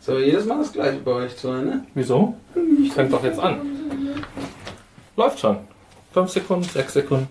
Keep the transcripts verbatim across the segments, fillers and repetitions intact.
So, jedes Mal das gleiche bei euch zu, ne? Wieso? Fängt doch jetzt an. Läuft schon. Fünf Sekunden, sechs Sekunden.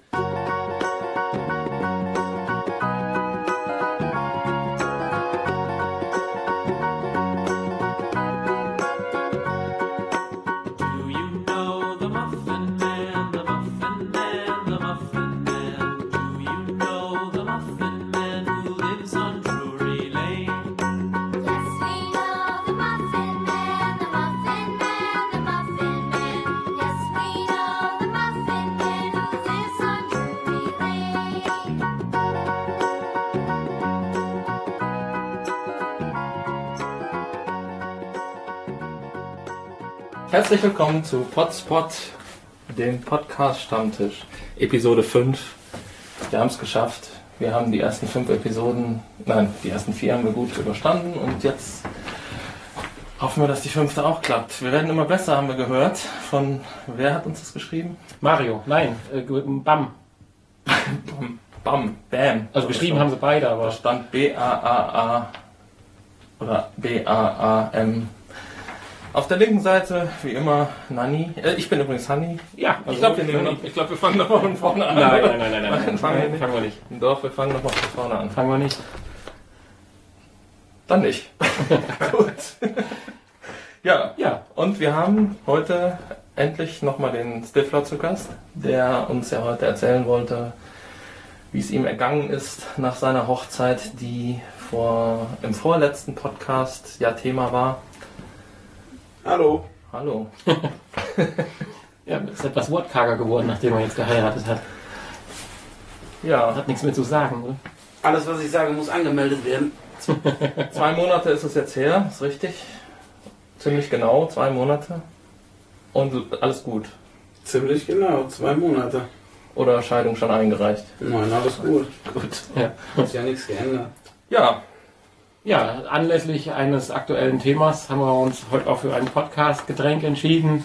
Herzlich willkommen zu Potspot, dem Podcast-Stammtisch, Episode fünf. Wir haben es geschafft. Wir haben die ersten fünf Episoden, nein, die ersten vier haben wir gut überstanden und jetzt hoffen wir, dass die fünfte auch klappt. Wir werden immer besser, haben wir gehört. Von, wer hat uns das geschrieben? Mario, nein, äh, Bam. Bam, Bam, Bam. Also geschrieben haben sie beide, aber... Da stand B A A A oder B A A M. Auf der linken Seite, wie immer, Nanni. Äh, ich bin übrigens Hanni. Ja, also ich glaube, wir, glaub, wir fangen nochmal von vorne an. Nein, nein, nein, nein, nein, nein. Fangen, nein wir fangen wir nicht. Doch, wir fangen nochmal von vorne an. Fangen wir nicht. Dann nicht. Gut. Ja, ja, und wir haben heute endlich nochmal den Stifler zu Gast, der uns ja heute erzählen wollte, wie es ihm ergangen ist nach seiner Hochzeit, die vor im vorletzten Podcast ja Thema war. Hallo. Hallo. Ja, ist etwas wortkarger geworden, nachdem er jetzt geheiratet hat. Ja. Hat nichts mehr zu sagen, oder? Alles, was ich sage, muss angemeldet werden. Zwei Monate ist es jetzt her, ist richtig. Ziemlich genau, zwei Monate. Und alles gut. Ziemlich genau, zwei Monate. Oder Scheidung schon eingereicht? Nein, alles gut. Gut. Ja. Hat ja nichts geändert. Ja. Ja, anlässlich eines aktuellen Themas haben wir uns heute auch für einen Podcast-Getränk entschieden.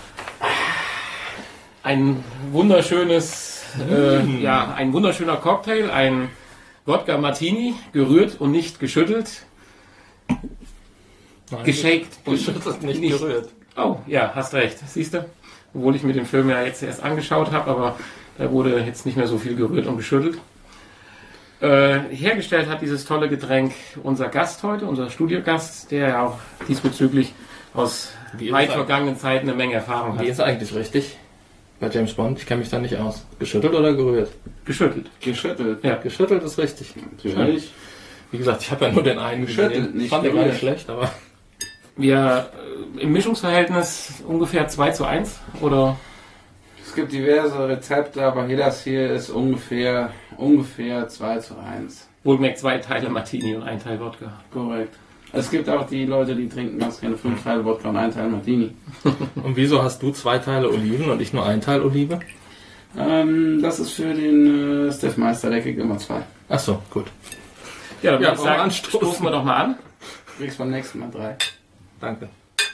Ein wunderschönes, äh, ja, ein wunderschöner Cocktail, ein Wodka Martini, gerührt und nicht geschüttelt. Nein, Geshaked. Geschüttelt, nicht, nicht gerührt. Oh, ja, hast recht. Siehst du? Obwohl ich mir den Film ja jetzt erst angeschaut habe, aber da wurde jetzt nicht mehr so viel gerührt und geschüttelt. Äh, hergestellt hat dieses tolle Getränk unser Gast heute, unser Studiogast, der ja auch diesbezüglich aus weit vergangenen Zeiten eine Menge Erfahrung hat. Wie ist eigentlich richtig? Bei James Bond, ich kenne mich da nicht aus. Geschüttelt oder gerührt? Geschüttelt. Geschüttelt. Ja, geschüttelt ist richtig. Natürlich. Wie gesagt, ich habe ja nur den einen Geschüttelt, gesehen. nicht Fand ich gar nicht gerührt. schlecht, aber... Wir äh, im Mischungsverhältnis ungefähr zwei zu eins, oder? Es gibt diverse Rezepte, aber hier das hier ist ungefähr, ungefähr zwei zu eins. Wohlgemerkt zwei Teile Martini und ein Teil Wodka. Korrekt. Es gibt auch die Leute, die trinken ganz gerne fünf Teile Wodka und ein Teil Martini. Und wieso hast du zwei Teile Oliven und ich nur ein Teil Olive? Ähm, das ist für den äh, Stiffmeister, der kriegt immer zwei. Ach so, gut. Ja, dann Ja, würde ich wollen wir sagen, anstoßen? stoßen wir doch mal an. Du kriegst beim nächsten Mal drei. Danke.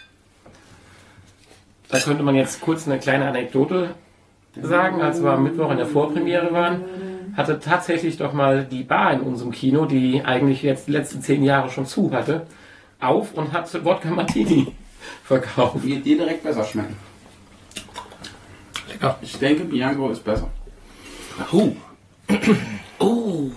Da könnte man jetzt kurz eine kleine Anekdote sagen. Als wir am Mittwoch in der Vorpremiere waren, hatte tatsächlich doch mal die Bar in unserem Kino, die eigentlich jetzt die letzten zehn Jahre schon zu hatte, auf und hat Wodka Martini verkauft. Wird dir direkt besser schmecken. Lecker. Ich denke, Bianco ist besser. Uh. Oh.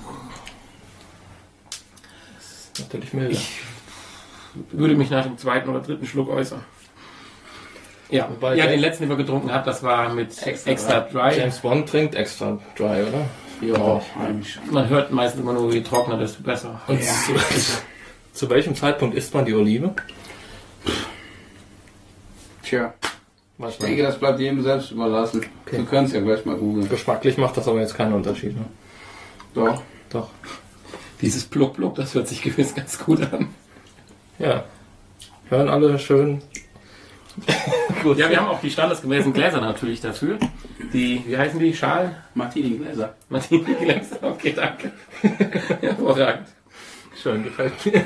Das ist natürlich milder. Ich würde mich nach dem zweiten oder dritten Schluck äußern. Ja, Wobei ja der- den letzten, den wir getrunken haben, das war mit Extra Extra, Dry. James Bond trinkt extra dry, oder? Ja, eigentlich schon. Man hört meistens immer nur, je trockener, desto besser. Und Ja. zu, zu welchem Zeitpunkt isst man die Olive? Tja, Weiß ich man denke, nicht. das bleibt jedem selbst überlassen. Okay. Du kannst ja gleich mal googeln. Geschmacklich macht das aber jetzt keinen Unterschied. Ne? Doch. Doch. Dieses Pluck Pluck, das hört sich gewiss ganz gut an. Ja. Hören alle schön. Gut. Ja, wir haben auch die standesgemäßen Gläser natürlich dafür. Die, wie heißen die? Schalen? Martini Gläser. Martini-Gläser. Okay, danke. Hervorragend. Schön, gefällt mir.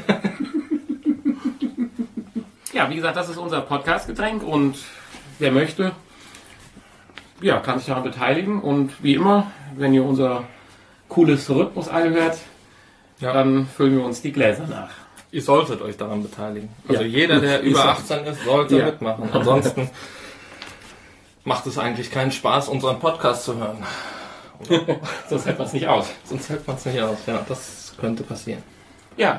Ja, wie gesagt, das ist unser Podcast-Getränk und wer möchte, ja, kann sich daran beteiligen. Und wie immer, wenn ihr unser cooles Rhythmus alle hört, Ja. dann füllen wir uns die Gläser nach. Ihr solltet euch daran beteiligen. Also Ja. jeder, der Ist über so. achtzehn ist, sollte Ja. mitmachen. Ansonsten macht es eigentlich keinen Spaß, unseren Podcast zu hören. Sonst hält man es nicht aus. Sonst hält man es nicht aus. Ja, das könnte passieren. Ja.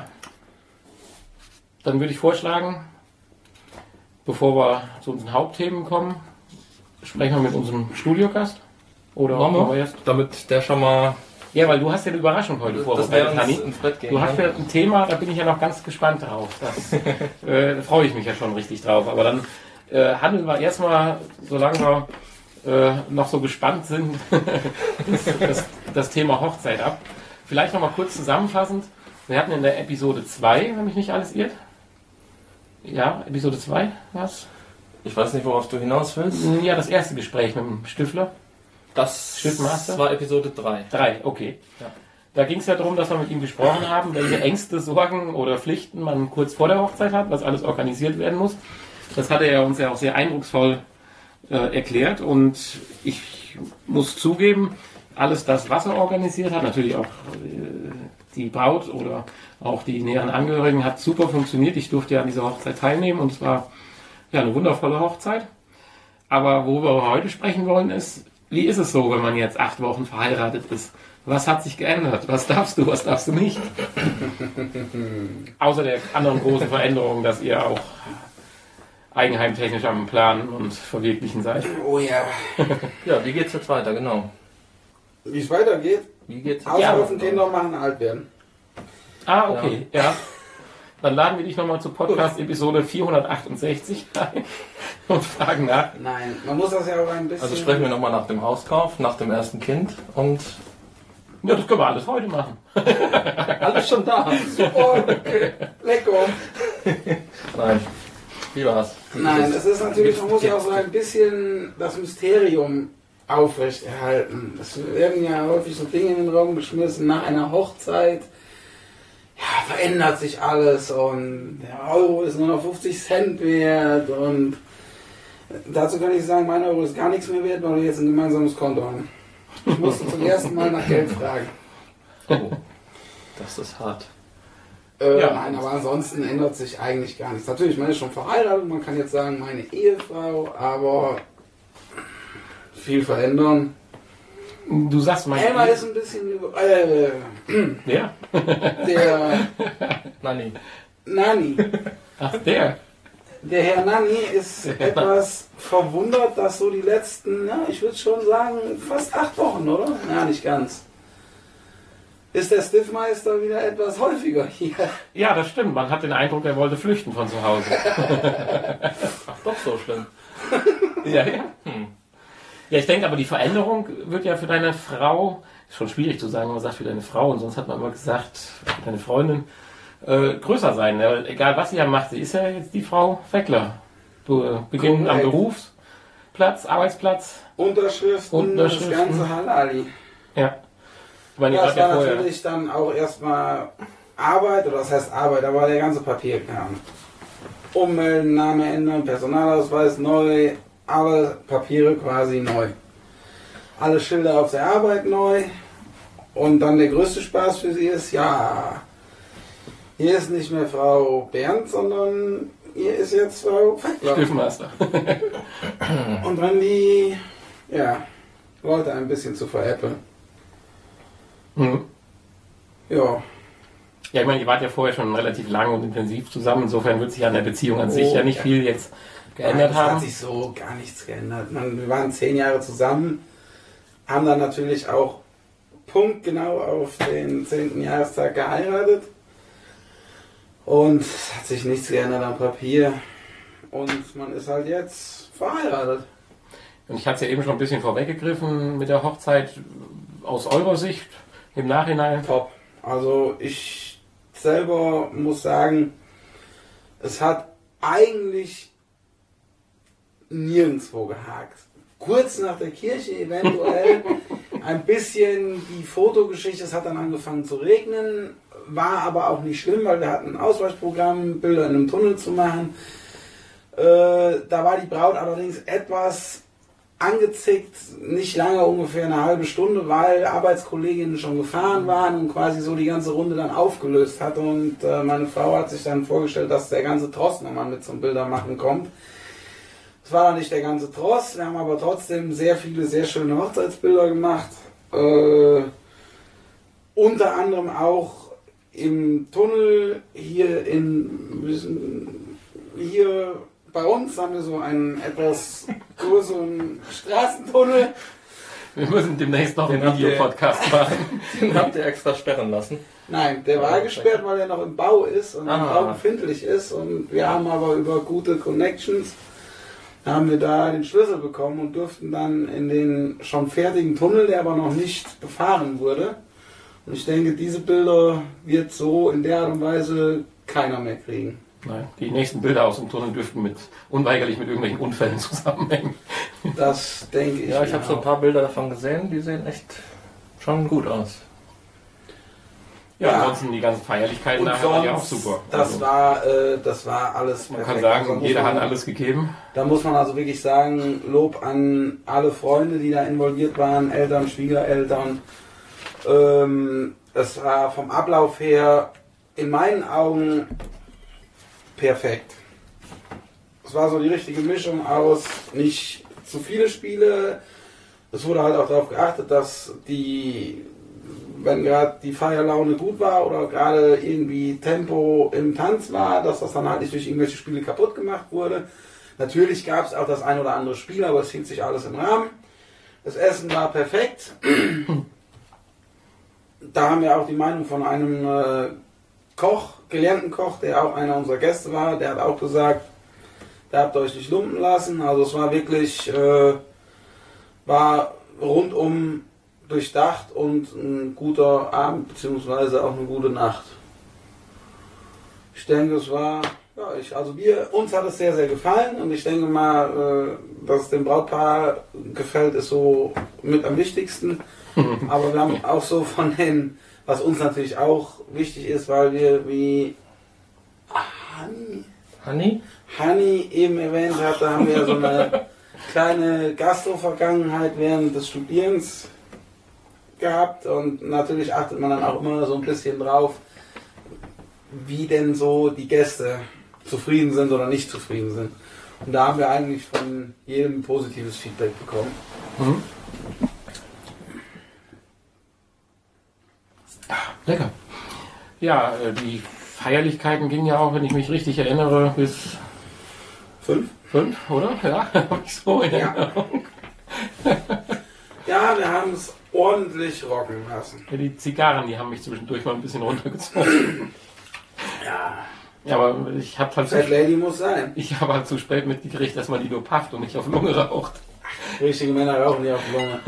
Dann würde ich vorschlagen, bevor wir zu unseren Hauptthemen kommen, sprechen wir mit unserem Studiogast. Oder Machen machen wir wir erst? Damit der schon mal... Ja, weil du hast ja eine Überraschung heute Das vorbereitet, wäre Hanni. uns ins Bett gehen. Du hast kann. ja ein Thema, da bin ich ja noch ganz gespannt drauf. Das, äh, da freue ich mich ja schon richtig drauf. Aber dann äh, handeln wir erstmal, solange wir äh, noch so gespannt sind, das, das, das Thema Hochzeit ab. Vielleicht nochmal kurz zusammenfassend. Wir hatten in der Episode zwei, wenn mich nicht alles irrt. Ja, Episode zwei, was? Ich weiß nicht, worauf du hinaus willst. Ja, das erste Gespräch mit dem Stifler. Das Schriftmaster? war Episode drei. Drei, okay. Ja. Da ging es ja darum, dass wir mit ihm gesprochen haben, welche Ängste, Sorgen oder Pflichten man kurz vor der Hochzeit hat, was alles organisiert werden muss. Das hatte er uns ja auch sehr eindrucksvoll äh, erklärt und ich muss zugeben, alles das, was er organisiert hat, natürlich auch äh, die Braut oder auch die näheren Angehörigen, hat super funktioniert. Ich durfte ja an dieser Hochzeit teilnehmen und es war ja eine wundervolle Hochzeit. Aber worüber wir heute sprechen wollen ist, wie ist es so, wenn man jetzt acht Wochen verheiratet ist? Was hat sich geändert? Was darfst du, was darfst du nicht? Außer der anderen großen Veränderung, dass ihr auch eigenheimtechnisch am Planen und Verwirklichen seid. Oh ja. Ja, wie geht's jetzt weiter, genau. Wie es weitergeht, Wie geht's jetzt auslaufen, Kinder machen, alt werden. Ah, okay, ja. Dann laden wir dich nochmal zu Podcast-Episode vierhundertachtundsechzig ein und fragen nach. Nein, man muss das ja auch ein bisschen... Also sprechen wir nochmal nach dem Hauskauf, nach dem ersten Kind und Ja, das können wir alles heute machen. alles schon da. Super, okay. Lecker. Nein, wie war's? Nein, es ist natürlich, man muss ja auch so ein bisschen das Mysterium aufrechterhalten. Es werden ja häufig so Dinge in den Raum geschmissen, nach einer Hochzeit, ja, verändert sich alles und der Euro ist nur noch fünfzig Cent wert und dazu kann ich sagen, mein Euro ist gar nichts mehr wert, weil wir jetzt ein gemeinsames Konto haben. Ich musste zum ersten Mal nach Geld fragen. Oh, das ist hart. Äh, Ja. Nein, aber ansonsten ändert sich eigentlich gar nichts. Natürlich, man ist schon verheiratet, man kann jetzt sagen, meine Ehefrau, aber viel verändern. Du sagst mal. Elmar ist ein bisschen, äh, Ja? der Nein, Nanni, Ach, der. der Herr Nanni ist etwas verwundert, dass so die letzten, ja, ich würde schon sagen, fast acht Wochen, oder? Ja, nicht ganz. Ist der Stiffmeister wieder etwas häufiger hier. Ja, das stimmt. Man hat den Eindruck, er wollte flüchten von zu Hause. ach doch so schlimm. Ja, ja. Hm. Ja, ich denke aber, die Veränderung wird ja für deine Frau, ist schon schwierig zu sagen, man sagt für deine Frau, und sonst hat man immer gesagt, für deine Freundin, äh, größer sein. Ne? Egal was sie ja macht, sie ist ja jetzt die Frau Weckler. Du äh, beginnen am Korrekt. Berufsplatz, Arbeitsplatz. Unterschriften, Unterschriften. das ganze Halali. Ja. Ich meine, ihr Ja, wart das war ja vorher. natürlich dann auch erstmal Arbeit, oder das heißt Arbeit, da war der ganze Papierkram. Ummelden, Name ändern, Personalausweis neu, alle Papiere quasi neu. Alle Schilder auf der Arbeit neu. Und dann der größte Spaß für sie ist, ja, hier ist nicht mehr Frau Bernd, sondern hier ist jetzt Frau Feckler. Stiftmeister. Und dann die, ja, Leute ein bisschen zu veräppeln. Mhm. Ja. Ja, ich meine, ihr wart ja vorher schon relativ lang und intensiv zusammen. Insofern wird sich an der Beziehung an sich Oh, ja nicht ja. viel jetzt geändert Es haben. hat sich so gar nichts geändert. Man, wir waren zehn Jahre zusammen, haben dann natürlich auch punktgenau auf den zehnten Jahrestag geheiratet. Und es hat sich nichts geändert am Papier. Und man ist halt jetzt verheiratet. Und ich hatte es ja eben schon ein bisschen vorweggegriffen mit der Hochzeit aus eurer Sicht im Nachhinein. Top. Also ich selber muss sagen, es hat eigentlich nirgendwo gehakt. Kurz nach der Kirche eventuell ein bisschen die Fotogeschichte, es hat dann angefangen zu regnen, war aber auch nicht schlimm, weil wir hatten ein Ausweichprogramm, Bilder in einem Tunnel zu machen. Äh, da war die Braut allerdings etwas angezickt, nicht lange, ungefähr eine halbe Stunde, weil Arbeitskolleginnen schon gefahren waren und quasi so die ganze Runde dann aufgelöst hat. Und äh, meine Frau hat sich dann vorgestellt, dass der ganze Tross nochmal mit zum Bildermachen kommt. Es war dann nicht der ganze Tross, wir haben aber trotzdem sehr viele, sehr schöne Hochzeitsbilder gemacht. Äh, unter anderem auch im Tunnel hier in hier bei uns haben wir so einen etwas größeren Straßentunnel. Wir müssen demnächst noch einen Videopodcast machen. Den habt ihr extra sperren lassen? Nein, der war gesperrt, weil er noch im Bau ist und im Ah. Bau befindlich ist. Und wir haben aber über gute Connections haben wir da den Schlüssel bekommen und durften dann in den schon fertigen Tunnel, der aber noch nicht befahren wurde. Und ich denke, diese Bilder wird so in der Art und Weise keiner mehr kriegen. Nein, die nächsten Bilder aus dem Tunnel dürften mit unweigerlich mit irgendwelchen Unfällen zusammenhängen. Das denke ich. Ja, ich mir habe so ein auch. paar Bilder davon gesehen, die sehen echt schon gut aus. Ja, Ja. ansonsten die ganzen Feierlichkeiten Und nachher waren ja auch sonst, super. Das Also, war, äh, das war alles man perfekt. kann sagen, Also muss jeder man- hat alles gegeben. Da muss man also wirklich sagen, Lob an alle Freunde, die da involviert waren, Eltern, Schwiegereltern. Ähm, es war vom Ablauf her in meinen Augen perfekt. Es war so die richtige Mischung aus nicht zu viele Spiele. Es wurde halt auch darauf geachtet, dass die, wenn gerade die Feierlaune gut war oder gerade irgendwie Tempo im Tanz war, dass das dann halt nicht durch irgendwelche Spiele kaputt gemacht wurde. Natürlich gab es auch das ein oder andere Spiel, aber es hielt sich alles im Rahmen. Das Essen war perfekt. Da haben wir auch die Meinung von einem äh, Koch, gelernten Koch, der auch einer unserer Gäste war, der hat auch gesagt, da habt ihr euch nicht lumpen lassen. Also es war wirklich, äh, war rundum durchdacht und ein guter Abend, beziehungsweise auch eine gute Nacht. Ich denke, es war, ja, ich, also wir, uns hat es sehr, sehr gefallen und ich denke mal, äh, dass es dem Brautpaar gefällt, ist so mit am wichtigsten. Aber wir haben auch so von den, was uns natürlich auch wichtig ist, weil wir wie Hani, Hanni? Hani eben erwähnt hat, da haben wir so eine kleine Gastro-Vergangenheit während des Studierens gehabt und natürlich achtet man dann auch immer so ein bisschen drauf, wie denn so die Gäste zufrieden sind oder nicht zufrieden sind. Und da haben wir eigentlich von jedem positives Feedback bekommen. Mhm. Lecker. Ja, äh, die Feierlichkeiten gingen ja auch, wenn ich mich richtig erinnere, bis Fünf? fünf, oder? Ja, habe ich so in Ja. Erinnerung. Ja, wir haben es ordentlich rocken lassen. Ja, die Zigarren, die haben mich zwischendurch mal ein bisschen runtergezogen. Ja, Ja, aber ich habe halt, Fat zu- Lady muss sein. ich habe halt zu spät mitgekriegt, dass man die nur pafft und nicht auf Lunge raucht. Richtige Männer rauchen die auf die Lunge.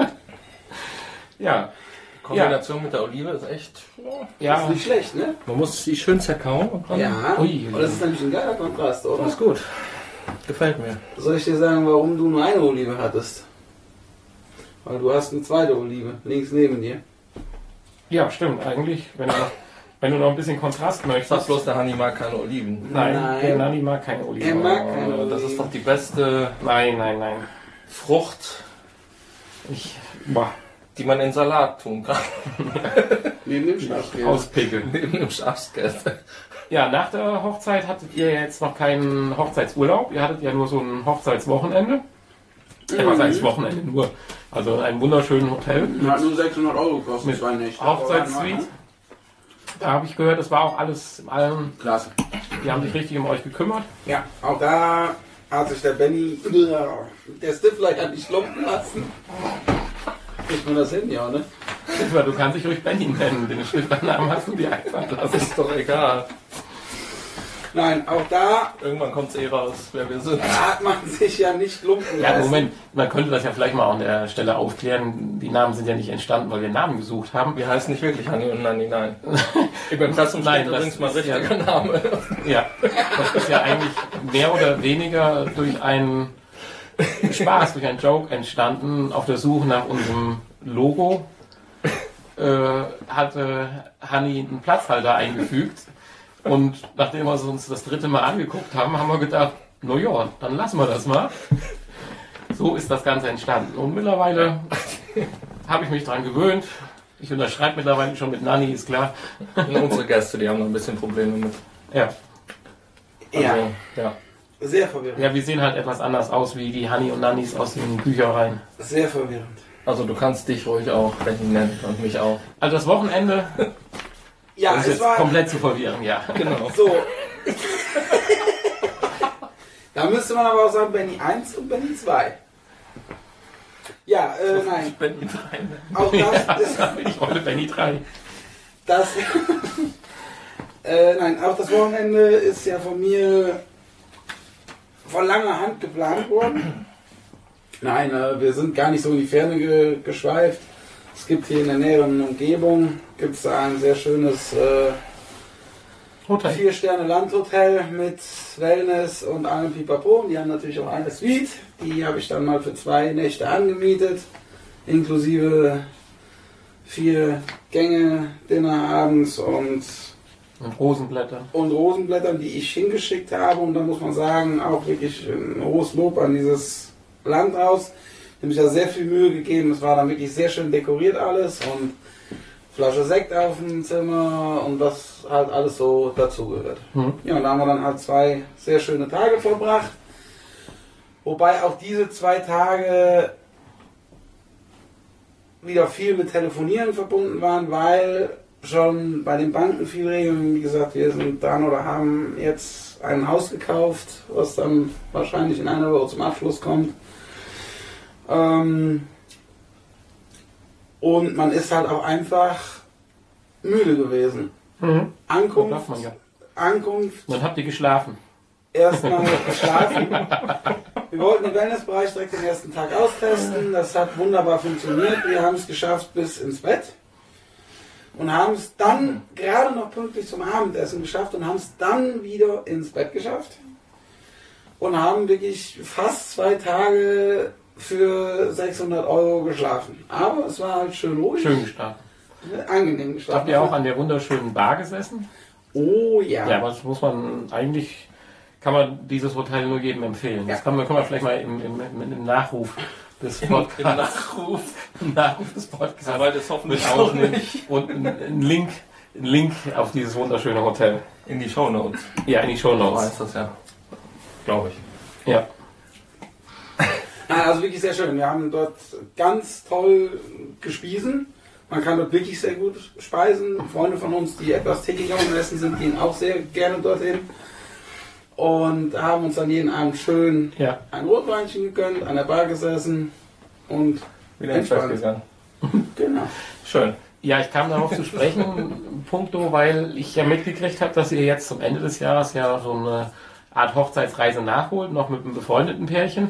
Ja, Die Kombination mit der Olive ist echt. ja. Ist nicht schlecht, ne? Man muss die schön zerkauen und dann. Ja, Ui, ui. und das ist nämlich ein geiler Kontrast, oder? Das ist gut. Gefällt mir. Soll ich dir sagen, warum du nur eine Olive hattest? Weil du hast eine zweite Olive, links neben dir. Ja, stimmt, eigentlich. Wenn du noch, wenn du noch ein bisschen Kontrast Sag möchtest. bloß, der Hanni mag keine Oliven. Nein, Nein. der Nani mag keine Oliven. Er mag keine Oh, das Oliven. ist doch die beste Nein, nein, nein. Frucht, Ich, boah, die man in Salat tun kann. Neben dem Schafskäse. auspickeln. Neben dem Schafskäse. Ja, nach der Hochzeit hattet ihr jetzt noch keinen Hochzeitsurlaub. Ihr hattet ja nur so ein Hochzeitswochenende. Ja, was heißt Wochenende nur? Also ein wunderschönes Hotel. Hat nur sechshundert Euro gekostet, Mit zwei Nächte. Hochzeitssuite. Da habe ich gehört, das war auch alles im allem. Klasse. Die haben sich richtig um euch gekümmert. Ja, auch da hat sich der Benny, der Stifler ja nicht lumpen lassen. Kriegt man das hin, ja, ne? Du kannst dich ruhig Benny nennen. Den Stifternamen hast du dir einfallen lassen. Ist doch egal. Nein, auch da Irgendwann kommt es eh raus, wer wir sind. hat man sich ja nicht lumpen Ja, lassen. Moment, man könnte das ja vielleicht mal an der Stelle aufklären. Die Namen sind ja nicht entstanden, weil wir Namen gesucht haben. Wir heißen nicht wirklich Hanni und Nanni, nein. Beim Klassum Nein, steht das übrigens mal ist richtiger ja- Name. Ja, das ist ja eigentlich mehr oder weniger durch einen Spaß, durch einen Joke entstanden. Auf der Suche nach unserem Logo äh, hatte Hanni einen Platzhalter eingefügt. Und nachdem wir uns das dritte Mal angeguckt haben, haben wir gedacht, na ja, dann lassen wir das mal. So ist das Ganze entstanden. Und mittlerweile habe ich mich daran gewöhnt. Ich unterschreibe mittlerweile schon mit Nanni, ist klar. Und unsere Gäste, die haben noch ein bisschen Probleme mit. Ja. Also, Ja, ja. sehr verwirrend. Ja, wir sehen halt etwas anders aus wie die Hanni und Nannis aus den Büchereien. Sehr verwirrend. Also du kannst dich ruhig auch Benny nennen und mich auch. Also das Wochenende Ja, ist es jetzt war komplett zu verwirren, ja. Genau. so. Da müsste man aber auch sagen, Benny eins und Benny zwei. Ja, äh, nein. Benny drei. Auch das Ja, ist. da bin ich heute Benny drei. Das, äh, nein, auch das Wochenende ist ja von mir von langer Hand geplant worden. Nein, äh, wir sind gar nicht so in die Ferne ge geschweift. Es gibt hier in der näheren Umgebung gibt's da ein sehr schönes äh, Hotel. Vier-Sterne-Landhotel mit Wellness und allem Pipapo. Die haben natürlich auch eine Suite. Die habe ich dann mal für zwei Nächte angemietet, inklusive vier Gänge, Dinner abends und, Und Rosenblätter. und Rosenblättern, die ich hingeschickt habe. Und da muss man sagen, auch wirklich ein hohes Lob an dieses Landhaus. Die haben sich da sehr viel Mühe gegeben. Es war dann wirklich sehr schön dekoriert alles und Flasche Sekt auf dem Zimmer und was halt alles so dazugehört. Mhm. Ja, und da haben wir dann halt zwei sehr schöne Tage verbracht. Wobei auch diese zwei Tage wieder viel mit Telefonieren verbunden waren, weil schon bei den Banken viel Regeln, wie gesagt, wir sind dran oder haben jetzt ein Haus gekauft, was dann wahrscheinlich in einer Woche zum Abschluss kommt. Ähm und man ist halt auch einfach müde gewesen. Mhm. Das darf Ankunft, man ja. Ankunft, Dann habt ihr geschlafen. erstmal geschlafen. Wir wollten den Wellnessbereich direkt den ersten Tag austesten. Das hat wunderbar funktioniert. Wir haben es geschafft bis ins Bett und haben es dann gerade noch pünktlich zum Abendessen geschafft und haben es dann wieder ins Bett geschafft und haben wirklich fast zwei Tage für sechshundert Euro geschlafen. Aber es war halt schön ruhig. Schön geschlafen. Angenehm geschlafen. Habt ihr auch an der wunderschönen Bar gesessen? Oh ja. Ja, aber das muss man eigentlich, kann man dieses Hotel nur jedem empfehlen. Das kann man, kann man vielleicht mal im, im, im, im Nachruf des Podcasts. Im Nachruf. Im Nachruf des Podcasts. Ja, weil das hoffentlich mit auch aufnehmen nicht und einen Link, einen Link auf dieses wunderschöne Hotel. in die Shownotes. Ja, in die So Shownotes. heißt das ja. Glaube ich. Ja. Nein, also wirklich sehr schön. Wir haben dort ganz toll gespiesen. Man kann dort wirklich sehr gut speisen. Freunde von uns, die etwas täglicher im Essen sind, gehen auch sehr gerne dorthin. Und haben uns dann jeden Abend schön Ja. ein Rotweinchen gegönnt, an der Bar gesessen und Wieder ins Bett entspannt. gegangen. Genau. Schön. Ja, ich kam darauf zu sprechen, punkto, weil ich ja mitgekriegt habe, dass ihr jetzt zum Ende des Jahres ja so eine Art Hochzeitsreise nachholt, noch mit einem befreundeten Pärchen.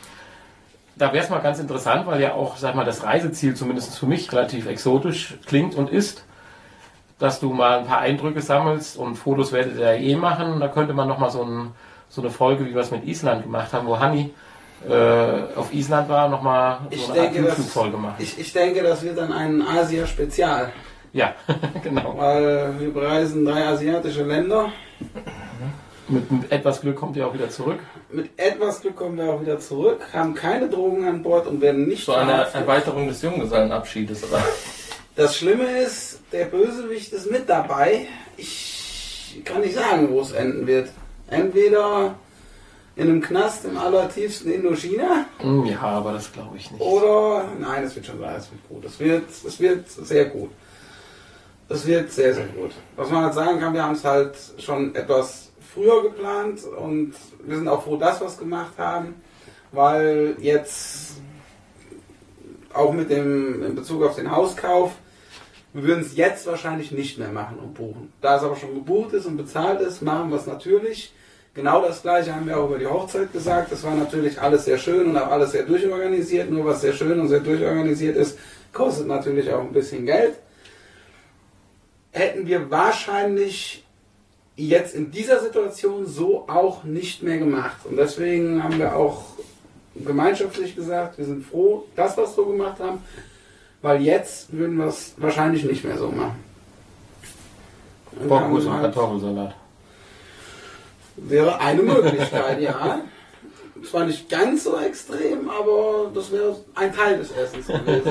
Da wäre es mal ganz interessant, weil ja auch, sag mal, das Reiseziel zumindest für mich relativ exotisch klingt und ist, dass du mal ein paar Eindrücke sammelst und Fotos werdet ihr ja eh machen. Da könnte man nochmal so, ein, so eine Folge, wie wir es mit Island gemacht haben, wo Hanni äh, auf Island war, nochmal Ich so eine Art denke, das, YouTube-Folge machen. ich, ich denke, das wird dann ein Asia-Spezial. Ja, genau. Weil wir bereisen drei asiatische Länder. Mit, mit etwas Glück kommt ihr auch wieder zurück. Mit etwas Glück kommen wir auch wieder zurück, haben keine Drogen an Bord und werden nicht So eine verhaftet. Erweiterung des Junggesellenabschiedes, oder? Das Schlimme ist, der Bösewicht ist mit dabei. Ich kann nicht sagen, wo es enden wird. Entweder in einem Knast im allertiefsten Indochina Hm, Ja, aber das glaube ich nicht. oder... Nein, es wird schon sein, es wird gut. Es wird, es wird sehr gut. Es wird sehr, sehr gut. Was man halt sagen kann, wir haben es halt schon etwas früher geplant und wir sind auch froh, dass wir es gemacht haben, weil jetzt auch mit dem in Bezug auf den Hauskauf, wir würden es jetzt wahrscheinlich nicht mehr machen und buchen. Da es aber schon gebucht ist und bezahlt ist, machen wir es natürlich. Genau das gleiche haben wir auch über die Hochzeit gesagt. Das war natürlich alles sehr schön und auch alles sehr durchorganisiert. Nur was sehr schön und sehr durchorganisiert ist, kostet natürlich auch ein bisschen Geld. Hätten wir wahrscheinlich jetzt in dieser Situation so auch nicht mehr gemacht. Und deswegen haben wir auch gemeinschaftlich gesagt, wir sind froh, dass wir es so gemacht haben, weil jetzt würden wir es wahrscheinlich nicht mehr so machen. Und Bockwurst und dann halt- Kartoffelsalat. Wäre eine Möglichkeit, ja. zwar nicht ganz so extrem, aber das wäre ein Teil des Essens gewesen.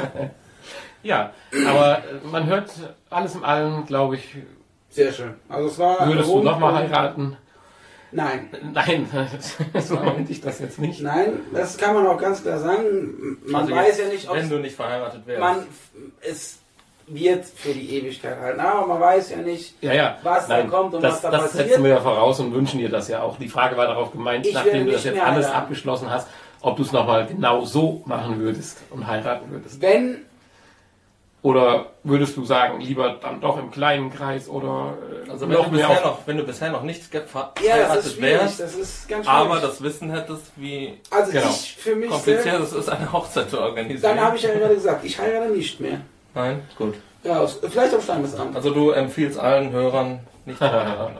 Ja, aber man hört alles in allem, glaube ich. Sehr schön. Also es war. Würdest du nochmal heiraten? Nein. Nein, so meinte ich das jetzt nicht. Nein, das kann man auch ganz klar sagen. Man Also weiß jetzt, ja nicht, ob wenn du nicht verheiratet wärst. man es wird für die Ewigkeit halten. Aber man weiß ja nicht, Ja, ja. was Nein, da kommt und das, was da das passiert. setzen wir ja voraus und wünschen dir das ja auch. Die Frage war darauf gemeint, Ich nachdem werde du das nicht jetzt mehr alles heiraten. abgeschlossen hast, ob du es nochmal genau so machen würdest und heiraten würdest. Wenn, Oder würdest du sagen, lieber dann doch im kleinen Kreis oder äh, Also wenn, noch du mehr bisher auf... noch, wenn du bisher noch nicht ja, das ist verheiratet schwierig. wärst, Das ist ganz schwierig. aber das Wissen hättest, wie also genau. ich für mich kompliziert selbst, es ist, eine Hochzeit zu organisieren. dann habe ich ja gerade gesagt, ich heirate nicht mehr. Nein, gut. Ja, aus, vielleicht auf Standesamt. Also du empfiehlst allen Hörern nicht zu heiraten.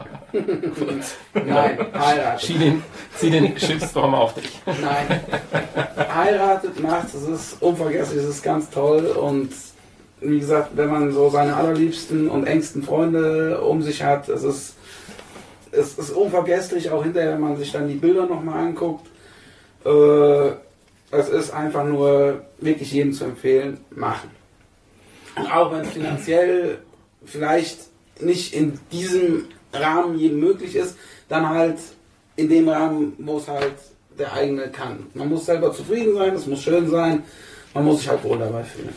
Nein, heiratet. Zieh den, zieh den Shitstorm auf dich. Nein. Heiratet, macht, es ist unvergesslich, es ist ganz toll und wie gesagt, wenn man so seine allerliebsten und engsten Freunde um sich hat, es ist, es ist unvergesslich, auch hinterher, wenn man sich dann die Bilder nochmal anguckt. Äh, es ist einfach nur wirklich jedem zu empfehlen, machen. Und auch wenn es finanziell vielleicht nicht in diesem Rahmen jedem möglich ist, dann halt in dem Rahmen, wo es halt der eigene kann. Man muss selber zufrieden sein, es muss schön sein, man muss sich halt wohl dabei fühlen.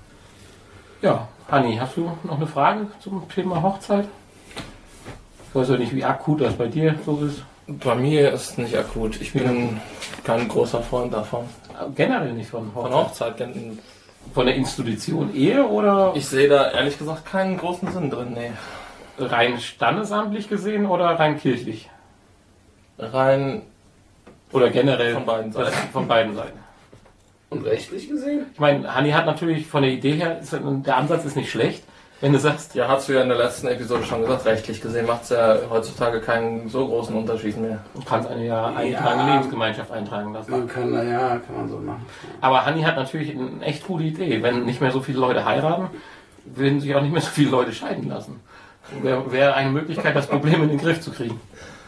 Ja, Hanni, hast du noch eine Frage zum Thema Hochzeit? Ich weiß ja nicht, wie akut das bei dir so ist. Bei mir ist es nicht akut. Ich bin kein großer Freund davon. Generell nicht von Von Hochzeit. Hochzeit. denn Von der Institution Ehe oder Ich sehe da ehrlich gesagt keinen großen Sinn drin. Nee. rein standesamtlich gesehen oder rein kirchlich? Rein Oder generell Von beiden Seiten. das- Von beiden Seiten. Und rechtlich gesehen? Ich meine, Hanni hat natürlich von der Idee her, ist, der Ansatz ist nicht schlecht, wenn du sagst, Ja, hast du ja in der letzten Episode schon gesagt, rechtlich gesehen macht es ja heutzutage keinen so großen Unterschied mehr. du kannst eine ja eintragende Ja. Lebensgemeinschaft eintragen lassen. Man kann, na ja, kann man so machen. Aber Hanni hat natürlich eine echt gute Idee. Wenn nicht mehr so viele Leute heiraten, würden sich auch nicht mehr so viele Leute scheiden lassen. Wäre wär eine Möglichkeit, das Problem in den Griff zu kriegen.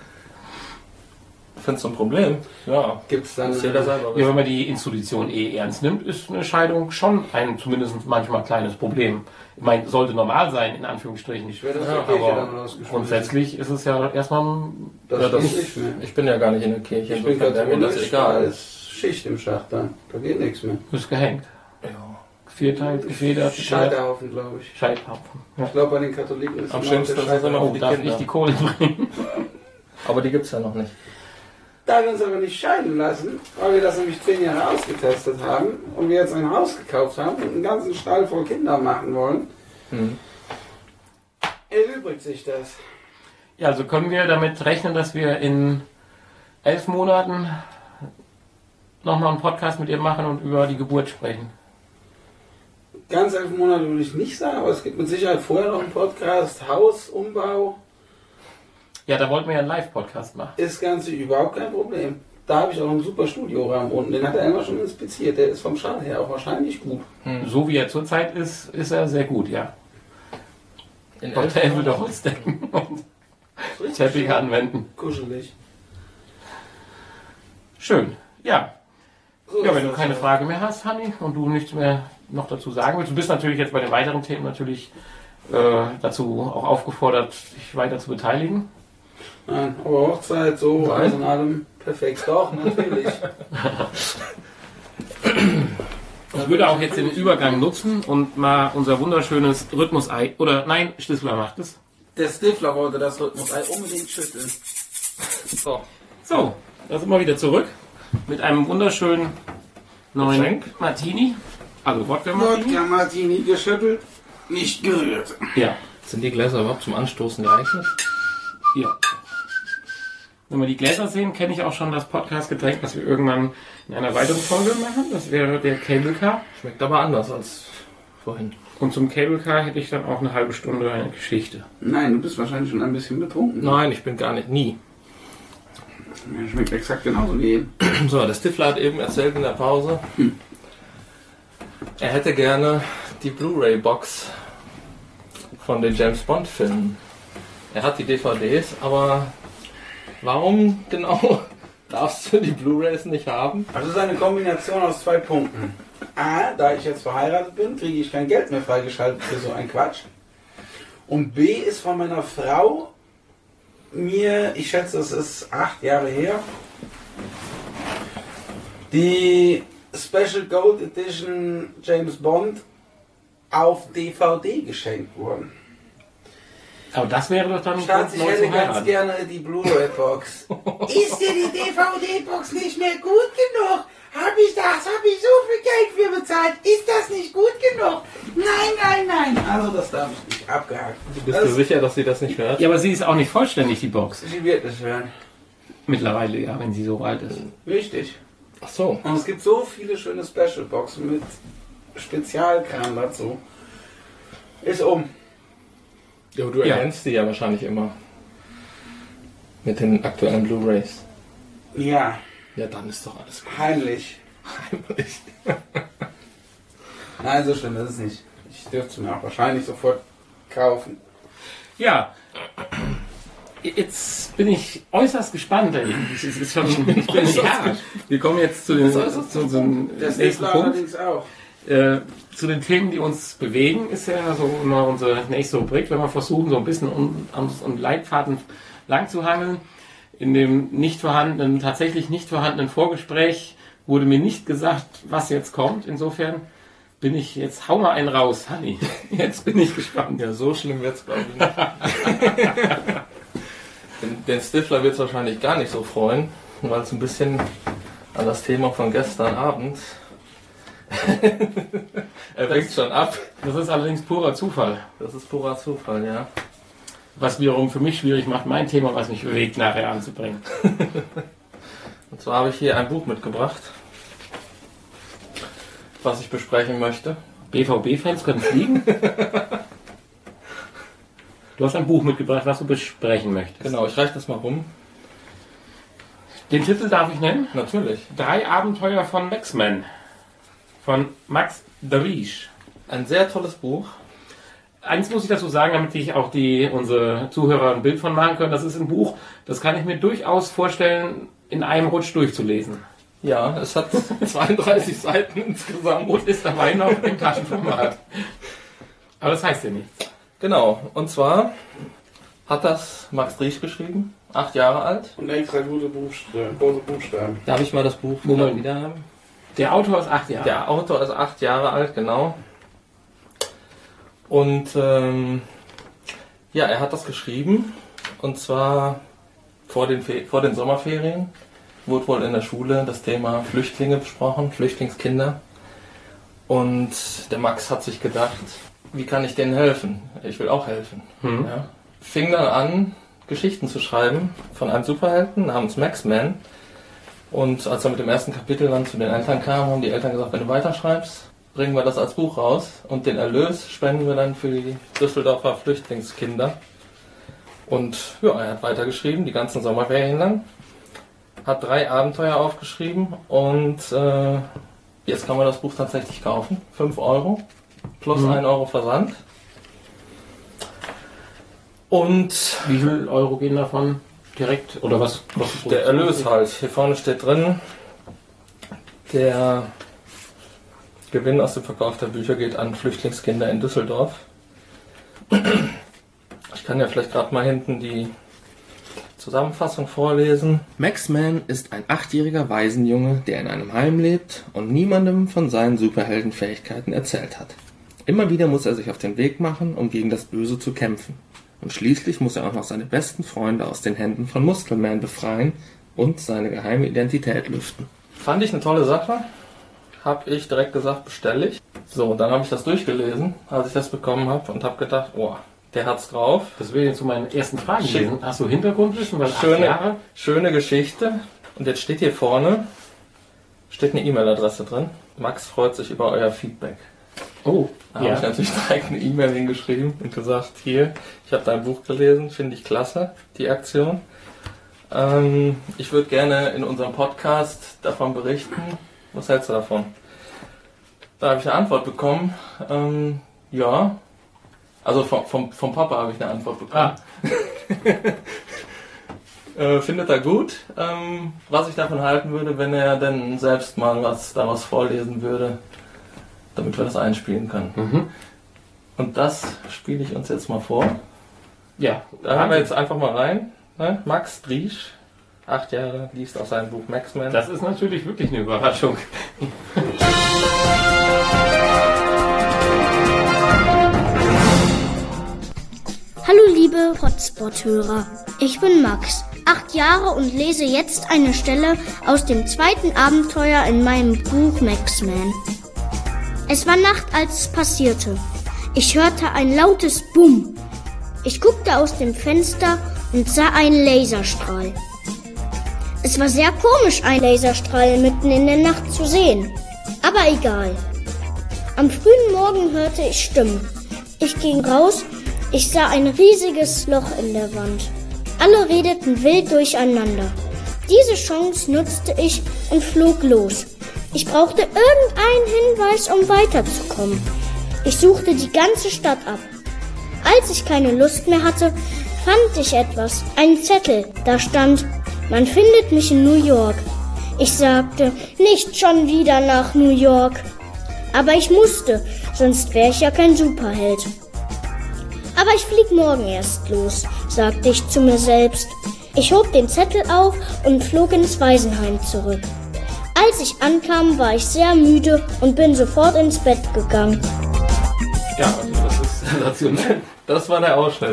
Findest du ein Problem? Ja. Gibt's dann. Muss jeder selber Ja, wissen. wenn man die Institution eh ernst nimmt, ist eine Scheidung schon ein zumindest manchmal kleines Problem. Ich meine, sollte normal sein, in Anführungsstrichen. Ich werde das Ja, der Kirche dann aber rausgeschmissen. grundsätzlich ist es ja erstmal ein Das, Ja, das- geht nicht mehr. Ich bin ja gar nicht in der Kirche, Ich bin insofern wäre mir das katholisch, egal. da ist Schicht im Schacht dann. Da geht nichts mehr. ist gehängt. Ja. Vierteilt, gefedert, Scheiterhaufen, glaube ich. Scheithaufen. Ja. Ich glaube, bei den Katholiken ist Am immer schönsten der ist es immer, Scheiterhaufen. Oh, die darf Kinder. nicht die Kohle bringen. Aber die gibt es ja noch nicht. Da wir uns aber nicht scheiden lassen, weil wir das nämlich zehn Jahre ausgetestet haben und wir jetzt ein Haus gekauft haben und einen ganzen Stall voll Kinder machen wollen, Hm. erübrigt sich das. Ja, also können wir damit rechnen, dass wir in elf Monaten nochmal einen Podcast mit ihr machen und über die Geburt sprechen. Ganz elf Monate würde ich nicht sagen, aber es gibt mit Sicherheit vorher noch einen Podcast. Hausumbau Ja, da wollten wir ja einen Live-Podcast machen. ist ganz überhaupt kein Problem. Da habe ich auch einen super Studioraum unten. Den hat er immer schon inspiziert. Der ist vom Schall her auch wahrscheinlich gut. So wie er zurzeit ist, ist er sehr gut, ja. In Dort elf er will Monaten. doch Holzdecken und Richtig Teppiche schön anwenden. Kuschelig. Schön, ja. So Ja, ist wenn du das keine so. Frage mehr hast, Hanni, und du nichts mehr noch dazu sagen willst, du bist natürlich jetzt bei den weiteren Themen natürlich äh, dazu auch aufgefordert, dich weiter zu beteiligen. Nein, aber Hochzeit, so, Nein. alles in allem perfekt. Doch, natürlich. Ich würde auch jetzt den Übergang nutzen und mal unser wunderschönes Rhythmus-Ei, oder nein, Schlüsseler macht es. Der Stifler wollte das Rhythmus-Ei unbedingt schütteln. So. So, da sind wir wieder zurück mit einem wunderschönen neuen Getränk. Martini. Also Wodka-Martini. Wodka Martini geschüttelt, nicht gerührt. Ja, Sind die Gläser überhaupt zum Anstoßen geeignet? ja. Wenn wir die Gläser sehen, kenne ich auch schon das Podcast-Getränk, was wir irgendwann in einer weiteren Folge machen. Das wäre der Cable Car. Schmeckt aber anders als vorhin. Und zum Cable Car hätte ich dann auch eine halbe Stunde eine Geschichte. Nein, du bist wahrscheinlich schon ein bisschen betrunken. Nein, ich bin gar nicht, nie. Ja, schmeckt exakt genauso wie eben. So, der Stifler hat eben erzählt in der Pause, er hätte gerne die Blu-ray-Box von den James Bond-Filmen. Er hat die D V Ds, aber warum genau darfst du die Blu-rays nicht haben? Also es ist eine Kombination aus zwei Punkten. A, da ich jetzt verheiratet bin, kriege ich kein Geld mehr freigeschaltet für so einen Quatsch. Und B, ist von meiner Frau mir, ich schätze, es ist acht Jahre her, die Special Gold Edition James Bond auf D V D geschenkt worden. Aber das wäre doch dann ein Schatz, ich neu hätte zu ganz heiraten. gerne die Blu-ray-Box. Ist dir die D V D-Box nicht mehr gut genug? Hab ich das? Hab ich so viel Geld für bezahlt? Ist das nicht gut genug? Nein, nein, nein. Also das darf ich nicht. Abgehakt. Bist das du sicher, dass sie das nicht hört? Ja, aber sie ist auch nicht vollständig, die Box. Sie wird nicht hören. Mittlerweile, ja, wenn sie so alt ist. Richtig. Ach so. Und es gibt so viele schöne Special-Boxen mit Spezialkram dazu. Ist um. Ja, du Ja. erkennst die ja wahrscheinlich immer. Mit den aktuellen Blu-rays. Ja, Ja, dann ist doch alles gut. heimlich. Heimlich. Nein, so schlimm ist es nicht. Ich dürfte es mir auch wahrscheinlich sofort kaufen. Ja. Jetzt bin ich äußerst gespannt. ey. Es ist schon, ich bin, ja, wir kommen jetzt zu den, zu, zu den Das nächsten nächste Punkt. allerdings auch. Äh, zu den Themen, die uns bewegen, ist ja so immer unsere nächste Rubrik, wenn wir versuchen, so ein bisschen um, um, um Leitfaden lang zu hangeln. In dem nicht vorhandenen, tatsächlich nicht vorhandenen Vorgespräch wurde mir nicht gesagt, was jetzt kommt. Insofern bin ich jetzt, hau mal einen raus, Hanni. Jetzt bin ich gespannt. Ja, so schlimm wird's glaube ich nicht. den, den Stifler wird's wahrscheinlich gar nicht so freuen, weil es ein bisschen an das Thema von gestern Abend er winkt schon ab. Das ist allerdings purer Zufall. Das ist purer Zufall, ja. Was wiederum für mich schwierig macht, mein Thema, was mich bewegt, nachher anzubringen. Und zwar habe ich hier ein Buch mitgebracht, was ich besprechen möchte. B V B-Fans können fliegen. Du hast ein Buch mitgebracht, was du besprechen möchtest. Genau, ich reiche das mal rum. Den Titel darf ich nennen? Natürlich. Drei Abenteuer von Maxman. Von Max Derisch. Ein sehr tolles Buch. Eins muss ich dazu sagen, damit ich auch die, unsere Zuhörer ein Bild von machen können. Das ist ein Buch, das kann ich mir durchaus vorstellen, in einem Rutsch durchzulesen. Ja, es hat zweiunddreißig Seiten insgesamt. Und ist dabei noch im Taschenformat. Aber das heißt ja nichts. Genau, und zwar hat das Max Driesch geschrieben, acht Jahre alt. Und extra gute Buchstaben, große Buchstaben. Darf ich mal das Buch Wo man- wieder haben? Der Autor ist acht Jahre. Der Autor ist acht Jahre alt, genau. Und ähm, ja, er hat das geschrieben, und zwar vor den, Fe- vor den Sommerferien wurde wohl in der Schule das Thema Flüchtlinge besprochen, Flüchtlingskinder. Und der Max hat sich gedacht, wie kann ich denen helfen? Ich will auch helfen. Hm. Ja. Fing dann an, Geschichten zu schreiben von einem Superhelden namens Maxman. Und als er mit dem ersten Kapitel dann zu den Eltern kam, haben die Eltern gesagt, wenn du weiterschreibst, bringen wir das als Buch raus und den Erlös spenden wir dann für die Düsseldorfer Flüchtlingskinder. Und ja, er hat weitergeschrieben, die ganzen Sommerferien lang, hat drei Abenteuer aufgeschrieben und äh, jetzt kann man das Buch tatsächlich kaufen, fünf Euro plus Mhm. ein Euro Versand. Und Wie viel Euro gehen davon direkt? Oder was kostet der Erlös halt. Hier vorne steht drin, der Gewinn aus dem Verkauf der Bücher geht an Flüchtlingskinder in Düsseldorf. Ich kann ja vielleicht gerade mal hinten die Zusammenfassung vorlesen. Maxman ist ein achtjähriger Waisenjunge, der in einem Heim lebt und niemandem von seinen Superheldenfähigkeiten erzählt hat. Immer wieder muss er sich auf den Weg machen, um gegen das Böse zu kämpfen. Und schließlich muss er auch noch seine besten Freunde aus den Händen von Muskelman befreien und seine geheime Identität lüften. Fand ich eine tolle Sache. Habe ich direkt gesagt, bestelle ich. So, dann habe ich das durchgelesen, als ich das bekommen habe und habe gedacht, oh, der hat's drauf. Das wäre jetzt zu meinen ersten Fragen Schick. gewesen. Hast du Hintergrundwissen? Weil acht Schöne, Jahre? schöne Geschichte. Und jetzt steht hier vorne, steht eine E-Mail-Adresse drin. Max freut sich über euer Feedback. Oh, Da habe ich ja. natürlich direkt eine E-Mail hingeschrieben und gesagt, hier, ich habe dein Buch gelesen, finde ich klasse, die Aktion. Ähm, ich würde gerne in unserem Podcast davon berichten. Was hältst du davon? Da habe ich eine Antwort bekommen. Ähm, ja. Also vom, vom, vom Papa habe ich eine Antwort bekommen. Ah, Äh, findet er gut. Ähm, was ich davon halten würde, wenn er denn selbst mal was daraus vorlesen würde, damit wir das einspielen können. Mhm. Und das spiele ich uns jetzt mal vor. Ja, Da haben wir jetzt einfach mal rein. Ne? Max Driesch, acht Jahre, liest aus seinem Buch Maxman. Das ist natürlich wirklich eine Überraschung. Hallo liebe Hotspot-Hörer, ich bin Max, acht Jahre und lese jetzt eine Stelle aus dem zweiten Abenteuer in meinem Buch Maxman. Es war Nacht, als es passierte. Ich hörte ein lautes Bumm. Ich guckte aus dem Fenster und sah einen Laserstrahl. Es war sehr komisch, einen Laserstrahl mitten in der Nacht zu sehen. Aber egal. Am frühen Morgen hörte ich Stimmen. Ich ging raus. Ich sah ein riesiges Loch in der Wand. Alle redeten wild durcheinander. Diese Chance nutzte ich und flog los. Ich brauchte irgendeinen Hinweis, um weiterzukommen. Ich suchte die ganze Stadt ab. Als ich keine Lust mehr hatte, fand ich etwas. Einen Zettel. Da stand, man findet mich in New York. Ich sagte, nicht schon wieder nach New York. Aber ich musste, sonst wäre ich ja kein Superheld. Aber ich flieg morgen erst los, sagte ich zu mir selbst. Ich hob den Zettel auf und flog ins Waisenheim zurück. Als ich ankam, war ich sehr müde und bin sofort ins Bett gegangen. Ja, also das ist sensationell. Das war der Ausschnitt.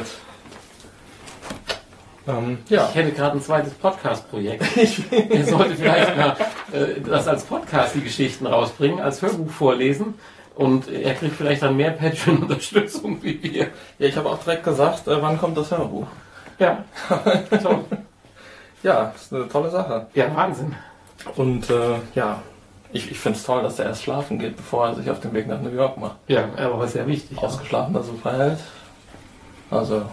Ähm, ja. Ich hätte gerade ein zweites Podcast-Projekt. Er sollte vielleicht mal äh, das als Podcast, die Geschichten rausbringen, als Hörbuch vorlesen. Und er kriegt vielleicht dann mehr Patreon-Unterstützung wie wir. Ja, ich habe auch direkt gesagt, äh, wann kommt das Hörbuch? Ja, toll. Ja, das ist eine tolle Sache. Ja, Wahnsinn. Und äh, ja, ich, ich finde es toll, dass er erst schlafen geht, bevor er sich auf den Weg nach New York macht. Ja, aber sehr wichtig. Ausgeschlafener Superheld. Also,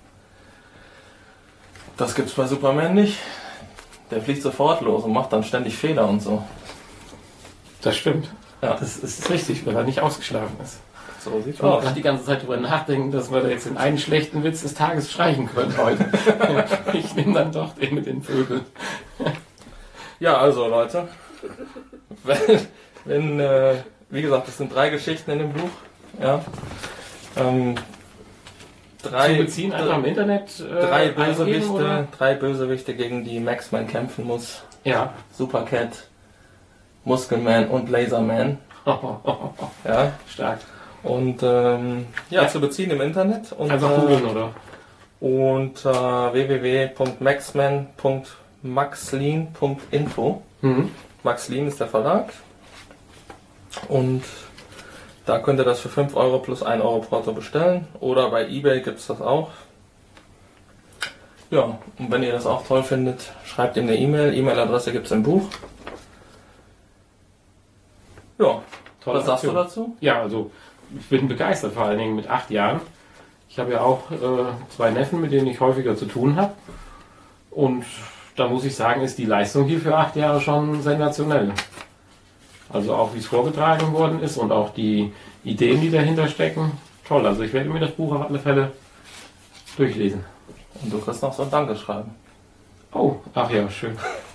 das gibt's bei Superman nicht. Der fliegt sofort los und macht dann ständig Fehler und so. Das stimmt. Ja. Das ist richtig, weil er nicht ausgeschlafen ist. So sieht's Ich muss aus. gerade die ganze Zeit drüber nachdenken, dass wir da jetzt den einen schlechten Witz des Tages streichen können heute. Ich nehme dann doch den mit den Vögeln. Ja, also Leute, wenn, wenn äh, wie gesagt, es sind drei Geschichten in dem Buch. Ja. Ähm, drei, Zu beziehen einfach im Internet. Äh, drei, eingeben, Bösewichte, oder? drei Bösewichte, gegen die Maxman kämpfen muss. Ja. Supercat, Muskelman und Laserman. Ja. Stark. Und ähm, ja, Ja. zu beziehen im Internet. Und, Einfach äh, googeln, oder? unter w w w punkt maxman punkt maxlean punkt info. Mhm. Maxlean ist der Verlag. Und da könnt ihr das für fünf Euro plus ein Euro Porto bestellen. Oder bei eBay gibt es das auch. Ja, und wenn ihr das auch toll findet, schreibt ihm eine E-Mail. E-Mail-Adresse gibt es im Buch. Ja, Tolle was sagst du Aktion. dazu? Ja, also ich bin begeistert, vor allen Dingen mit acht Jahren. Ich habe ja auch äh, zwei Neffen, mit denen ich häufiger zu tun habe. Und da muss ich sagen, ist die Leistung hier für acht Jahre schon sensationell. Also auch wie es vorgetragen worden ist und auch die Ideen, die dahinter stecken. Toll, also ich werde mir das Buch auf alle Fälle durchlesen. Und du kriegst noch so ein Dankeschreiben. Oh, ach ja, schön.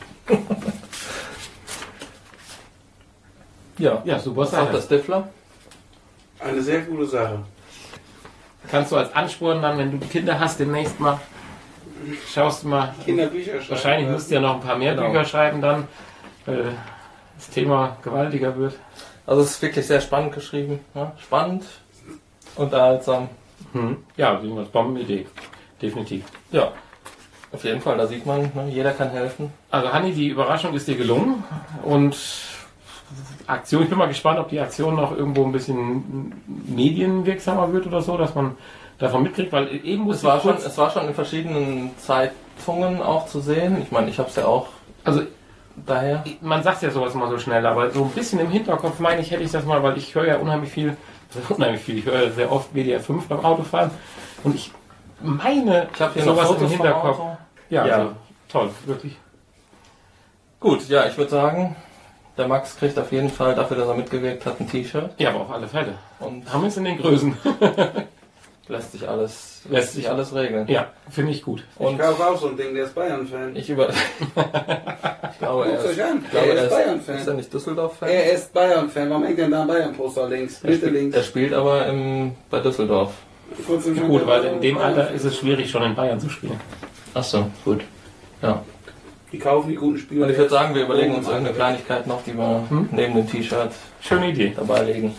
Ja, Ja, super was sagt Sache. der Stifler? Eine sehr gute Sache. Kannst du als Ansporn dann, wenn du Kinder hast, demnächst mal, schaust du mal. Kinderbücher schreiben. Wahrscheinlich musst du ja noch ein paar mehr Genau. Bücher schreiben dann, weil das Thema gewaltiger wird. Also es ist wirklich sehr spannend geschrieben. Ja? Spannend, unterhaltsam. Hm. Ja, das Bombenidee. Definitiv. Ja, auf jeden Fall, da sieht man, ne, jeder kann helfen. Also Hanni, die Überraschung ist dir gelungen und Aktion, ich bin mal gespannt, ob die Aktion noch irgendwo ein bisschen medienwirksamer wird oder so, dass man davon mitkriegt, weil eben muss Es war, ich schon, kurz, es war schon in verschiedenen Zeitungen auch zu sehen. Ich meine, ich habe es ja auch also daher. man sagt ja sowas immer so schnell, aber so ein bisschen im Hinterkopf meine ich, hätte ich das mal, weil ich höre ja unheimlich viel, also unheimlich viel, ich höre sehr oft W D R fünf beim Autofahren und ich meine, Ich habe hier noch sowas Fotos im vom Hinterkopf. Auto. Ja, Ja. Also, toll, wirklich. Gut, ja, ich würde sagen, der Max kriegt auf jeden Fall dafür, dass er mitgewirkt hat, ein T-Shirt. Ja, aber auf alle Fälle. Und Haben wir es in den Größen. lässt sich alles, lässt sich alles regeln. Ja, finde ich gut. Und ich kaufe auch so ein Ding, der ist Bayern-Fan. Ich über... ich glaube, er ist, ich glaube, er er ist Bayern-Fan. Ist er nicht Düsseldorf-Fan? Er ist Bayern-Fan. Warum hängt denn da ein Bayern-Poster links? Mitte links. Er spielt aber im, bei Düsseldorf. Gut, weil in dem Alter ist es schwierig, schon in Bayern zu spielen. Ach so, gut. Ja. Die kaufen die guten Spieler. Und ich würde sagen, wir überlegen uns irgendeine Kleinigkeit noch, die wir hm? neben dem T-Shirt schöne Idee dabei legen.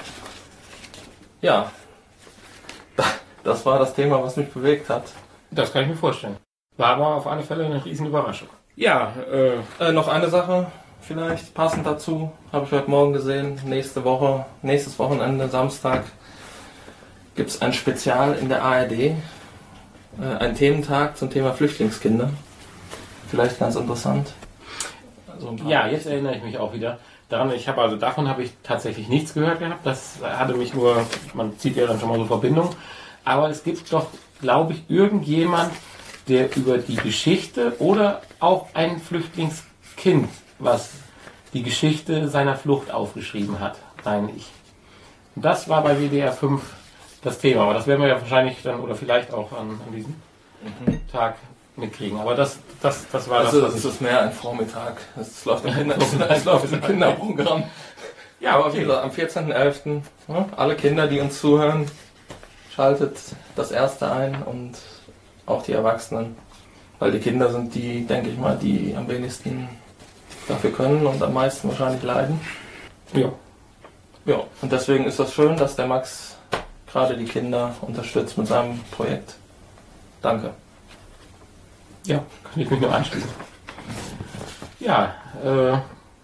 Ja. Das war das Thema, was mich bewegt hat. Das kann ich mir vorstellen. War aber auf alle Fälle eine riesen Überraschung. Ja, äh, äh, noch eine Sache vielleicht passend dazu. Habe ich heute Morgen gesehen. Nächste Woche, nächstes Wochenende, Samstag, gibt es ein Spezial in der A R D. Äh, ein Thementag zum Thema Flüchtlingskinder. Vielleicht ganz interessant. Also ja, jetzt erinnere ich mich auch wieder daran. Ich habe also davon habe ich tatsächlich nichts gehört gehabt. Das hatte mich nur, man zieht ja dann schon mal so Verbindung. Aber es gibt doch, glaube ich, irgendjemand, der über die Geschichte oder auch ein Flüchtlingskind, was die Geschichte seiner Flucht aufgeschrieben hat, meine ich. Und das war bei W D R fünf das Thema. Aber das werden wir ja wahrscheinlich dann oder vielleicht auch an, an diesem mhm. Tag mitkriegen. Aber das, das, das war also, das. Das ist mehr ein Vormittag. Das läuft im, Kinder, das läuft im Kinderprogramm. Ja, aber wie gesagt, am vierzehnten elften Ja, alle Kinder, die uns zuhören, schaltet das erste ein und auch die Erwachsenen. Weil die Kinder sind die, denke ich mal, die am wenigsten dafür können und am meisten wahrscheinlich leiden. Ja. Ja, und deswegen ist das schön, dass der Max gerade die Kinder unterstützt mit seinem Projekt. Danke. Ja, kann ich mich nur anschließen. Ja, äh,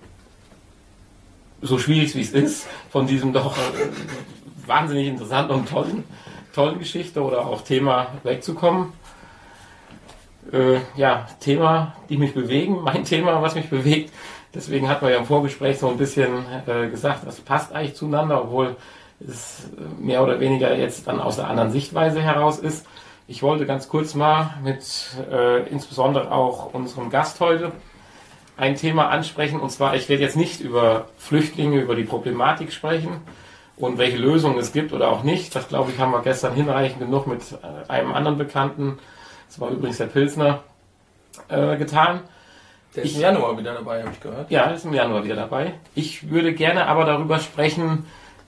so schwierig wie es ist, von diesem doch äh, wahnsinnig interessanten und tollen, tollen Geschichte oder auch Thema wegzukommen. Äh, ja, Thema, die mich bewegen, mein Thema, was mich bewegt. Deswegen hat man ja im Vorgespräch so ein bisschen äh, gesagt, das passt eigentlich zueinander, obwohl es mehr oder weniger jetzt dann aus der anderen Sichtweise heraus ist. Ich wollte ganz kurz mal mit äh, insbesondere auch unserem Gast heute ein Thema ansprechen. Und zwar, ich werde jetzt nicht über Flüchtlinge, über die Problematik sprechen und welche Lösungen es gibt oder auch nicht. Das, glaube ich, haben wir gestern hinreichend genug mit äh, einem anderen Bekannten, das war übrigens der Pilsner, äh, getan. Der ist ich, im Januar wieder dabei, habe ich gehört. Ja, der ist im Januar wieder dabei. Ich würde gerne aber darüber sprechen,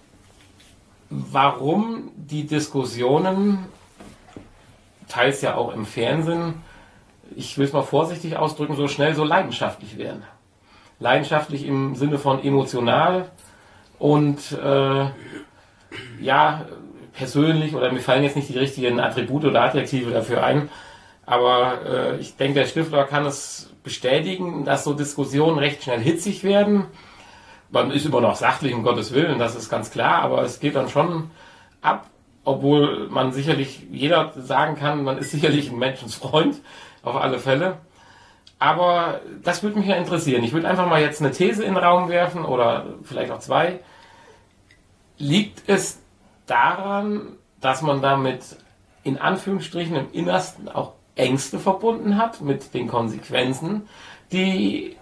warum die Diskussionen, teils ja auch im Fernsehen, ich will es mal vorsichtig ausdrücken, so schnell so leidenschaftlich werden. Leidenschaftlich im Sinne von emotional und äh, ja, persönlich, oder mir fallen jetzt nicht die richtigen Attribute oder Adjektive dafür ein, aber äh, ich denke, der Stifter kann es bestätigen, dass so Diskussionen recht schnell hitzig werden. Man ist immer noch sachlich, um Gottes Willen, das ist ganz klar, aber es geht dann schon ab, obwohl man sicherlich, jeder sagen kann, man ist sicherlich ein Menschenfreund, auf alle Fälle. Aber das würde mich ja interessieren. Ich würde einfach mal jetzt eine These in den Raum werfen, oder vielleicht auch zwei. Liegt es daran, dass man damit in Anführungsstrichen im Innersten auch Ängste verbunden hat mit den Konsequenzen, die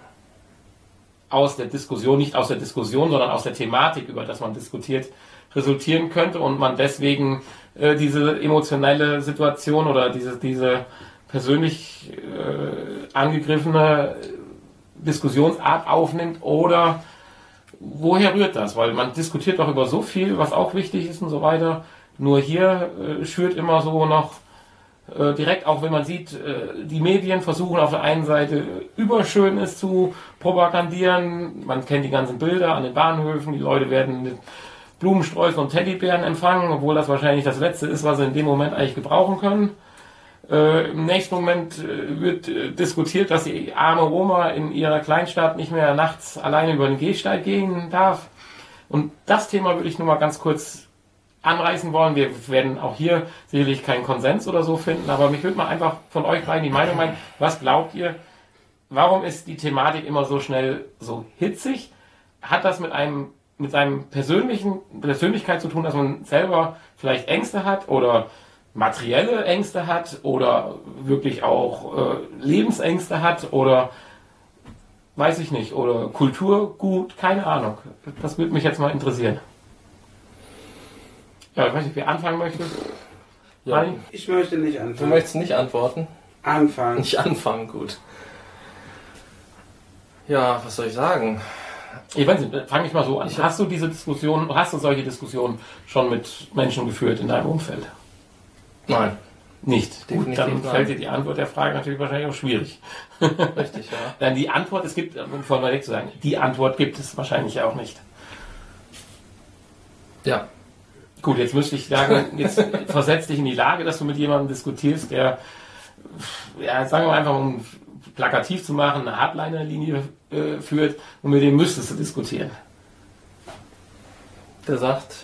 aus der Diskussion, nicht aus der Diskussion, sondern aus der Thematik, über das man diskutiert, resultieren könnte und man deswegen äh, diese emotionelle Situation oder diese, diese persönlich äh, angegriffene Diskussionsart aufnimmt, oder woher rührt das? Weil man diskutiert doch über so viel, was auch wichtig ist und so weiter. Nur hier äh, schürt immer so noch äh, direkt, auch wenn man sieht, äh, die Medien versuchen auf der einen Seite Überschönes zu propagandieren. Man kennt die ganzen Bilder an den Bahnhöfen, die Leute werden mit Blumensträußen und Teddybären empfangen, obwohl das wahrscheinlich das Letzte ist, was sie in dem Moment eigentlich gebrauchen können. Äh, Im nächsten Moment äh, wird äh, diskutiert, dass die arme Oma in ihrer Kleinstadt nicht mehr nachts alleine über den Gehsteig gehen darf. Und das Thema würde ich nur mal ganz kurz anreißen wollen. Wir werden auch hier sicherlich keinen Konsens oder so finden, aber mich würde mal einfach von euch rein die Meinung meinen, was glaubt ihr, warum ist die Thematik immer so schnell so hitzig? Hat das mit einem mit seinem persönlichen Persönlichkeit zu tun, dass man selber vielleicht Ängste hat oder materielle Ängste hat oder wirklich auch äh, Lebensängste hat oder weiß ich nicht, oder Kulturgut, keine Ahnung. Das würde mich jetzt mal interessieren. Ja, ich weiß nicht, wer anfangen möchte. Ja. Ich möchte nicht Du anfangen. möchtest nicht antworten? Anfangen. Nicht anfangen, gut. Ja, was soll ich sagen? Ich weiß nicht, fange ich mal so an. Hast du diese Diskussion, hast du solche Diskussionen schon mit Menschen geführt in deinem Umfeld? Nein. Nicht. Gut, Definitiv dann nein. fällt dir die Antwort der Frage natürlich wahrscheinlich auch schwierig. Richtig, ja. Dann die Antwort, es gibt, um vorne weg zu sagen, die Antwort gibt es wahrscheinlich auch nicht. Ja. Gut, jetzt müsste ich sagen, jetzt versetz dich in die Lage, dass du mit jemandem diskutierst, der, ja, sagen wir einfach, um plakativ zu machen, eine Hardliner-Linie äh, führt und mit dem müsstest du diskutieren. Der sagt,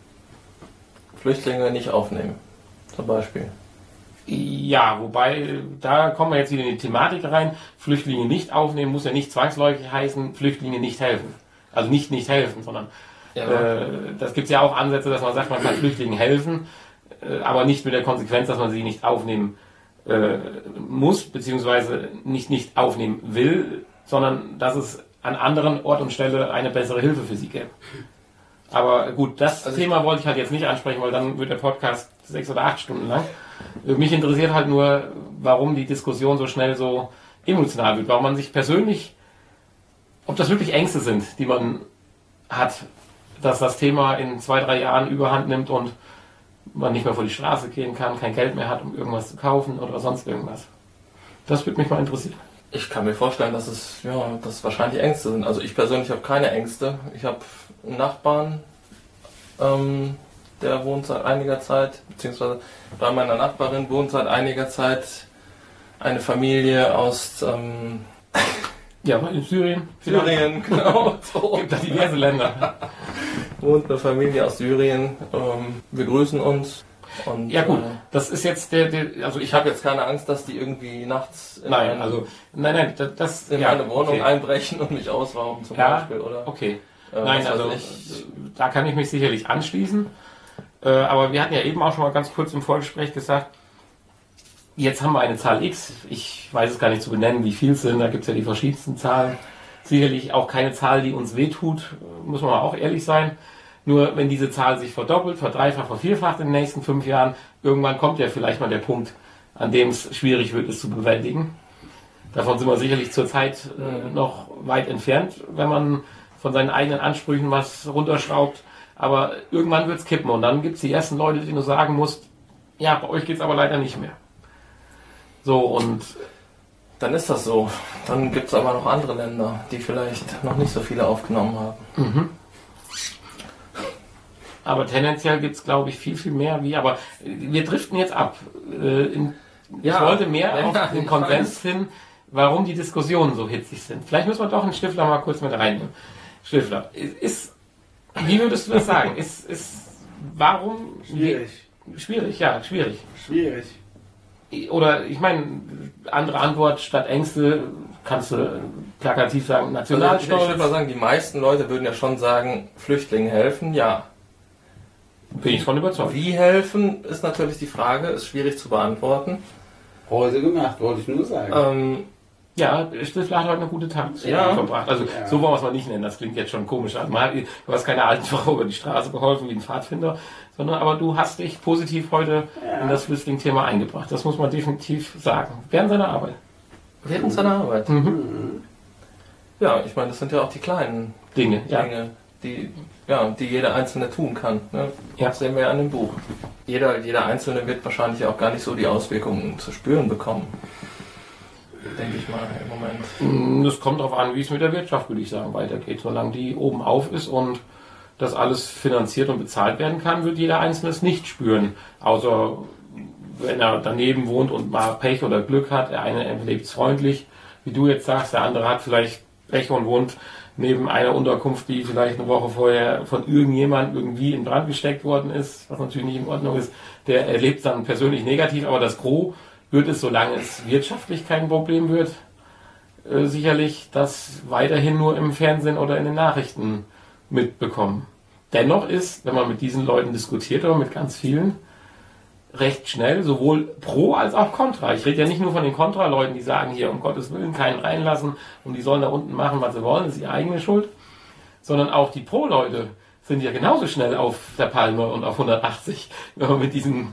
Flüchtlinge nicht aufnehmen, zum Beispiel. Ja, wobei, da kommen wir jetzt wieder in die Thematik rein. Flüchtlinge nicht aufnehmen muss ja nicht zwangsläufig heißen, Flüchtlinge nicht helfen. Also nicht nicht helfen, sondern Ja. äh, das gibt es ja auch Ansätze, dass man sagt, man kann Flüchtlingen helfen, äh, aber nicht mit der Konsequenz, dass man sie nicht aufnehmen äh, muss, beziehungsweise nicht nicht aufnehmen will, sondern dass es an anderen Ort und Stelle eine bessere Hilfe für sie gäbe. Aber gut, das Also Thema wollte ich halt jetzt nicht ansprechen, weil dann wird der Podcast sechs oder acht Stunden lang. Mich interessiert halt nur, warum die Diskussion so schnell so emotional wird, warum man sich persönlich, ob das wirklich Ängste sind, die man hat, dass das Thema in zwei, drei Jahren überhand nimmt und man nicht mehr vor die Straße gehen kann, kein Geld mehr hat, um irgendwas zu kaufen oder sonst irgendwas. Das würde mich mal interessieren. Ich kann mir vorstellen, dass es, ja, dass es wahrscheinlich Ängste sind. Also ich persönlich habe keine Ängste. Ich habe einen Nachbarn, ähm, der wohnt seit einiger Zeit, beziehungsweise bei meiner Nachbarin wohnt seit einiger Zeit eine Familie aus ähm, Ja, weil in Syrien, Syrien, genau. So. gibt da diverse Länder. Wohnt eine Familie aus Syrien. Ähm, wir grüßen uns. Und, Ja gut, äh, das ist jetzt der, der also ich ich habe jetzt keine Angst, dass die irgendwie nachts in, nein, meine, also nein, nein, das, das in ja, meine Wohnung okay. einbrechen und mich ausrauben zum Ja, Beispiel, oder? Okay. Äh, Nein, was weiß also ich. da kann ich mich sicherlich anschließen. Äh, aber wir hatten ja eben auch schon mal ganz kurz im Vorgespräch gesagt, jetzt haben wir eine Zahl X. Ich weiß es gar nicht zu benennen, wie viel es sind. Da gibt es ja die verschiedensten Zahlen. Sicherlich auch keine Zahl, die uns wehtut, muss man auch ehrlich sein. Nur wenn diese Zahl sich verdoppelt, verdreifacht, vervierfacht in den nächsten fünf Jahren, irgendwann kommt ja vielleicht mal der Punkt, an dem es schwierig wird, es zu bewältigen. Davon sind wir sicherlich zurzeit äh, noch weit entfernt, wenn man von seinen eigenen Ansprüchen was runterschraubt. Aber irgendwann wird es kippen und dann gibt es die ersten Leute, die du sagen musst, ja, bei euch geht es aber leider nicht mehr. So, und Dann ist das so. Dann gibt es aber noch andere Länder, die vielleicht noch nicht so viele aufgenommen haben. Mhm. Aber tendenziell gibt es, glaube ich, viel, viel mehr wie. Aber wir driften jetzt ab. Äh, in, Ja. ich wollte mehr Ja, auf den ich Konsens hin, warum die Diskussionen so hitzig sind. Vielleicht müssen wir doch einen Stifler mal kurz mit reinnehmen. Stifler, ist, wie würdest du das sagen? Ist, ist, warum? Schwierig. Schwierig, ja, schwierig. Schwierig. Oder ich meine, andere Antwort statt Ängste kannst du plakativ sagen, Also ich, ich Nationalstolz. würde mal sagen, die meisten Leute würden ja schon sagen, Flüchtlingen helfen, ja. Bin ich von überzeugt. Wie helfen, ist natürlich die Frage, ist schwierig zu beantworten. Heute gemacht, wollte ich nur sagen. Ähm, Ja, Stifler hat heute eine gute Tat Ja. verbracht. Also Ja. so wollen wir es mal nicht nennen, das klingt jetzt schon komisch an. Man hat- Du hast keine alten Frau über die Straße geholfen wie ein Pfadfinder, sondern aber du hast dich positiv heute Ja. in das Flüchtlingsthema eingebracht. Das muss man definitiv sagen. Während seiner Arbeit. während seiner Arbeit. Mhm. Ja, ich meine, das sind ja auch die kleinen Dinge, ja. Dinge, die, ja, die jeder Einzelne tun kann. Ne? Ja. Das sehen wir ja an dem Buch. Jeder, jeder Einzelne wird wahrscheinlich auch gar nicht so die Auswirkungen zu spüren bekommen. Denke ich mal im Moment. Das kommt darauf an, wie es mit der Wirtschaft, würde ich sagen, weitergeht. Solange die oben auf ist und das alles finanziert und bezahlt werden kann, wird jeder Einzelne es nicht spüren. Außer wenn er daneben wohnt und mal Pech oder Glück hat. Der eine lebt freundlich, wie du jetzt sagst, der andere hat vielleicht Pech und wohnt neben einer Unterkunft, die vielleicht eine Woche vorher von irgendjemand irgendwie in Brand gesteckt worden ist, was natürlich nicht in Ordnung ist. Der erlebt dann persönlich negativ, aber das Gros wird es, solange es wirtschaftlich kein Problem wird, äh, sicherlich das weiterhin nur im Fernsehen oder in den Nachrichten mitbekommen. Dennoch ist, wenn man mit diesen Leuten diskutiert oder mit ganz vielen, recht schnell sowohl pro als auch kontra. Ich rede ja nicht nur von den Kontra-Leuten, die sagen hier, um Gottes Willen, keinen reinlassen und die sollen da unten machen, was sie wollen, das ist ihre eigene Schuld, sondern auch die Pro-Leute sind ja genauso schnell auf der Palme und auf hundertachtzig, wenn man mit diesen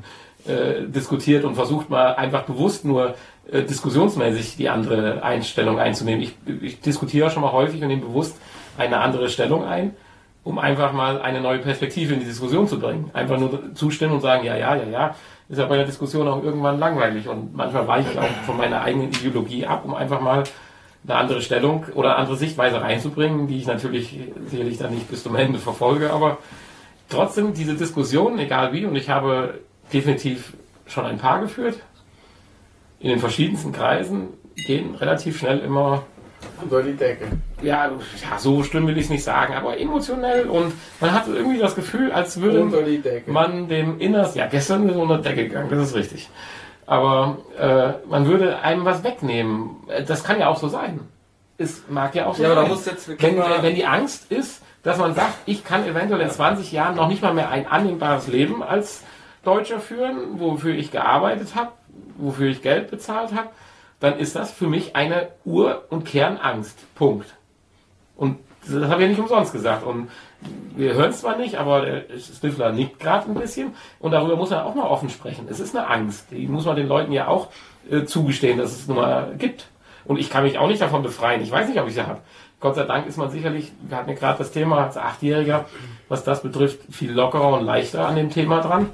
äh, diskutiert und versucht mal einfach bewusst nur äh, diskussionsmäßig die andere Einstellung einzunehmen. Ich, ich diskutiere schon mal häufig und nehme bewusst eine andere Stellung ein, um einfach mal eine neue Perspektive in die Diskussion zu bringen. Einfach nur zustimmen und sagen, ja, ja, ja, ja, ist ja bei der Diskussion auch irgendwann langweilig. Und manchmal weiche ich auch von meiner eigenen Ideologie ab, um einfach mal eine andere Stellung oder eine andere Sichtweise reinzubringen, die ich natürlich sicherlich dann nicht bis zum Ende verfolge, aber trotzdem diese Diskussion, egal wie, und ich habe definitiv schon ein paar geführt, in den verschiedensten Kreisen, gehen relativ schnell immer unter die Decke. Ja, ja, so schlimm will ich es nicht sagen, aber emotionell, und man hat irgendwie das Gefühl, als würde unter die Decke. man dem Innersten, ja, gestern ist unter die Decke gegangen, das ist richtig. Aber äh, man würde einem was wegnehmen. Das kann ja auch so sein. Es mag ja auch so ja, sein. aber da muss jetzt wenn, wenn die Angst ist, dass man sagt, ich kann eventuell in zwanzig Jahren noch nicht mal mehr ein annehmbares Leben als Deutscher führen, wofür ich gearbeitet habe, wofür ich Geld bezahlt habe, dann ist das für mich eine Ur- und Kernangst. Punkt. Und das habe ich ja nicht umsonst gesagt. Und wir hören es zwar nicht, aber der Stifler nickt gerade ein bisschen. Und darüber muss man auch mal offen sprechen. Es ist eine Angst. Die muss man den Leuten ja auch äh, zugestehen, dass es nun mal gibt. Und ich kann mich auch nicht davon befreien. Ich weiß nicht, ob ich sie habe. Gott sei Dank ist man sicherlich, wir hatten ja gerade das Thema als Achtjähriger, was das betrifft, viel lockerer und leichter an dem Thema dran.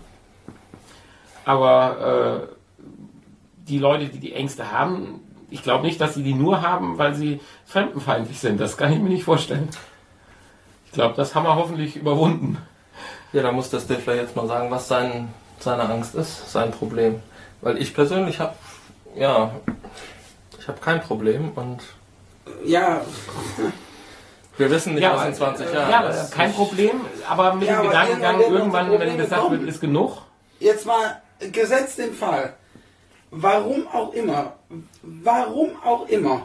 Aber äh, die Leute, die die Ängste haben, ich glaube nicht, dass sie die nur haben, weil sie fremdenfeindlich sind. Das kann ich mir nicht vorstellen. Ich glaube, das haben wir hoffentlich überwunden. Ja, da muss der Stifler jetzt mal sagen, was sein, seine Angst ist, sein Problem. Weil ich persönlich habe, ja, ich habe kein Problem und ja, wir wissen nicht, ja, was in zwanzig Jahren ja, ist. kein Ich, Problem, aber mit Ja, dem aber Gedankengang, irgendwann irgendwann, werden wenn unsere gesagt Probleme wird, ist genug. jetzt mal gesetzt den Fall. Warum auch immer, warum auch immer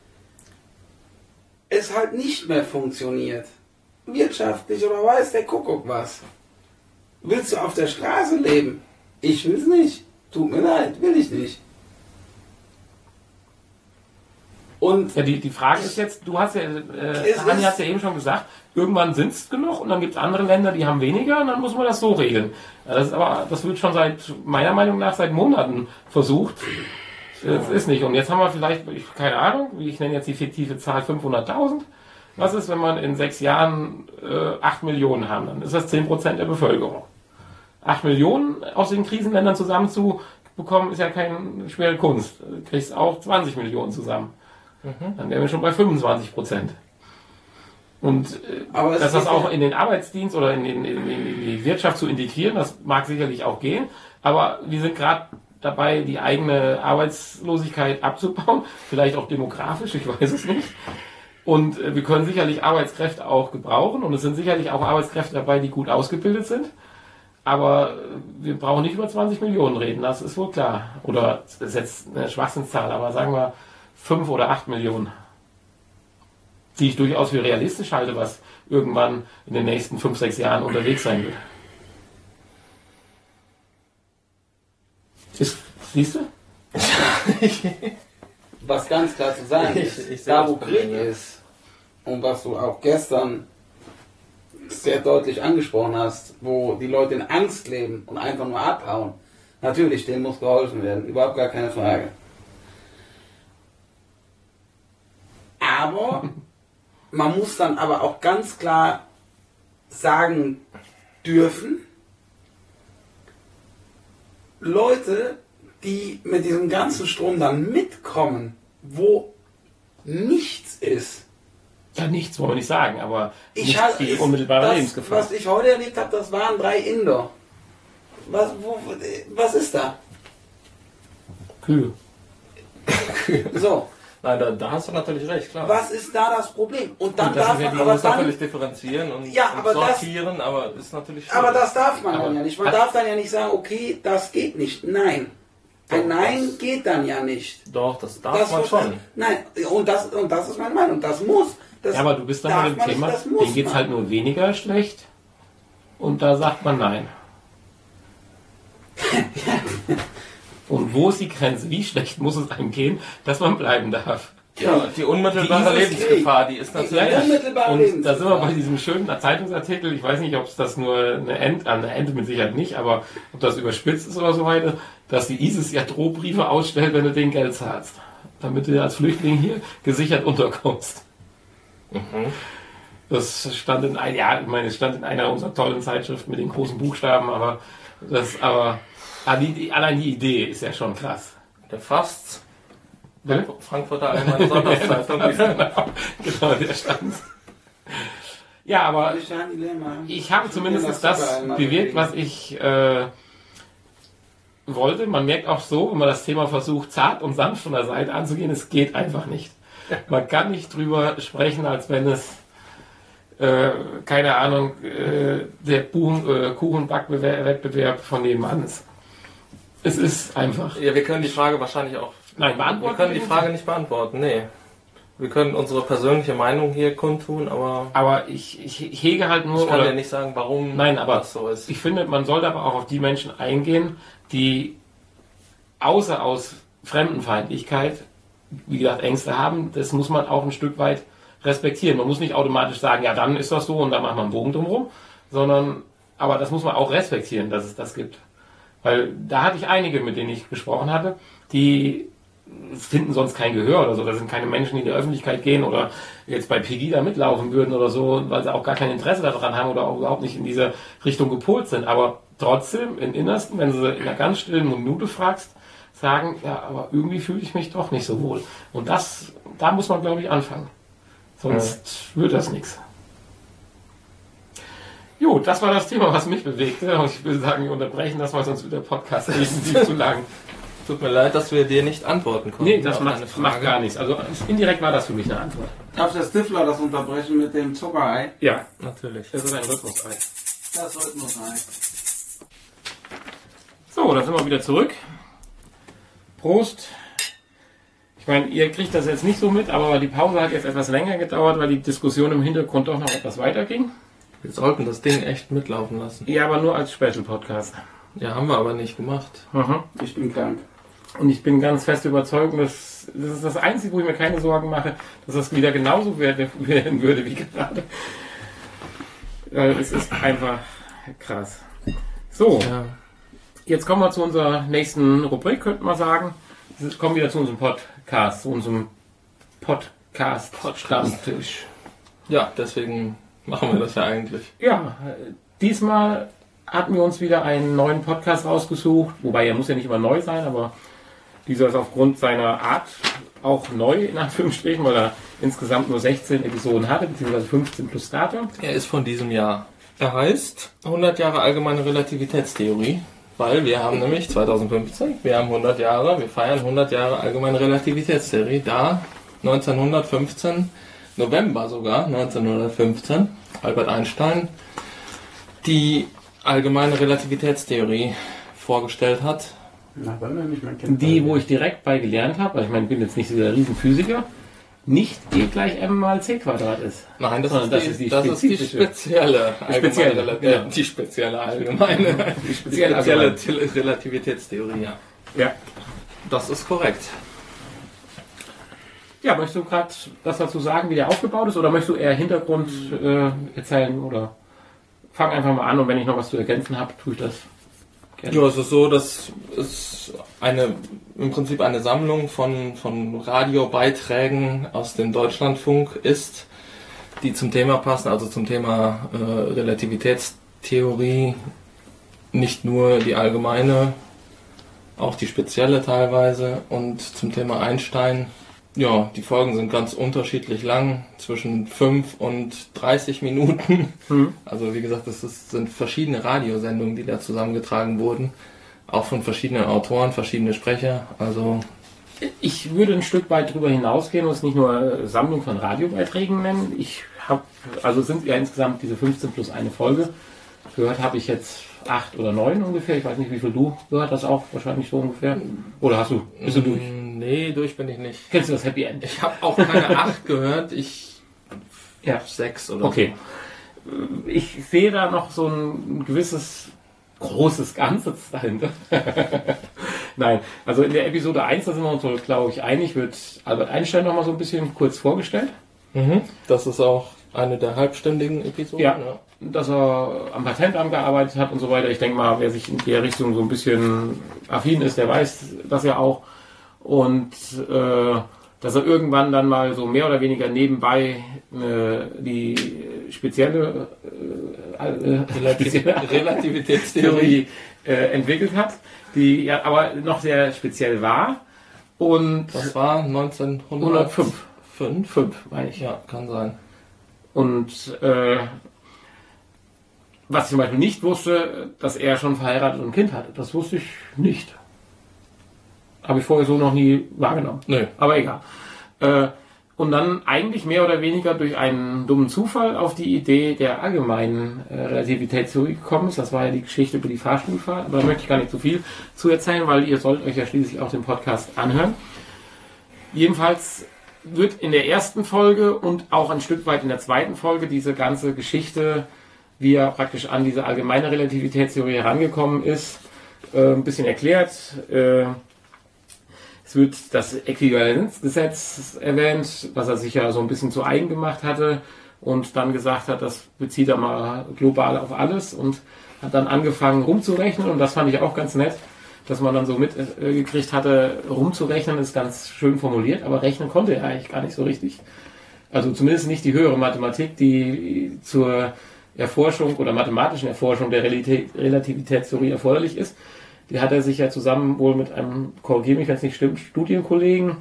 es halt nicht mehr funktioniert, wirtschaftlich oder weiß der Kuckuck was. Willst du auf der Straße leben? Ich will's nicht. Tut mir leid, will ich nicht. Und Ja, die, die Frage ist jetzt, du hast ja, äh, Es Hanni ist- hat ja eben schon gesagt, irgendwann sind es genug und dann gibt es andere Länder, die haben weniger und dann muss man das so regeln. Ja, das ist aber, das wird schon seit, meiner Meinung nach, seit Monaten versucht. Das ist nicht. Und jetzt haben wir vielleicht, ich, keine Ahnung, ich nenne jetzt die fiktive Zahl fünfhunderttausend. Was ist, wenn man in sechs Jahren äh, acht Millionen haben? Dann ist das zehn Prozent der Bevölkerung. acht Millionen aus den Krisenländern zusammenzubekommen, ist ja keine schwere Kunst. Du kriegst auch zwanzig Millionen zusammen. Dann wären wir schon bei fünfundzwanzig Prozent. Und äh, Aber es dass das geht auch ja- in den Arbeitsdienst oder in, den, in, in in die Wirtschaft zu integrieren, das mag sicherlich auch gehen. Aber wir sind gerade dabei, die eigene Arbeitslosigkeit abzubauen. Vielleicht auch demografisch, ich weiß es nicht. Und äh, wir können sicherlich Arbeitskräfte auch gebrauchen. Und es sind sicherlich auch Arbeitskräfte dabei, die gut ausgebildet sind. Aber äh, wir brauchen nicht über zwanzig Millionen reden, das ist wohl klar. Oder das ist jetzt eine Schwachsinnszahl, aber sagen wir fünf oder acht Millionen. Die ich durchaus für realistisch halte, was irgendwann in den nächsten fünf, sechs Jahren unterwegs sein wird. Ist, siehst du? was ganz klar zu sagen Ich- ist, ich sehe da das wo Problem, Krieg ja. ist und was du auch gestern sehr deutlich angesprochen hast, wo die Leute in Angst leben und einfach nur abhauen, natürlich, denen muss geholfen werden, überhaupt gar keine Frage. Aber man muss dann aber auch ganz klar sagen dürfen, Leute, die mit diesem ganzen Strom dann mitkommen, wo nichts ist. Ja, nichts wollen wir nicht sagen, aber Ich nicht halt, die ist- unmittelbare das, Lebensgefahr. was ich heute erlebt habe, das waren drei Inder. Was, wo, was ist da? Kühe. So, Nein, da, da hast du natürlich recht, klar. was ist da das Problem? Und dann Und das darf ist ja man die- Man aber muss dann, natürlich differenzieren und, Ja, und aber das- sortieren, aber ist natürlich aber schwierig. das darf man Aber- dann ja nicht. Man Hat- darf dann ja nicht sagen, okay, das geht nicht. Nein. Ein Doch, Nein das- geht dann ja nicht. Doch, das darf Das man verstehe- schon. Nein, und das, und das ist meine Meinung. Das muss. Das Ja, aber du bist dann darf bei dem man Thema, nicht, das muss denen geht es man. halt nur weniger schlecht und da sagt man nein. Und wo ist die Grenze? Wie schlecht muss es einem gehen, dass man bleiben darf? Ja, die unmittelbare Dieses Lebensgefahr, die ist natürlich... Ja, unmittelbare Und Lebensgefahr. da sind wir bei diesem schönen Zeitungsartikel, ich weiß nicht, ob es das nur eine Ente, eine Ente mit Sicherheit nicht, aber ob das überspitzt ist oder so weiter, dass die ISIS ja Drohbriefe ausstellt, wenn du den Geld zahlst, damit du als Flüchtling hier gesichert unterkommst. Mhm. Das stand in ein, ja, ich meine, es stand in einer unserer tollen Zeitschriften mit den großen Buchstaben, aber das, aber allein die Idee ist ja schon krass. Der Fasts. Hm? Frankfurter Allgemeine Sonntagszeitung. genau, genau, der stand. Ja, aber Dilemma. ich habe zumindest das bewirkt, was ich äh, wollte. Man merkt auch so, wenn man das Thema versucht, zart und sanft von der Seite anzugehen, es geht einfach nicht. Man kann nicht drüber sprechen, als wenn es, äh, keine Ahnung, äh, der äh, Kuchenbackwettbewerb von nebenan ist. Es ist einfach. Ja, wir können die Frage wahrscheinlich auch... Nein, beantworten. Wir können die Frage nicht beantworten, nee. Wir können unsere persönliche Meinung hier kundtun, aber... Aber ich, ich hege halt nur... Ich kann oder, dir nicht sagen, warum nein, aber das so ist. Ich finde, man sollte aber auch auf die Menschen eingehen, die außer aus Fremdenfeindlichkeit, wie gesagt, Ängste haben. Das muss man auch ein Stück weit respektieren. Man muss nicht automatisch sagen, ja, dann ist das so und dann macht man einen Bogen drumherum, sondern, aber das muss man auch respektieren, dass es das gibt. Weil da hatte ich einige, mit denen ich gesprochen hatte, die finden sonst kein Gehör oder so. Das sind keine Menschen, die in die Öffentlichkeit gehen oder jetzt bei Pegida mitlaufen würden oder so, weil sie auch gar kein Interesse daran haben oder auch überhaupt nicht in diese Richtung gepolt sind. Aber trotzdem, im Innersten, wenn du sie in einer ganz stillen Minute fragst, sagen, ja, aber irgendwie fühle ich mich doch nicht so wohl. Und das, da muss man, glaube ich, anfangen. Sonst ja. wird das nichts. Jo, das war das Thema, was mich bewegte. Und ich will sagen, wir unterbrechen das, weil sonst wird der Podcast definitiv zu lang. Tut mir leid, dass wir dir nicht antworten konnten. Nee, das macht, macht gar nichts. Also indirekt war das für mich eine Antwort. Darf der Stifler das unterbrechen mit dem Zuckerei? Ja, natürlich. Das ist ein Rhythmusei. Das Rhythmusei. So, da sind wir wieder zurück. Prost. Ich meine, ihr kriegt das jetzt nicht so mit, aber die Pause hat jetzt etwas länger gedauert, weil die Diskussion im Hintergrund doch noch etwas weiter ging. Wir sollten das Ding echt mitlaufen lassen. Ja, aber nur als Special-Podcast. Ja, haben wir aber nicht gemacht. Mhm. Ich bin krank. Und ich bin ganz fest überzeugt, dass das ist das Einzige, wo ich mir keine Sorgen mache, dass das wieder genauso werden würde wie gerade. Weil es ist einfach krass. So, Ja. jetzt kommen wir zu unserer nächsten Rubrik, könnte man sagen. Wir kommen wieder zu unserem Podcast, zu unserem Podcast-Stammtisch. Ja, deswegen machen wir das ja eigentlich. Ja, diesmal hatten wir uns wieder einen neuen Podcast rausgesucht, wobei er muss ja nicht immer neu sein, aber dieser ist aufgrund seiner Art auch neu, in Anführungsstrichen, weil er insgesamt nur sechzehn Episoden hatte, beziehungsweise fünfzehn plus Starter. Er ist von diesem Jahr. Er heißt hundert Jahre allgemeine Relativitätstheorie, weil wir haben nämlich zweitausendfünfzehn, wir haben hundert Jahre, wir feiern hundert Jahre allgemeine Relativitätstheorie, da neunzehnhundertfünfzehn, November sogar, neunzehnhundertfünfzehn, Albert Einstein die allgemeine Relativitätstheorie vorgestellt hat. Na, dann nenne ich mein Kind. Die, wo ich direkt bei gelernt habe, weil ich meine, ich bin jetzt nicht so der Riesenphysiker, nicht E gleich m mal c Quadrat ist. Nein, das, Sondern ist, die, das das ist die spezifische. spezielle, spezielle, allgemeine, genau. äh, die spezielle allgemeine, Die spezielle, spezielle Til- Relativitätstheorie, ja. Ja. Das ist korrekt. Ja, möchtest du gerade das dazu sagen, wie der aufgebaut ist, oder möchtest du eher Hintergrund äh, erzählen, oder fang einfach mal an und wenn ich noch was zu ergänzen habe, tue ich das gerne. Ja, es ist so, dass es eine, im Prinzip eine Sammlung von, von Radiobeiträgen aus dem Deutschlandfunk ist, die zum Thema passen, also zum Thema äh, Relativitätstheorie, nicht nur die allgemeine, auch die spezielle teilweise, und zum Thema Einstein. Ja, die Folgen sind ganz unterschiedlich lang, zwischen fünf und dreißig Minuten. Mhm. Also wie gesagt, das ist, sind verschiedene Radiosendungen, die da zusammengetragen wurden. Auch von verschiedenen Autoren, verschiedene Sprecher. Also Ich würde ein Stück weit drüber hinausgehen und es nicht nur Sammlung von Radiobeiträgen nennen. Ich habe, also es sind ja insgesamt diese fünfzehn plus eine Folge. Gehört habe ich jetzt acht oder neun ungefähr. Ich weiß nicht, wie viel du gehört hast, auch wahrscheinlich so ungefähr. Oder hast du, bist du durch? Nee, durch bin ich nicht. Kennst du das Happy End? Ich habe auch keine acht gehört, ich Ja. sechs oder Okay. Ich sehe da noch so ein gewisses großes Ganzes dahinter. Nein, also in der Episode eins, da sind wir uns, glaube ich, einig, wird Albert Einstein noch mal so ein bisschen kurz vorgestellt. Mhm. Das ist auch eine der halbstündigen Episoden. Ja, ja, dass er am Patentamt gearbeitet hat und so weiter. Ich denke mal, wer sich in der Richtung so ein bisschen affin ist, der weiß das ja auch. Und äh, dass er irgendwann dann mal so mehr oder weniger nebenbei äh, die spezielle äh, äh, Relativ- Relativitätstheorie äh, entwickelt hat, die ja aber noch sehr speziell war. Und das war neunzehnhundertfünf. Fünf, fünf, meine ich. Ja, kann sein. Und äh, was ich zum Beispiel nicht wusste, dass er schon verheiratet und ein Kind hatte. Das wusste ich nicht. Habe ich vorher so noch nie wahrgenommen. Nö. Aber egal. Äh, und dann eigentlich mehr oder weniger durch einen dummen Zufall auf die Idee der allgemeinen äh, Relativitätstheorie gekommen ist. Das war ja die Geschichte über die Fahrstuhlfahrt. Aber da möchte ich gar nicht so viel zu erzählen, weil ihr sollt euch ja schließlich auch den Podcast anhören. Jedenfalls wird in der ersten Folge und auch ein Stück weit in der zweiten Folge diese ganze Geschichte, wie er praktisch an diese allgemeine Relativitätstheorie herangekommen ist, äh, ein bisschen erklärt. Äh, es wird das Äquivalenzgesetz erwähnt, was er sich ja so ein bisschen zu eigen gemacht hatte und dann gesagt hat, das bezieht er mal global auf alles und hat dann angefangen rumzurechnen und das fand ich auch ganz nett, dass man dann so mitgekriegt hatte, rumzurechnen ist ganz schön formuliert, aber rechnen konnte er eigentlich gar nicht so richtig. Also zumindest nicht die höhere Mathematik, die zur Erforschung oder mathematischen Erforschung der Relativitätstheorie erforderlich ist. Die hat er sich ja zusammen wohl mit einem, korrigiere mich, wenn es nicht stimmt, Studienkollegen,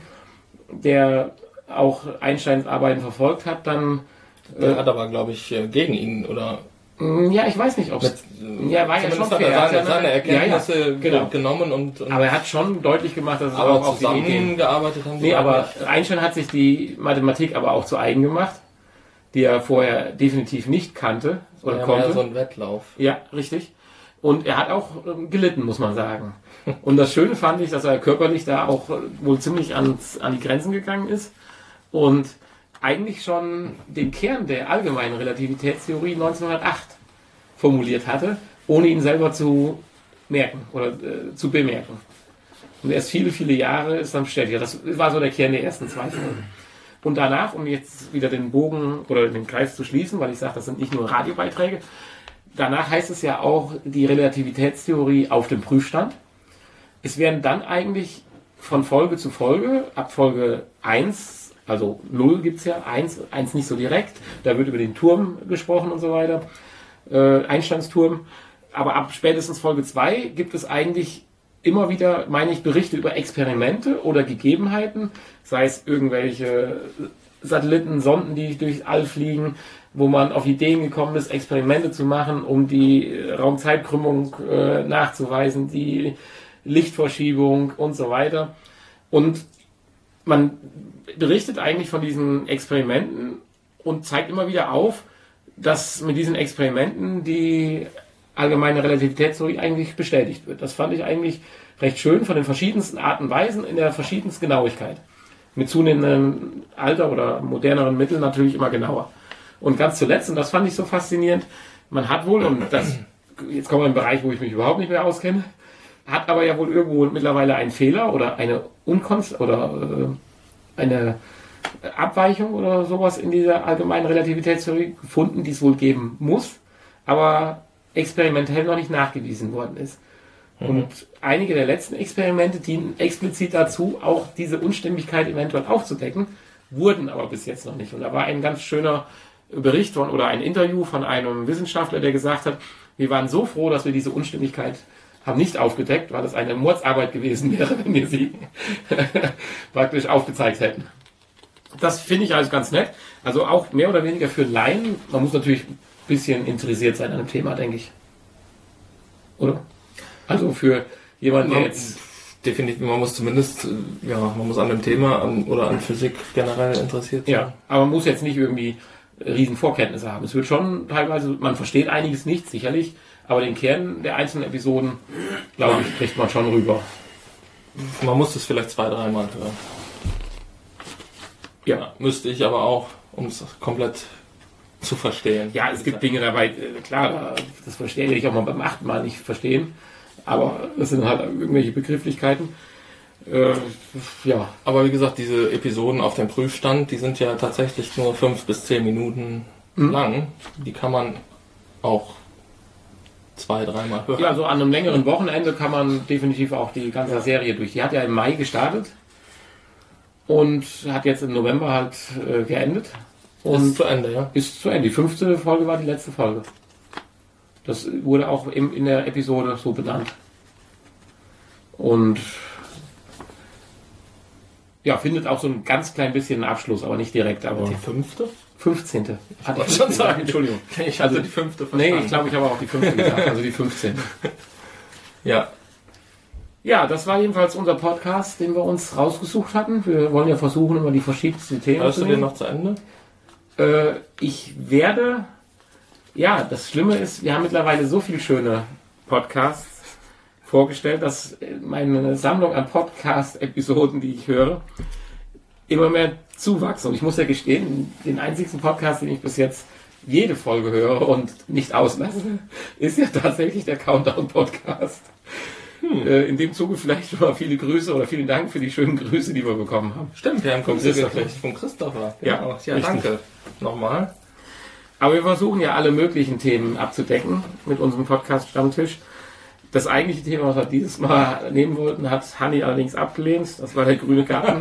der auch Einsteins Arbeiten verfolgt hat, dann... Der äh, hat aber, glaube ich, gegen ihn, oder... Ja, ich weiß nicht, ob es... Ja, war ja schon fair. Er hat seine, seine Erkenntnisse ja, ja, genau. genommen und, und... Aber er hat schon deutlich gemacht, dass es aber auch auf die Ideen... zusammengearbeitet haben. Nee, aber nicht. Einstein hat sich die Mathematik aber auch zu eigen gemacht, die er vorher definitiv nicht kannte oder ja, konnte. Ja, so ein Wettlauf. Ja, richtig. Und er hat auch ähm, gelitten, muss man sagen. Und das Schöne fand ich, dass er körperlich da auch äh, wohl ziemlich ans, an die Grenzen gegangen ist und eigentlich schon den Kern der allgemeinen Relativitätstheorie neunzehnhundertacht formuliert hatte, ohne ihn selber zu merken oder äh, zu bemerken. Und erst viele, viele Jahre ist dann bestätigt. Das war so der Kern der ersten zwei Folgen. Und danach, um jetzt wieder den Bogen oder den Kreis zu schließen, weil ich sage, das sind nicht nur Radiobeiträge, danach heißt es ja auch die Relativitätstheorie auf dem Prüfstand. Es werden dann eigentlich von Folge zu Folge, ab Folge eins, also null gibt es ja, eins, eins nicht so direkt, da wird über den Turm gesprochen und so weiter, äh, Einsteins-Turm, aber ab spätestens Folge zwei gibt es eigentlich immer wieder, meine ich, Berichte über Experimente oder Gegebenheiten, sei es irgendwelche Satelliten, Sonden, die durchs All fliegen, wo man auf Ideen gekommen ist, Experimente zu machen, um die Raumzeitkrümmung äh, nachzuweisen, die Lichtverschiebung und so weiter. Und man berichtet eigentlich von diesen Experimenten und zeigt immer wieder auf, dass mit diesen Experimenten die allgemeine Relativitätstheorie eigentlich bestätigt wird. Das fand ich eigentlich recht schön, von den verschiedensten Arten und Weisen in der verschiedensten Genauigkeit. Mit zunehmendem Alter oder moderneren Mitteln natürlich immer genauer. Und ganz zuletzt, und das fand ich so faszinierend, man hat wohl, und das, jetzt kommen wir in einen Bereich, wo ich mich überhaupt nicht mehr auskenne, hat aber ja wohl irgendwo mittlerweile einen Fehler oder eine Unkonst oder äh, eine Abweichung oder sowas in dieser allgemeinen Relativitätstheorie gefunden, die es wohl geben muss, aber experimentell noch nicht nachgewiesen worden ist. Mhm. Und einige der letzten Experimente dienen explizit dazu, auch diese Unstimmigkeit eventuell aufzudecken, wurden aber bis jetzt noch nicht. Und da war ein ganz schöner Bericht von oder ein Interview von einem Wissenschaftler, der gesagt hat, wir waren so froh, dass wir diese Unstimmigkeit haben nicht aufgedeckt, weil es eine Mordsarbeit gewesen wäre, wenn wir sie praktisch aufgezeigt hätten. Das finde ich also ganz nett. Also auch mehr oder weniger für Laien. Man muss natürlich ein bisschen interessiert sein an dem Thema, denke ich. Oder? Also für jemanden, der jetzt... Definitiv, man muss zumindest, ja, man muss an dem Thema an, oder an Physik generell interessiert sein. Ja, aber man muss jetzt nicht irgendwie riesen Vorkenntnisse haben. Es wird schon teilweise, man versteht einiges nicht, sicherlich, aber den Kern der einzelnen Episoden, glaube ich, kriegt man schon rüber. Man muss es vielleicht zwei, dreimal hören. Ja. Ja, müsste ich aber auch, um es komplett zu verstehen. Ja, es gibt Dinge dabei, klar, das verstehe ich auch mal beim achten Mal nicht verstehen. Aber das sind halt irgendwelche Begrifflichkeiten. Äh, ja. Aber wie gesagt, diese Episoden auf dem Prüfstand, die sind ja tatsächlich nur fünf bis zehn Minuten mhm. lang. Die kann man auch zwei, dreimal hören. Ja, so an einem längeren Wochenende kann man definitiv auch die ganze ja. Serie durch. Die hat ja im Mai gestartet und hat jetzt im November halt äh, geendet. Und ist zu Ende, ja? Ist zu Ende. Die fünfte Folge war die letzte Folge. Das wurde auch im, in der Episode so benannt. Und ja, findet auch so ein ganz klein bisschen einen Abschluss, aber nicht direkt. Aber die fünfte? fünfzehnte. Hatte ich schon sagen. Entschuldigung. Ich hatte also die fünfte verstanden. Nee, ich glaube, ich habe auch die fünfte gesagt, also die fünfzehnte. Ja. Ja, das war jedenfalls unser Podcast, den wir uns rausgesucht hatten. Wir wollen ja versuchen, immer die verschiedensten Themen Hörst zu du den noch zu Ende? Äh, ich werde, ja, das Schlimme ist, wir haben mittlerweile so viele schöne Podcasts vorgestellt, dass meine Sammlung an Podcast-Episoden, die ich höre, immer mehr zuwachsen. Und ich muss ja gestehen, den einzigsten Podcast, den ich bis jetzt jede Folge höre und nicht auslasse, ist ja tatsächlich der Countdown-Podcast. Hm. Äh, in dem Zuge vielleicht schon mal viele Grüße oder vielen Dank für die schönen Grüße, die wir bekommen haben. Stimmt, wir haben von Christopher. Von Christopher. Ja, ja, danke. Nochmal. Aber wir versuchen ja alle möglichen Themen abzudecken mit unserem Podcast-Stammtisch. Das eigentliche Thema, was wir dieses Mal nehmen wollten, hat Hanni allerdings abgelehnt. Das war der grüne Garten.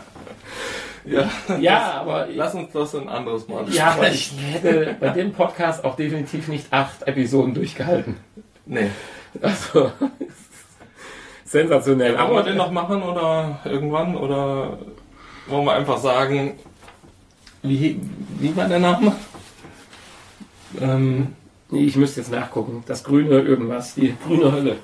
ja, ja, aber... Lass uns das ein anderes Mal besprechen. Ja, aber ich hätte bei dem Podcast auch definitiv nicht acht Episoden durchgehalten. Nee. Also, sensationell. Wollen wir den noch machen oder irgendwann? Oder wollen wir einfach sagen, wie, wie war der Name? Ähm... Ich müsste jetzt nachgucken. Das grüne irgendwas, die grüne Hölle.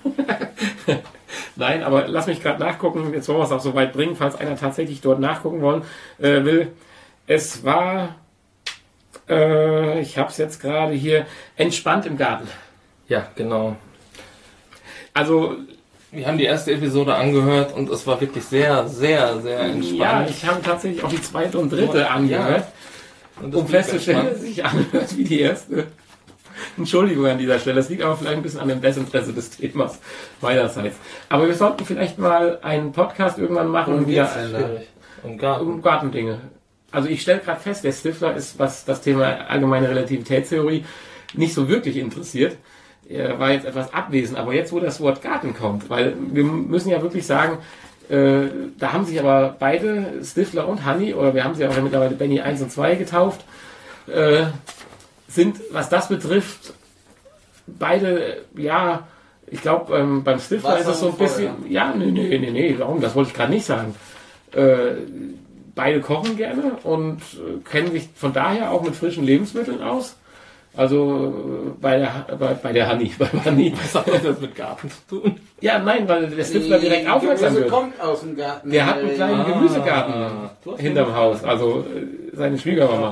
Nein, aber lass mich gerade nachgucken. Jetzt wollen wir es auch so weit bringen, falls einer tatsächlich dort nachgucken wollen, äh, will. Es war, äh, ich habe es jetzt gerade hier, entspannt im Garten. Ja, genau. Also, wir haben die erste Episode angehört und es war wirklich sehr, sehr, sehr entspannt. Ja, ich habe tatsächlich auch die zweite und dritte oh, angehört, ja. Und um festzustellen, dass es sich anhört wie die erste. Entschuldigung an dieser Stelle, das liegt aber vielleicht ein bisschen an dem Desinteresse des Themas meinerseits. Aber wir sollten vielleicht mal einen Podcast irgendwann machen und wieder um Garten. um Gartendinge. Also ich stelle gerade fest, der Stifler ist, was das Thema allgemeine Relativitätstheorie nicht so wirklich interessiert. Er war jetzt etwas abwesend, aber jetzt, wo das Wort Garten kommt, weil wir müssen ja wirklich sagen, äh, da haben sich aber beide, Stifler und Hanni, oder wir haben sie auch ja mittlerweile Benny eins und zwei getauft, äh, sind, was das betrifft, beide, ja, ich glaube, ähm, beim Stifler ist es so ein bisschen, ja, nee, nee, nee, nee, warum, das wollte ich gerade nicht sagen. Äh, beide kochen gerne und äh, kennen sich von daher auch mit frischen Lebensmitteln aus. Also äh, bei der bei, bei der Hanni, bei Hanni. Was hat das mit Garten zu tun? Ja, nein, weil der Stifler direkt Die aufmerksam Gemüse wird. kommt aus dem Garten. Der hat einen kleinen Ah, Gemüsegarten du hast hinterm einen Haus, also äh, seine Schwiegermama.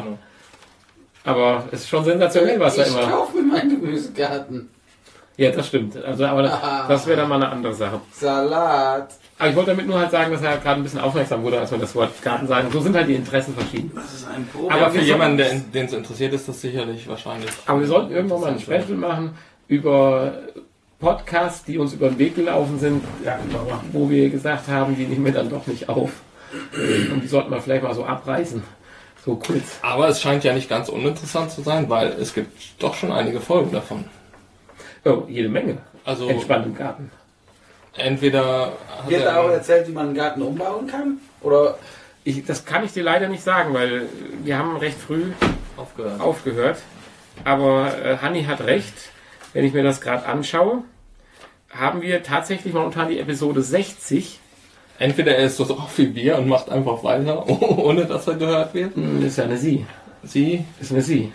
Aber es ist schon sensationell, was er ich immer... Ich kaufe mir meinen Gemüsegarten. Ja, das stimmt. Also, aber das, das wäre dann mal eine andere Sache. Salat. Aber ich wollte damit nur halt sagen, dass er gerade ein bisschen aufmerksam wurde, als wir das Wort Garten sagen. So sind halt die Interessen verschieden. Das ist ein Problem. Aber Aber für wir jemanden, sollten- den es interessiert, ist das sicherlich wahrscheinlich. Aber wir sollten irgendwann mal ein Special machen über Podcasts, die uns über den Weg gelaufen sind, wo wir gesagt haben, die nehmen wir dann doch nicht auf. Und die sollten wir vielleicht mal so abreißen. So kurz. Aber es scheint ja nicht ganz uninteressant zu sein, weil es gibt doch schon einige Folgen davon. Oh, jede Menge. Also Entspannt im Garten. entweder hat Wird da er auch erzählt, wie man einen Garten umbauen kann? Oder Ich, das kann ich dir leider nicht sagen, weil wir haben recht früh aufgehört. aufgehört. Aber äh, Hanni hat recht. Wenn ich mir das gerade anschaue, haben wir tatsächlich momentan die Episode sechzig. Entweder er ist so drauf wie wir und macht einfach weiter, ohne dass er gehört wird. Hm, Das ist ja eine Sie. Sie? Das ist eine Sie.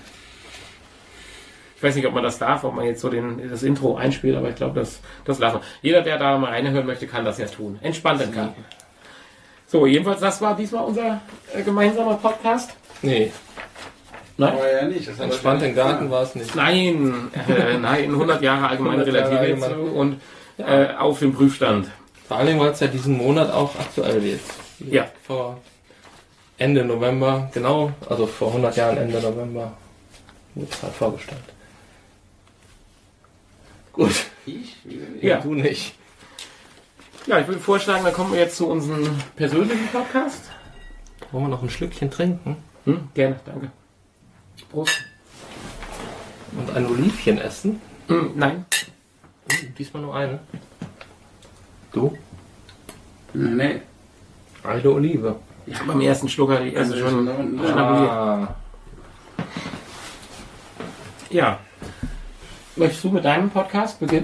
Ich weiß nicht, ob man das darf, ob man jetzt so den, das Intro einspielt, aber ich glaube, das, das lassen wir. Jeder, der da mal reinhören möchte, kann das ja tun. Entspannt im Garten. So, jedenfalls, das war diesmal unser äh, gemeinsamer Podcast. Nee, Nein? war ja nicht. Das hat entspannt er im Garten war es nicht. Nein, äh, nein, hundert Jahre allgemeine hundert Jahre Relativitätstheorie und äh, auf dem Prüfstand. Vor allem, weil es ja diesen Monat auch aktuell wird. Ja. Vor Ende November, genau, also vor hundert Jahren Ende November wurde es halt vorgestellt. Gut. Ich? Ja. Du nicht. Ja, ich würde vorschlagen, dann kommen wir jetzt zu unserem persönlichen Podcast. Wollen wir noch ein Schlückchen trinken? Hm, gerne, danke. Prost. Und ein Olivchen essen? Hm, nein. Oh, diesmal nur eine. Du? Nee. Eine Olive. Ja, beim ersten Schluck hatte ich also schon schnabuliert. Ah. Ja. Möchtest du mit deinem Podcast beginnen?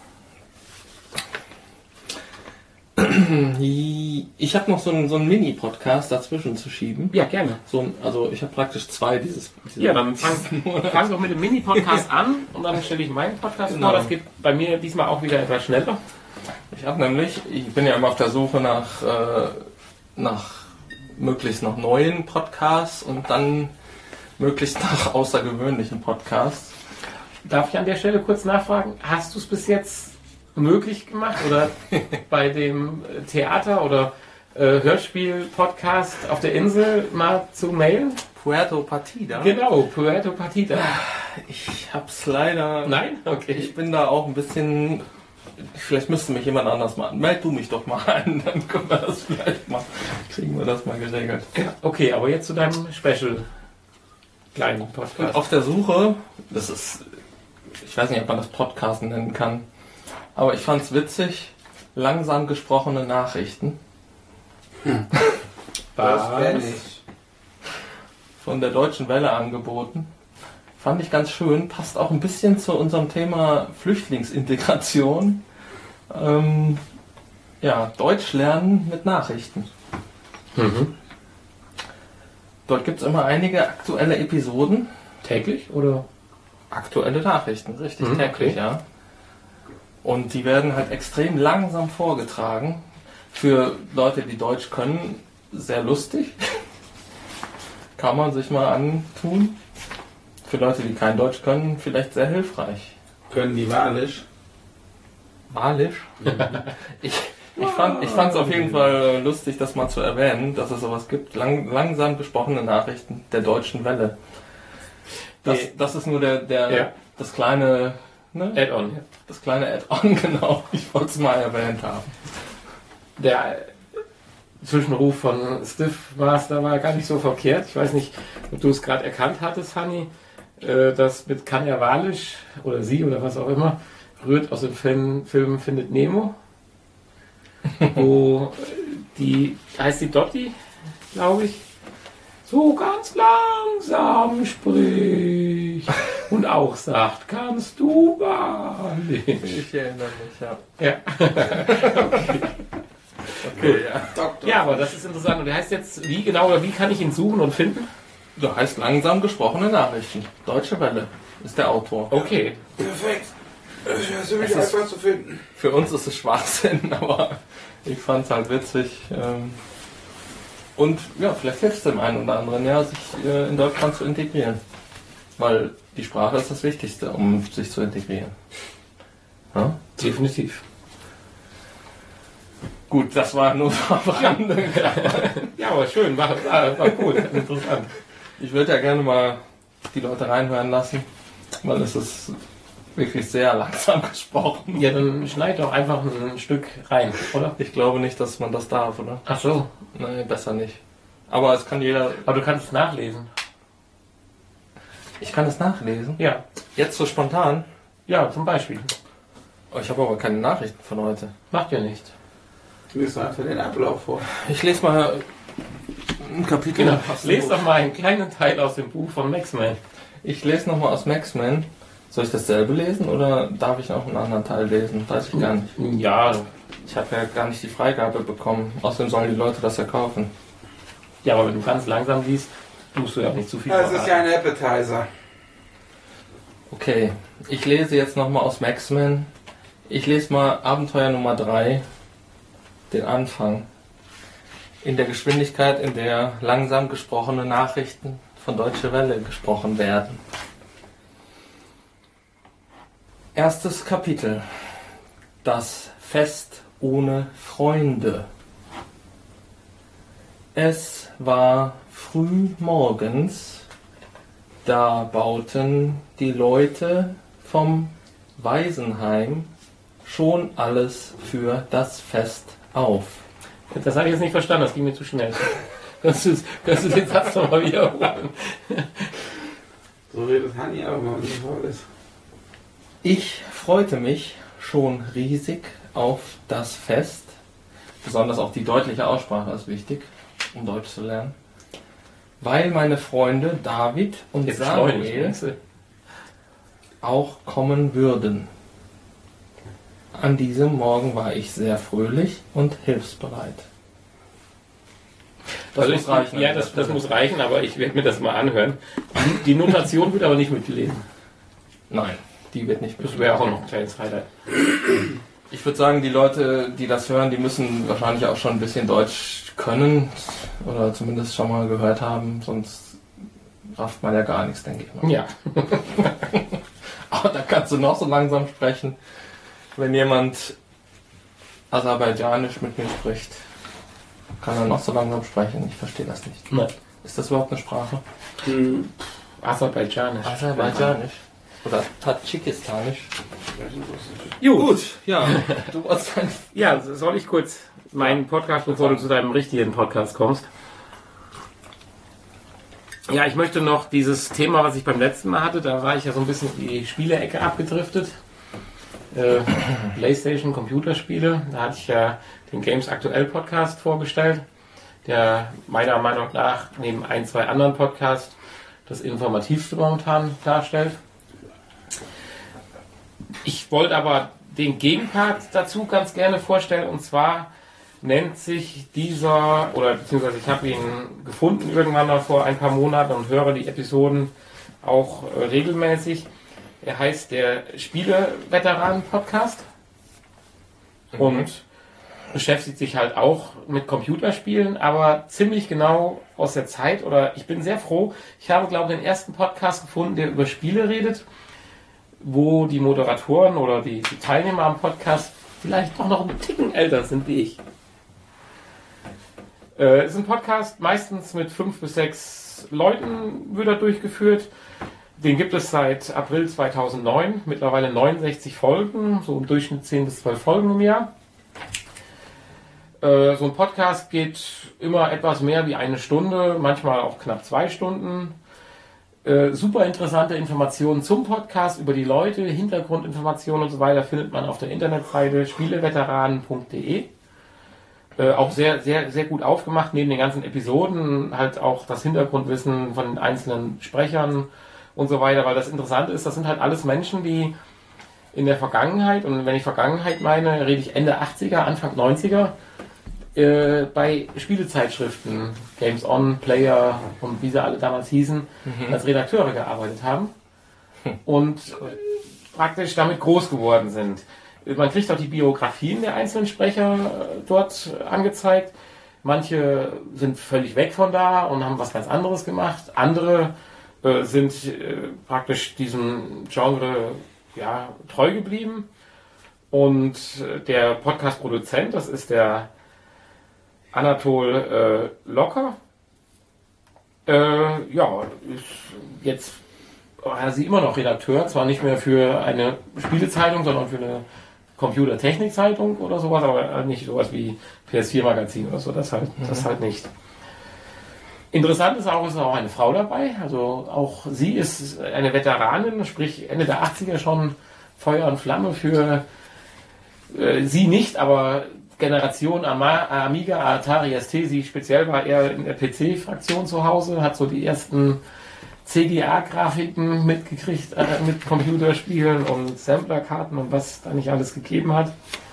Ich habe noch so einen, so einen Mini-Podcast dazwischen zu schieben. Ja, gerne. So ein, also ich habe praktisch zwei dieses. dieses Ja, dann fang, fang doch mit dem Mini-Podcast an und dann stelle ich meinen Podcast Genau. vor. Das geht bei mir diesmal auch wieder etwas schneller. Ich habe nämlich, ich bin ja immer auf der Suche nach, äh, nach möglichst noch neuen Podcasts und dann möglichst nach außergewöhnlichen Podcasts. Darf ich an der Stelle kurz nachfragen, hast du es bis jetzt möglich gemacht oder bei dem Theater- oder äh, Hörspiel-Podcast auf der Insel mal zu mailen? Puerto Partida. Genau, Puerto Partida. Ich hab's leider. Nein? Okay. Ich bin da auch ein bisschen. Vielleicht müsste mich jemand anders machen. Meld du mich doch mal an, dann können wir das vielleicht mal. Kriegen wir das mal geregelt. Okay, aber jetzt zu deinem Special kleinen Podcast. Auf der Suche, das ist. Ich weiß nicht, ob man das Podcast nennen kann. Aber ich fand's witzig. Langsam gesprochene Nachrichten. Hm. Das werde ich. Von der Deutschen Welle angeboten. Fand ich ganz schön. Passt auch ein bisschen zu unserem Thema Flüchtlingsintegration. Ähm, ja, Deutsch lernen mit Nachrichten. Mhm. Dort gibt es immer einige aktuelle Episoden. Täglich oder? Aktuelle Nachrichten, richtig, Mhm, täglich, okay. ja. Und die werden halt extrem langsam vorgetragen. Für Leute, die Deutsch können, sehr lustig. Kann man sich mal antun. Für Leute, die kein Deutsch können, vielleicht sehr hilfreich. Können die Walisch? Walisch? ich ich fand ich fand es auf jeden Fall lustig, das mal zu erwähnen, dass es sowas gibt. Lang, langsam gesprochene Nachrichten der Deutschen Welle. Das, das ist nur der, der Ja. das kleine ne? Add-on. Das kleine Add-on, genau. Ich wollte es mal erwähnt haben. Der Zwischenruf von Stiff Master war gar nicht so verkehrt. Ich weiß nicht, ob du es gerade erkannt hattest, Hanni. Äh, das mit Kanja Walisch oder sie oder was auch immer rührt aus dem Film, Film Findet Nemo. Wo die, heißt die Dotti, glaube ich, so ganz langsam spricht und auch sagt, kannst du Walisch? Ich erinnere mich, ja. Ja. Okay, ja. Doktor. Ja, aber das ist interessant. Und der heißt jetzt, wie genau oder wie kann ich ihn suchen und finden? Du heißt langsam gesprochene Nachrichten. Deutsche Welle ist der Autor. Okay. Perfekt. Das ist für mich Es ist- einfach zu finden. Für uns ist es Schwachsinn, aber ich fand es halt witzig. ähm, Und ja, vielleicht hilft es dem einen oder anderen, ja, sich äh, in Deutschland zu integrieren. Weil die Sprache ist das Wichtigste, um sich zu integrieren. Ja? Definitiv. Gut, das war nur so am Rande. Ja, aber schön, war, war, war cool, interessant. Ich würde ja gerne mal die Leute reinhören lassen, weil es ist wirklich sehr langsam gesprochen. Ja, dann schneid doch einfach ein Stück rein, oder? Ich glaube nicht, dass man das darf, oder? Ach so. Nein, besser nicht. Aber es kann jeder. Aber du kannst es nachlesen. Ich kann es nachlesen. Ja. Jetzt so spontan. Ja, zum Beispiel. Oh, ich habe aber keine Nachrichten von heute. Macht ja nichts. Du liest einfach den Ablauf vor. Ich lese mal ein Kapitel. Genau. aus dem Lest Buch. doch mal einen kleinen Teil aus dem Buch von Maxman. Ich lese nochmal aus Maxman. Soll ich dasselbe lesen oder darf ich noch einen anderen Teil lesen? Weiß ich gar nicht. Ja, Ich habe ja gar nicht die Freigabe bekommen. Außerdem sollen die Leute das ja kaufen. ja, aber wenn du ganz langsam liest, tust du ja auch nicht zu viel. Das ist ja ein Appetizer. Okay, ich lese jetzt nochmal aus Maxman. Ich lese mal Abenteuer Nummer drei, den Anfang. In der Geschwindigkeit, in der langsam gesprochene Nachrichten von Deutsche Welle gesprochen werden. Erstes Kapitel. Das Fest ohne Freunde. Es war früh morgens, da bauten die Leute vom Waisenheim schon alles für das Fest auf. Das habe ich jetzt nicht verstanden, das ging mir zu schnell. Kannst du, kannst du den Satz nochmal wiederholen? So redet Hanni auch mal, wenn sie faul ist. Ich freute mich schon riesig auf das Fest. Besonders auch die deutliche Aussprache ist wichtig, um Deutsch zu lernen. Weil meine Freunde David und Jetzt Samuel auch kommen würden. An diesem Morgen war ich sehr fröhlich und hilfsbereit. Das also muss ich, reichen. Ja, das, das muss reichen, aber ich werde mir das mal anhören. Die Notation wird aber nicht mitgelesen. Nein, die wird nicht mitgelesen. Das wäre auch noch ein kleines Highlight. Ich würde sagen, die Leute, die das hören, die müssen wahrscheinlich auch schon ein bisschen Deutsch können oder zumindest schon mal gehört haben, sonst rafft man ja gar nichts, denke ich mal. Ja. Aber da kannst du noch so langsam sprechen. Wenn jemand Aserbaidschanisch mit mir spricht, kann er noch so langsam sprechen. Ich verstehe das nicht. Nein. Ist das überhaupt eine Sprache? Hm. Aserbaidschanisch. Aserbaidschanisch. Oder Tadschikistanisch. Gut. Gut, ja. Du warst ein ja, soll ich kurz meinen Podcast, bevor du zu deinem richtigen Podcast kommst? Ja, ich möchte noch dieses Thema, was ich beim letzten Mal hatte, da war ich ja so ein bisschen in die Spielecke abgedriftet. Äh, PlayStation, Computerspiele. Da hatte ich ja den Games Aktuell Podcast vorgestellt, der meiner Meinung nach neben ein, zwei anderen Podcasts das Informativste momentan darstellt. Ich wollte aber den Gegenpart dazu ganz gerne vorstellen, und zwar nennt sich dieser, oder beziehungsweise ich habe ihn gefunden irgendwann mal vor ein paar Monaten und höre die Episoden auch äh, regelmäßig. Er heißt der Spiele-Veteranen-Podcast mhm. und beschäftigt sich halt auch mit Computerspielen, aber ziemlich genau aus der Zeit, oder ich bin sehr froh, ich habe, glaube ich, den ersten Podcast gefunden, der über Spiele redet, wo die Moderatoren oder die, die Teilnehmer am Podcast vielleicht doch noch ein Ticken älter sind wie ich. Es äh, ist ein Podcast, meistens mit fünf bis sechs Leuten wird er durchgeführt. Den gibt es seit April zweitausendneun, mittlerweile neunundsechzig Folgen, so im Durchschnitt zehn bis zwölf Folgen im Jahr. Äh, so ein Podcast geht immer etwas mehr wie eine Stunde, manchmal auch knapp zwei Stunden. Äh, super interessante Informationen zum Podcast über die Leute, Hintergrundinformationen und so weiter findet man auf der Internetseite spieleveteranen punkt de. Äh, auch sehr, sehr, sehr gut aufgemacht, neben den ganzen Episoden halt auch das Hintergrundwissen von den einzelnen Sprechern und so weiter, weil das Interessante ist, das sind halt alles Menschen, die in der Vergangenheit, und wenn ich Vergangenheit meine, rede ich Ende achtziger, Anfang neunziger, äh, bei Spielezeitschriften, Games On, Player und wie sie alle damals hießen, mhm. als Redakteure gearbeitet haben und äh, praktisch damit groß geworden sind. Man kriegt auch die Biografien der einzelnen Sprecher äh, dort angezeigt. Manche sind völlig weg von da und haben was ganz anderes gemacht. Andere äh, sind äh, praktisch diesem Genre ja, treu geblieben. Und äh, der Podcast-Produzent, das ist der Anatol äh, Locker. Äh, ja, ist jetzt er ist immer noch Redakteur, zwar nicht mehr für eine Spielezeitung, sondern für eine Computertechnikzeitung oder sowas, aber nicht sowas wie P S vier Magazin oder so, das halt, mhm. das halt nicht. Interessant ist auch, ist auch eine Frau dabei, also auch sie ist eine Veteranin, sprich Ende der achtziger schon Feuer und Flamme für äh, sie nicht, aber Generation Ama- Amiga, Atari S T, sie speziell war eher in der P C-Fraktion zu Hause, hat so die ersten C G A-Grafiken mitgekriegt äh, mit Computerspielen und Samplerkarten und was da nicht alles gegeben hat.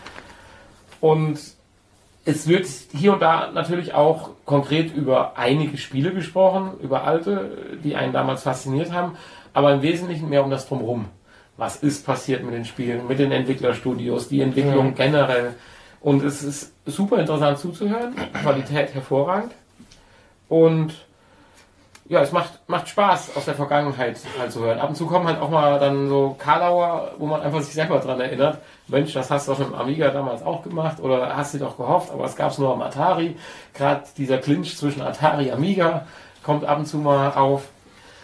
Und es wird hier und da natürlich auch konkret über einige Spiele gesprochen, über alte, die einen damals fasziniert haben, aber im Wesentlichen mehr um das Drumherum. Was ist passiert mit den Spielen, mit den Entwicklerstudios, die Entwicklung mhm. generell. Und es ist super interessant zuzuhören, Qualität hervorragend. Und ja, es macht, macht Spaß, aus der Vergangenheit halt zu hören. Ab und zu kommen halt auch mal dann so Karlauer, wo man einfach sich selber dran erinnert. Mensch, das hast du doch mit dem Amiga damals auch gemacht oder hast du doch gehofft, aber es gab es nur am Atari. Gerade dieser Clinch zwischen Atari und Amiga kommt ab und zu mal auf.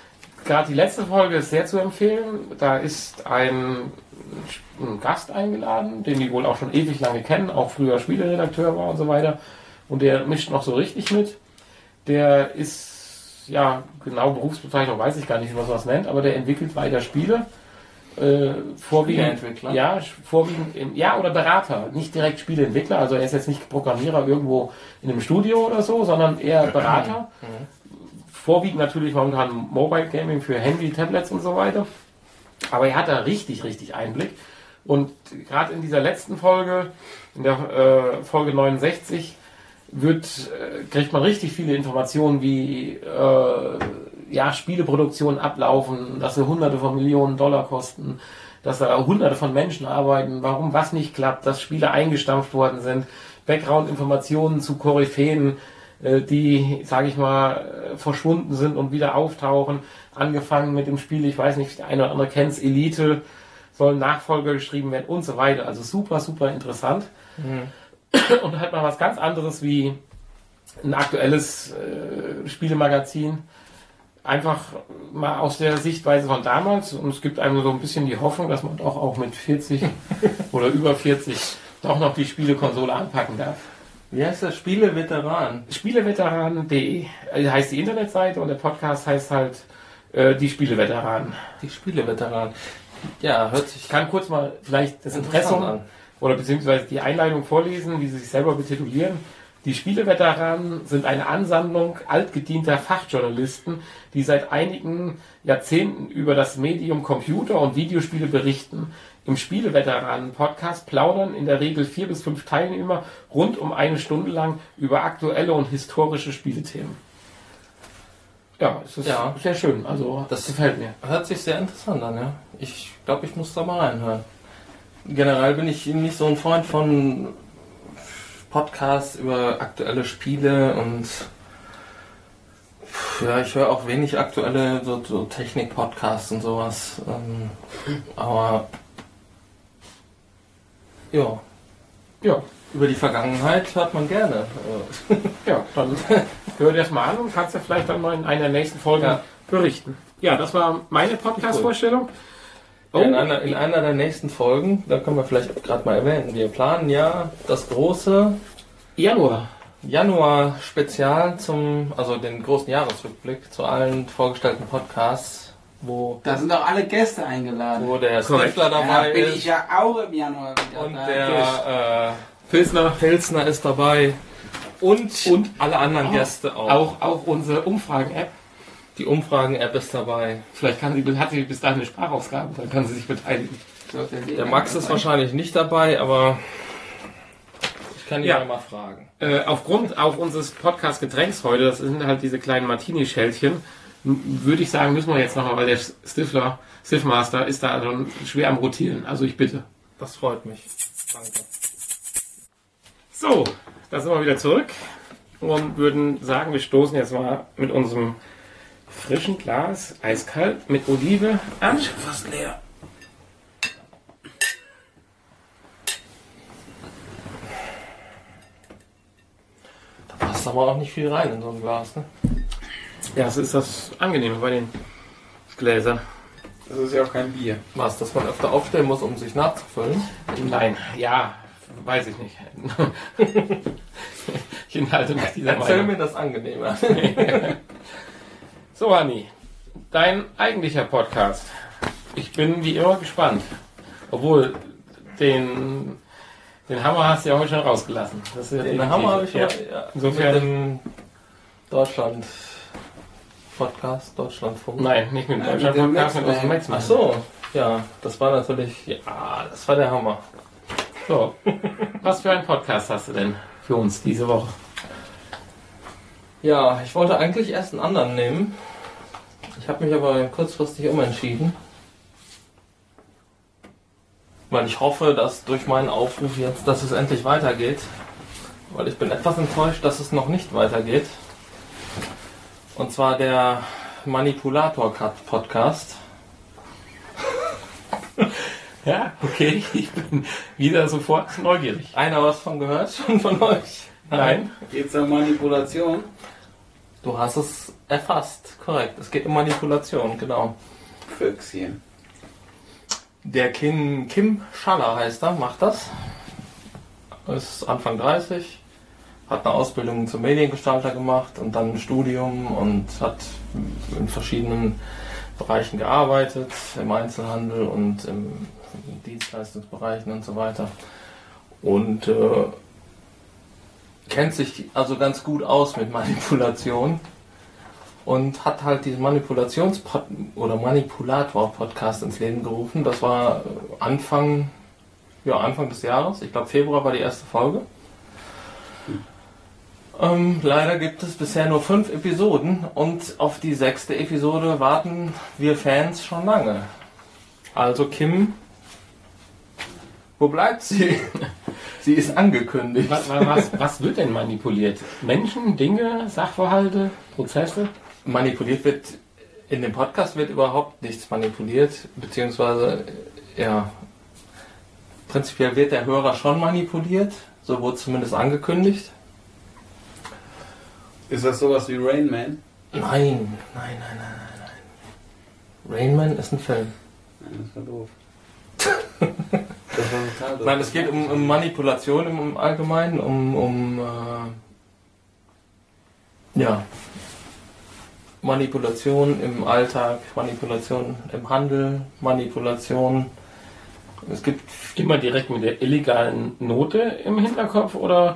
gerade die letzte Folge ist sehr zu empfehlen. Da ist ein, ein Gast eingeladen, den die wohl auch schon ewig lange kennen, auch früher Spieleredakteur war und so weiter. Und der mischt noch so richtig mit. Der ist, ja, genau Berufsbezeichnung weiß ich gar nicht, wie man sowas nennt, aber der entwickelt weiter Spiele. Äh, vorwiegend, Spieleentwickler? Ja, vorwiegend, in, ja, oder Berater, nicht direkt Spieleentwickler, also er ist jetzt nicht Programmierer irgendwo in einem Studio oder so, sondern eher Berater. Vorwiegend natürlich momentan Mobile Gaming für Handy, Tablets und so weiter. Aber er hat da richtig, richtig Einblick. Und gerade in dieser letzten Folge, in der äh, Folge neunundsechzig, wird, äh, kriegt man richtig viele Informationen, wie äh, ja, Spieleproduktionen ablaufen, dass sie hunderte von Millionen Dollar kosten, dass da hunderte von Menschen arbeiten, warum was nicht klappt, dass Spiele eingestampft worden sind, Background-Informationen zu Koryphäen, äh, die, sage ich mal, verschwunden sind und wieder auftauchen, angefangen mit dem Spiel, ich weiß nicht, der eine oder andere kennt es, Elite, sollen Nachfolger geschrieben werden und so weiter. Also super, super interessant. Mhm. Und halt mal was ganz anderes wie ein aktuelles äh, Spielemagazin. Einfach mal aus der Sichtweise von damals. Und es gibt einem so ein bisschen die Hoffnung, dass man doch auch mit vierzig oder über vierzig doch noch die Spielekonsole anpacken darf. Wie heißt das? Spieleveteran? Spieleveteran punkt de heißt die Internetseite und der Podcast heißt halt äh, die Spieleveteranen. Die Spieleveteranen. Ja, hört sich... Ich kann kurz mal vielleicht das Impressum an. Oder beziehungsweise die Einleitung vorlesen, wie sie sich selber betitulieren. Die Spieleveteranen sind eine Ansammlung altgedienter Fachjournalisten, die seit einigen Jahrzehnten über das Medium Computer und Videospiele berichten. Im Spieleveteranen-Podcast plaudern in der Regel vier bis fünf Teilnehmer rund um eine Stunde lang über aktuelle und historische Spielethemen. Ja, es ist ja sehr schön. Also das gefällt mir. Hört sich sehr interessant an, ja. Ich glaube, ich muss da mal reinhören. Generell bin ich nicht so ein Freund von Podcasts über aktuelle Spiele und ja, ich höre auch wenig aktuelle so, so Technik-Podcasts und sowas. Ähm, aber ja. Ja. Über die Vergangenheit hört man gerne. Ja, dann hör dir das mal an und kannst ja vielleicht dann mal in einer der nächsten Folgen ja. berichten. Ja, das war meine Podcast-Vorstellung. Oh. Ja, in, einer, in einer der nächsten Folgen, da können wir vielleicht gerade mal erwähnen, wir planen ja das große Januar. Januar-Spezial zum, also den großen Jahresrückblick zu allen vorgestellten Podcasts, wo... Da sind auch alle Gäste eingeladen. Wo der Stifler dabei ja, bin ist. ich ja auch im Januar wieder und da. der äh, Pilsner. Pilsner ist dabei. Und, und alle anderen auch, Gäste auch. Auch, auch unsere Umfragen-App. Die Umfragen-App ist dabei. Vielleicht kann sie, hat sie bis dahin eine Sprachausgabe, dann kann sie sich beteiligen. Der Max ist wahrscheinlich nicht dabei, aber ich kann ihn ja mal fragen. Äh, aufgrund auch unseres Podcast-Getränks heute, das sind halt diese kleinen Martini-Schältchen, würde ich sagen, müssen wir jetzt nochmal, weil der Stifler, Stiffmaster ist da schon schwer am Rotieren. Also ich bitte. Das freut mich. Danke. So, da sind wir wieder zurück und würden sagen, wir stoßen jetzt mal mit unserem frischen Glas, eiskalt, mit Olive an. Schon fast leer. Da passt aber auch nicht viel rein in so ein Glas, ne? Ja, das ist das Angenehme bei den Gläsern. Das ist ja auch kein Bier. Was, dass man öfter aufstellen muss, um sich nachzufüllen? Nein, ja, weiß ich nicht. Ich enthalte mich dieser Erzähl Meinung. mir das angenehmer. So, Hanni, dein eigentlicher Podcast. Ich bin wie immer gespannt. Obwohl, den, den Hammer hast du ja heute schon rausgelassen. Das ist ja den Hammer habe ich schon ja. ja, Insofern mit dem Deutschland Podcast, Deutschlandfunk. Nein, nicht mit dem Nein, Deutschland mit dem Podcast, mit unserem Max. Max. Ach so, ja, das war natürlich, ja, das war der Hammer. So, was für einen Podcast hast du denn für uns diese Woche? Ja, ich wollte eigentlich erst einen anderen nehmen. Ich habe mich aber kurzfristig umentschieden. Weil ich hoffe, dass durch meinen Aufruf jetzt, dass es endlich weitergeht. Weil ich bin etwas enttäuscht, dass es noch nicht weitergeht. Und zwar der Manipulator-Podcast. Ja, okay, ich bin wieder sofort neugierig. Einer was von gehört schon von euch? Nein. Geht's um Manipulation? Du hast es erfasst, korrekt. Es geht um Manipulation, genau. Füchschen. Der Kim, Kim Schaller heißt er, macht das. Ist Anfang dreißig, hat eine Ausbildung zum Mediengestalter gemacht und dann ein Studium und hat in verschiedenen Bereichen gearbeitet, im Einzelhandel und im Dienstleistungsbereichen und so weiter. Und äh, kennt sich also ganz gut aus mit Manipulation und hat halt diesen Manipulations- oder Manipulator-Podcast ins Leben gerufen. Das war Anfang, ja, Anfang des Jahres. Ich glaube, Februar war die erste Folge. Ähm, leider gibt es bisher nur fünf Episoden und auf die sechste Episode warten wir Fans schon lange. Also Kim, wo bleibt sie? Sie ist angekündigt. Was, was, was wird denn manipuliert? Menschen, Dinge, Sachverhalte, Prozesse? Manipuliert wird, in dem Podcast wird überhaupt nichts manipuliert, beziehungsweise, ja, prinzipiell wird der Hörer schon manipuliert, so wurde zumindest angekündigt. Ist das sowas wie Rain Man? Nein, nein, nein, nein, nein, nein. Rain Man ist ein Film. Nein, das war doof. Das war total doof. Nein, es geht um, um Manipulation im Allgemeinen, um, um äh, ja, Manipulation im Alltag, Manipulation im Handel, Manipulation. Es gibt immer direkt mit der illegalen Note im Hinterkopf oder?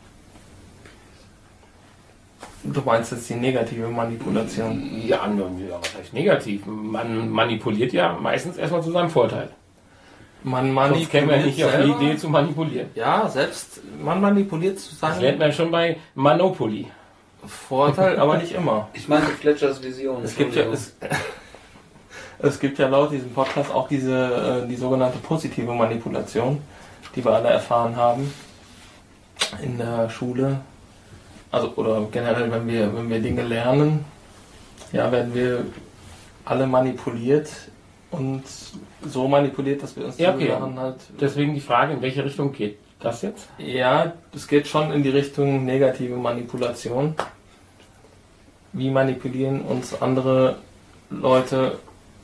Du meinst jetzt die negative Manipulation? Ja, ja, was heißt negativ? Man manipuliert ja meistens erstmal zu seinem Vorteil. Man Sonst käme man nicht auf die selber. Idee zu manipulieren. Ja, selbst man manipuliert zu Das lernt seinem man schon bei Monopoly. Vorteil, aber nicht immer. Ich meinte Fletchers Vision. Es gibt ja, es, es gibt ja laut diesem Podcast auch diese äh, die sogenannte positive Manipulation, die wir alle erfahren haben in der Schule. Also oder generell, wenn wir wenn wir Dinge lernen, ja, werden wir alle manipuliert und so manipuliert, dass wir uns Ja, diese okay. Sachen halt. Deswegen die Frage, in welche Richtung geht das jetzt? Ja, es geht schon in die Richtung negative Manipulation. Wie manipulieren uns andere Leute?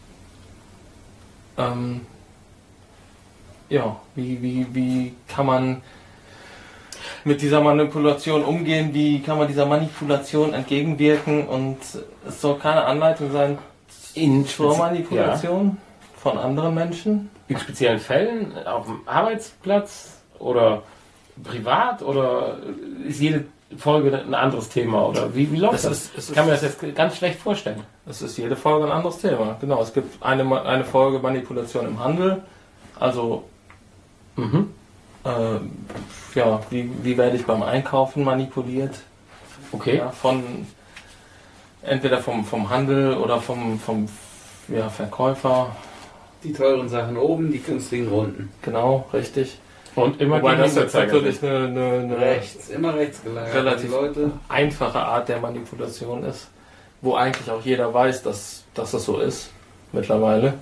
Ähm, ja, wie, wie, wie kann man mit dieser Manipulation umgehen? Wie kann man dieser Manipulation entgegenwirken? Und es soll keine Anleitung sein In zur Manipulation von anderen Menschen. In speziellen Fällen, auf dem Arbeitsplatz oder privat oder ist jede Folge ein anderes Thema oder wie, wie läuft Es das? ist- es Ich kann mir ist- das jetzt ganz schlecht vorstellen. Es ist jede Folge ein anderes Thema. Genau, es gibt eine, eine Folge Manipulation im Handel. Also, Mhm. äh, ja, wie, wie werde ich beim Einkaufen manipuliert? Okay. Ja, von entweder vom, vom Handel oder vom, vom ja, Verkäufer. Die teuren Sachen oben, die günstigen unten. Genau, richtig. Und immer Wobei gegen das den jetzt Uhrzeigersinn. natürlich eine, eine, eine Rechts, immer rechts gelagert. Relativ. Die Leute. einfache Art der Manipulation ist, wo eigentlich auch jeder weiß, dass, dass das so ist mittlerweile.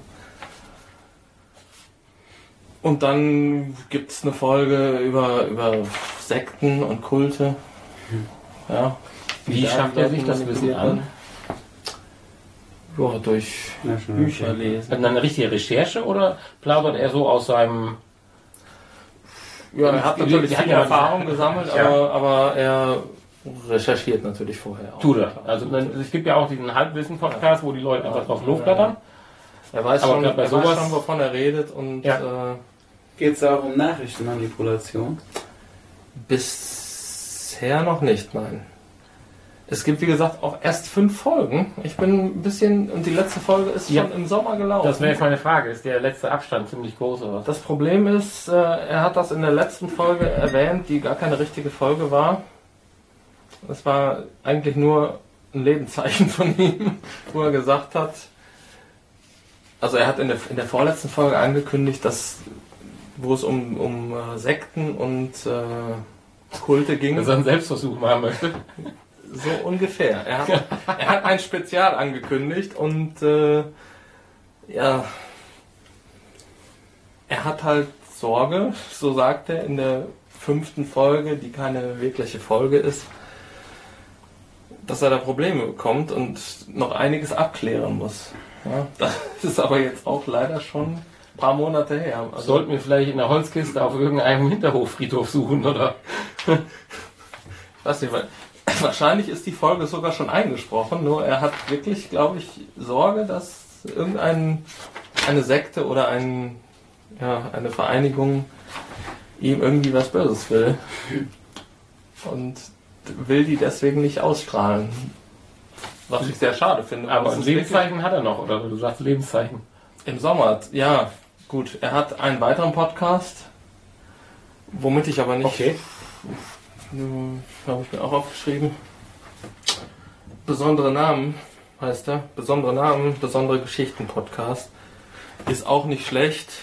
Und dann gibt es eine Folge über, über Sekten und Kulte. Ja. Wie schafft er sich das Wissen an? Ja, durch Ja, schon, Bücher okay. lesen. Dann eine richtige Recherche oder plaudert er so aus seinem... Ja, er hat natürlich Die hat viel ja- Erfahrung gesammelt, Ja. aber, aber er recherchiert natürlich vorher auch. Tut er. Also dann- es gibt ja auch diesen Halbwissen-Podcast, wo die Leute einfach drauf losblättern. Er weiß, Aber schon, gerade bei er sowas- weiß schon, wovon er redet und Ja. äh, Geht es auch um Nachrichtenmanipulation? bisher noch nicht, nein. Es gibt, wie gesagt, auch erst fünf Folgen. Ich bin ein bisschen, und die letzte Folge ist Ja. schon im Sommer gelaufen. Das wäre jetzt meine Frage. Ist der letzte Abstand ziemlich groß oder was? Das Problem ist, äh, er hat das in der letzten Folge erwähnt, die gar keine richtige Folge war. Es war eigentlich nur ein Lebenszeichen von ihm, wo er gesagt hat, also er hat in der, in der vorletzten Folge angekündigt, dass, wo es um, um äh, Sekten und äh, Kulte ging. Dass er einen Selbstversuch machen möchte. So ungefähr. Er hat, er hat ein Spezial angekündigt und äh, ja, er hat halt Sorge, so sagt er in der fünften Folge, die keine wirkliche Folge ist, dass er da Probleme bekommt und noch einiges abklären muss. Ja, das ist aber jetzt auch leider schon ein paar Monate her. Also sollten wir vielleicht in der Holzkiste auf irgendeinem Hinterhoffriedhof suchen, oder? Ich weiß nicht, weil wahrscheinlich ist die Folge sogar schon eingesprochen, nur er hat wirklich, glaube ich, Sorge, dass irgendein eine Sekte oder ein, ja, eine Vereinigung ihm irgendwie was Böses will. Und will die deswegen nicht ausstrahlen. Was ich sehr schade finde. Aber ein Lebenszeichen hat er noch, oder du sagst Lebenszeichen. Im Sommer, ja, gut. Er hat einen weiteren Podcast, womit ich aber nicht... Okay. Habe ich mir auch aufgeschrieben. Besondere Namen heißt er. Besondere Namen, besondere Geschichten Podcast. Ist auch nicht schlecht,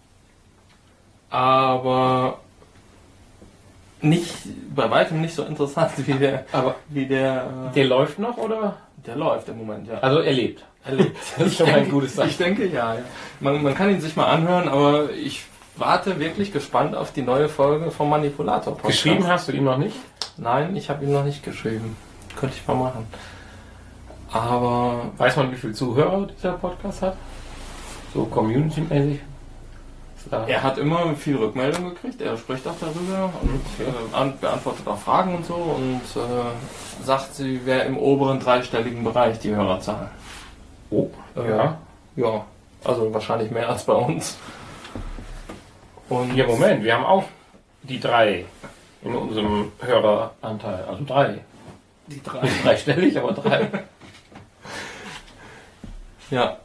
aber nicht, bei weitem nicht so interessant wie der. Aber wie der. Der läuft noch, oder? Der läuft im Moment, ja. Also er lebt. Er lebt. Das ist schon mal ein gutes Zeichen. Ich denke, ja. ja. Man, man kann ihn sich mal anhören, aber ich warte wirklich gespannt auf die neue Folge vom Manipulator Podcast. Geschrieben hast du ihm noch nicht? Nein, ich habe ihm noch nicht geschrieben. Könnte ich mal machen. Aber weiß man, wie viele Zuhörer dieser Podcast hat? So Community-mäßig? Er hat immer viel Rückmeldung gekriegt, er spricht auch darüber und äh, beantwortet auch Fragen und so und äh, sagt, sie wäre im oberen dreistelligen Bereich, die Hörerzahl. Oh, äh, ja. Ja, also wahrscheinlich mehr als bei uns. Und ja, Moment, wir haben auch die drei in unserem Höreranteil, also drei. Die drei. Dreistellig, aber drei. Ja.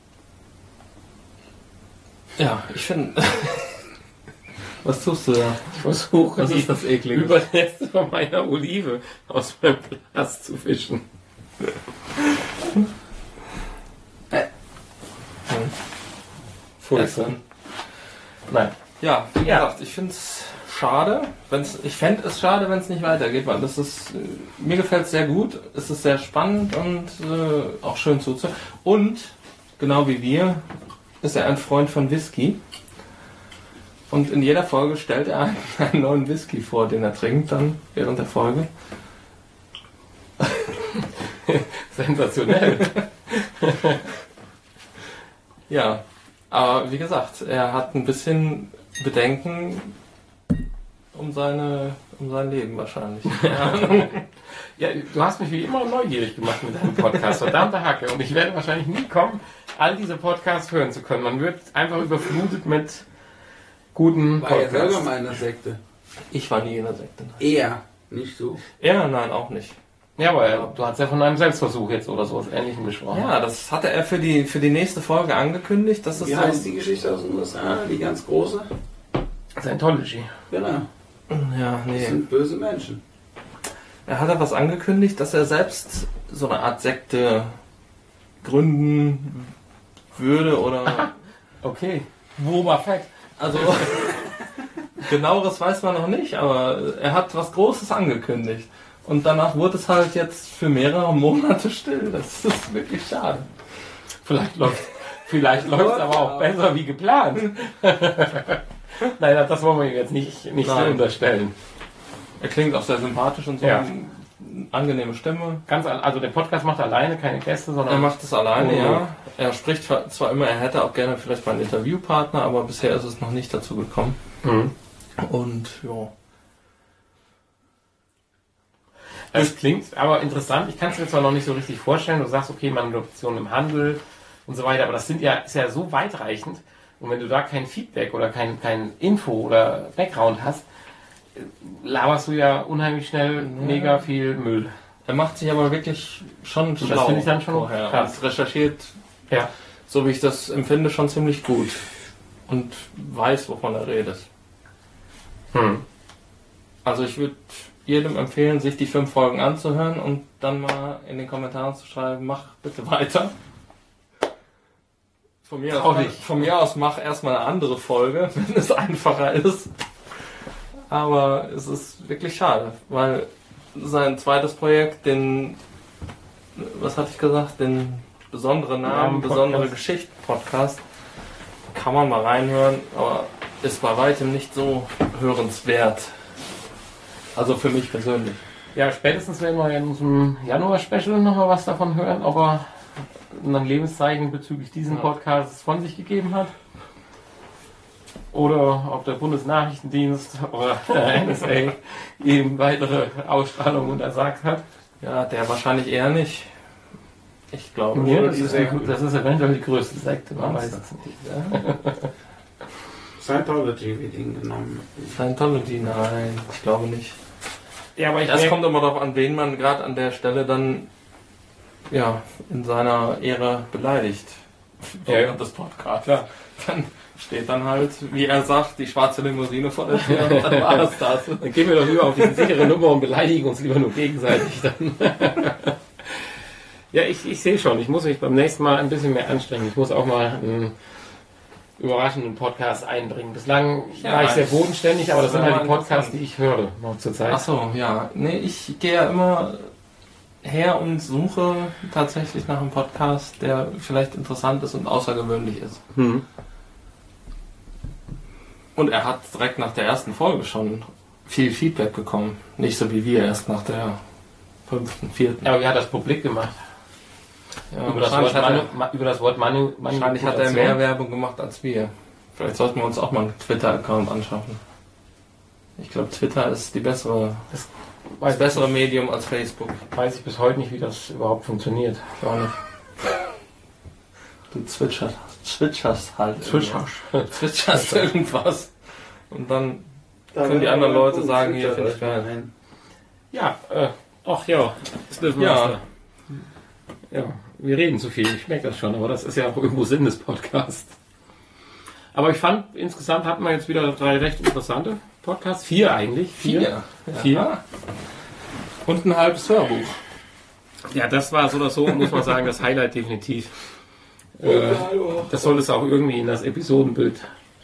Ja, ich finde... Was tust du da? Ich versuche, Was die ist das Eklige? Überreste von meiner Olive aus meinem Glas zu fischen. Äh. Furchtbar. Nein. Ja, wie Ja. gesagt, ich finde es schade. Wenn's, ich fände es schade, wenn es nicht weitergeht, weil das ist, äh, mir gefällt es sehr gut. Es ist sehr spannend und äh, auch schön zuzuhören. Und, genau wie wir, ist er ein Freund von Whisky. Und in jeder Folge stellt er einen, einen neuen Whisky vor, den er trinkt dann während der Folge. Sensationell. Ja, aber wie gesagt, er hat ein bisschen Bedenken um seine, um sein Leben wahrscheinlich. Ja, du hast mich wie immer neugierig gemacht mit deinem Podcast, verdammte Hacke. Und ich werde wahrscheinlich nie kommen, all diese Podcasts hören zu können. Man wird einfach überflutet mit guten War ja selber Podcasts. mal in der Sekte. Ich war nie in der Sekte. Eher, nicht so. Ja, nein, auch nicht. Ja, aber er, du hast ja von einem Selbstversuch jetzt oder sowas Ähnlichem gesprochen. Ja, das hatte er für die, für die nächste Folge angekündigt. Dass das Wie so heißt die Geschichte aus den U S A? Die ganz große? Scientology. Genau. Ja, Das nee. sind böse Menschen. Er hat etwas angekündigt, dass er selbst so eine Art Sekte gründen würde oder... Okay. Boba Fett. Also, genaueres weiß man noch nicht, aber er hat was Großes angekündigt. Und danach wurde es halt jetzt für mehrere Monate still. Das ist wirklich schade. Vielleicht läuft vielleicht läuft es aber auch besser wie geplant. Nein, das wollen wir ihm jetzt nicht, nicht so Nein. unterstellen. Er klingt auch sehr sympathisch und so. Ja. Eine angenehme Stimme. Ganz, al- also der Podcast macht alleine, keine Gäste, sondern Er macht es alleine, Oh. ja. Er spricht zwar immer, er hätte auch gerne vielleicht mal einen Interviewpartner, aber bisher ist es noch nicht dazu gekommen. Mhm. Und ja. Es klingt aber interessant. Ich kann es mir zwar noch nicht so richtig vorstellen. Du sagst, okay, Manipulation im Handel und so weiter, aber das sind ja, ist ja so weitreichend. Und wenn du da kein Feedback oder kein, kein Info oder Background hast, laberst du ja unheimlich schnell mega viel Müll. Er macht sich aber wirklich schon das schlau finde ich dann schon vorher krass. und recherchiert, Ja. so wie ich das empfinde, schon ziemlich gut. Und weiß, wovon er redet. Hm. Also ich würde jedem empfehlen, sich die fünf Folgen anzuhören und dann mal in den Kommentaren zu schreiben, mach bitte weiter. Von mir, Trau aus, dich. von mir aus mach erstmal eine andere Folge, wenn es einfacher ist. Aber es ist wirklich schade, weil sein zweites Projekt, den, was hatte ich gesagt, den besonderen Namen, Namen besondere Podcast. Geschichten Podcast, kann man mal reinhören, aber ist bei weitem nicht so hörenswert. Also für mich persönlich. Ja, spätestens werden wir in unserem Januar-Special nochmal was davon hören, ob er ein Lebenszeichen bezüglich diesen Podcasts von sich gegeben hat. Oder ob der Bundesnachrichtendienst oder der N S A ihm weitere Ausstrahlungen untersagt hat. Ja, der wahrscheinlich eher nicht. Ich glaube, Ja, schon. das, ist, das ist eventuell die größte Sekte, man weiß es nicht. Ja. Scientology wird ihn genommen. Scientology, nein, ich glaube nicht. Ja, aber ich Es merke, kommt immer darauf an, wen man gerade an der Stelle dann ja, in seiner Ehre beleidigt. Ja, ja. Das Podcast. Klar. Dann steht dann halt, wie er sagt, die schwarze Limousine vor der Tür und dann war es das. dann gehen wir doch lieber auf diese sichere Nummer und beleidigen uns lieber nur gegenseitig dann. Ja, ich, ich sehe schon, ich muss mich beim nächsten Mal ein bisschen mehr anstrengen. Ich muss auch mal einen überraschenden Podcast einbringen. Bislang Ja, war ich sehr ich- bodenständig, aber das sind das halt die war Podcasts, die ich höre noch zur Zeit. Ach so, ja. Nee, ich gehe ja immer her und suche tatsächlich nach einem Podcast, der vielleicht interessant ist und außergewöhnlich ist. Hm. Und er hat direkt nach der ersten Folge schon viel Feedback bekommen. Nicht so wie wir erst nach der fünften, vierten. Ja, aber wie hat das Publik gemacht? Ja, über, das wahrscheinlich Wort hat Manu, er, Ma- über das Wort Manu, wahrscheinlich hat er mehr Werbung gemacht als wir. Vielleicht sollten wir uns auch mal einen Twitter-Account anschaffen. Ich glaube, Twitter ist die bessere, das Weiß, bessere Medium als Facebook. weiß ich bis heute nicht, wie das überhaupt funktioniert. Ich auch nicht. Du zwitscherst, zwitscherst halt. Zwitscherst. irgendwas. Zwitscherst irgendwas. Und dann können die anderen Leute sagen, hier finde ich geil. Ja, äh, ach ja, das dürfen wir Ja. ja, wir reden zu viel, ich merke das schon, aber das ist ja auch irgendwo Sinn des Podcasts. Aber ich fand, insgesamt hatten wir jetzt wieder drei recht interessante Podcasts. Vier eigentlich. Vier. Ja. Vier. Und ein halbes Hörbuch. Ja, das war so oder so, muss man sagen, das Highlight definitiv. Äh, das soll es auch irgendwie in das Episodenbild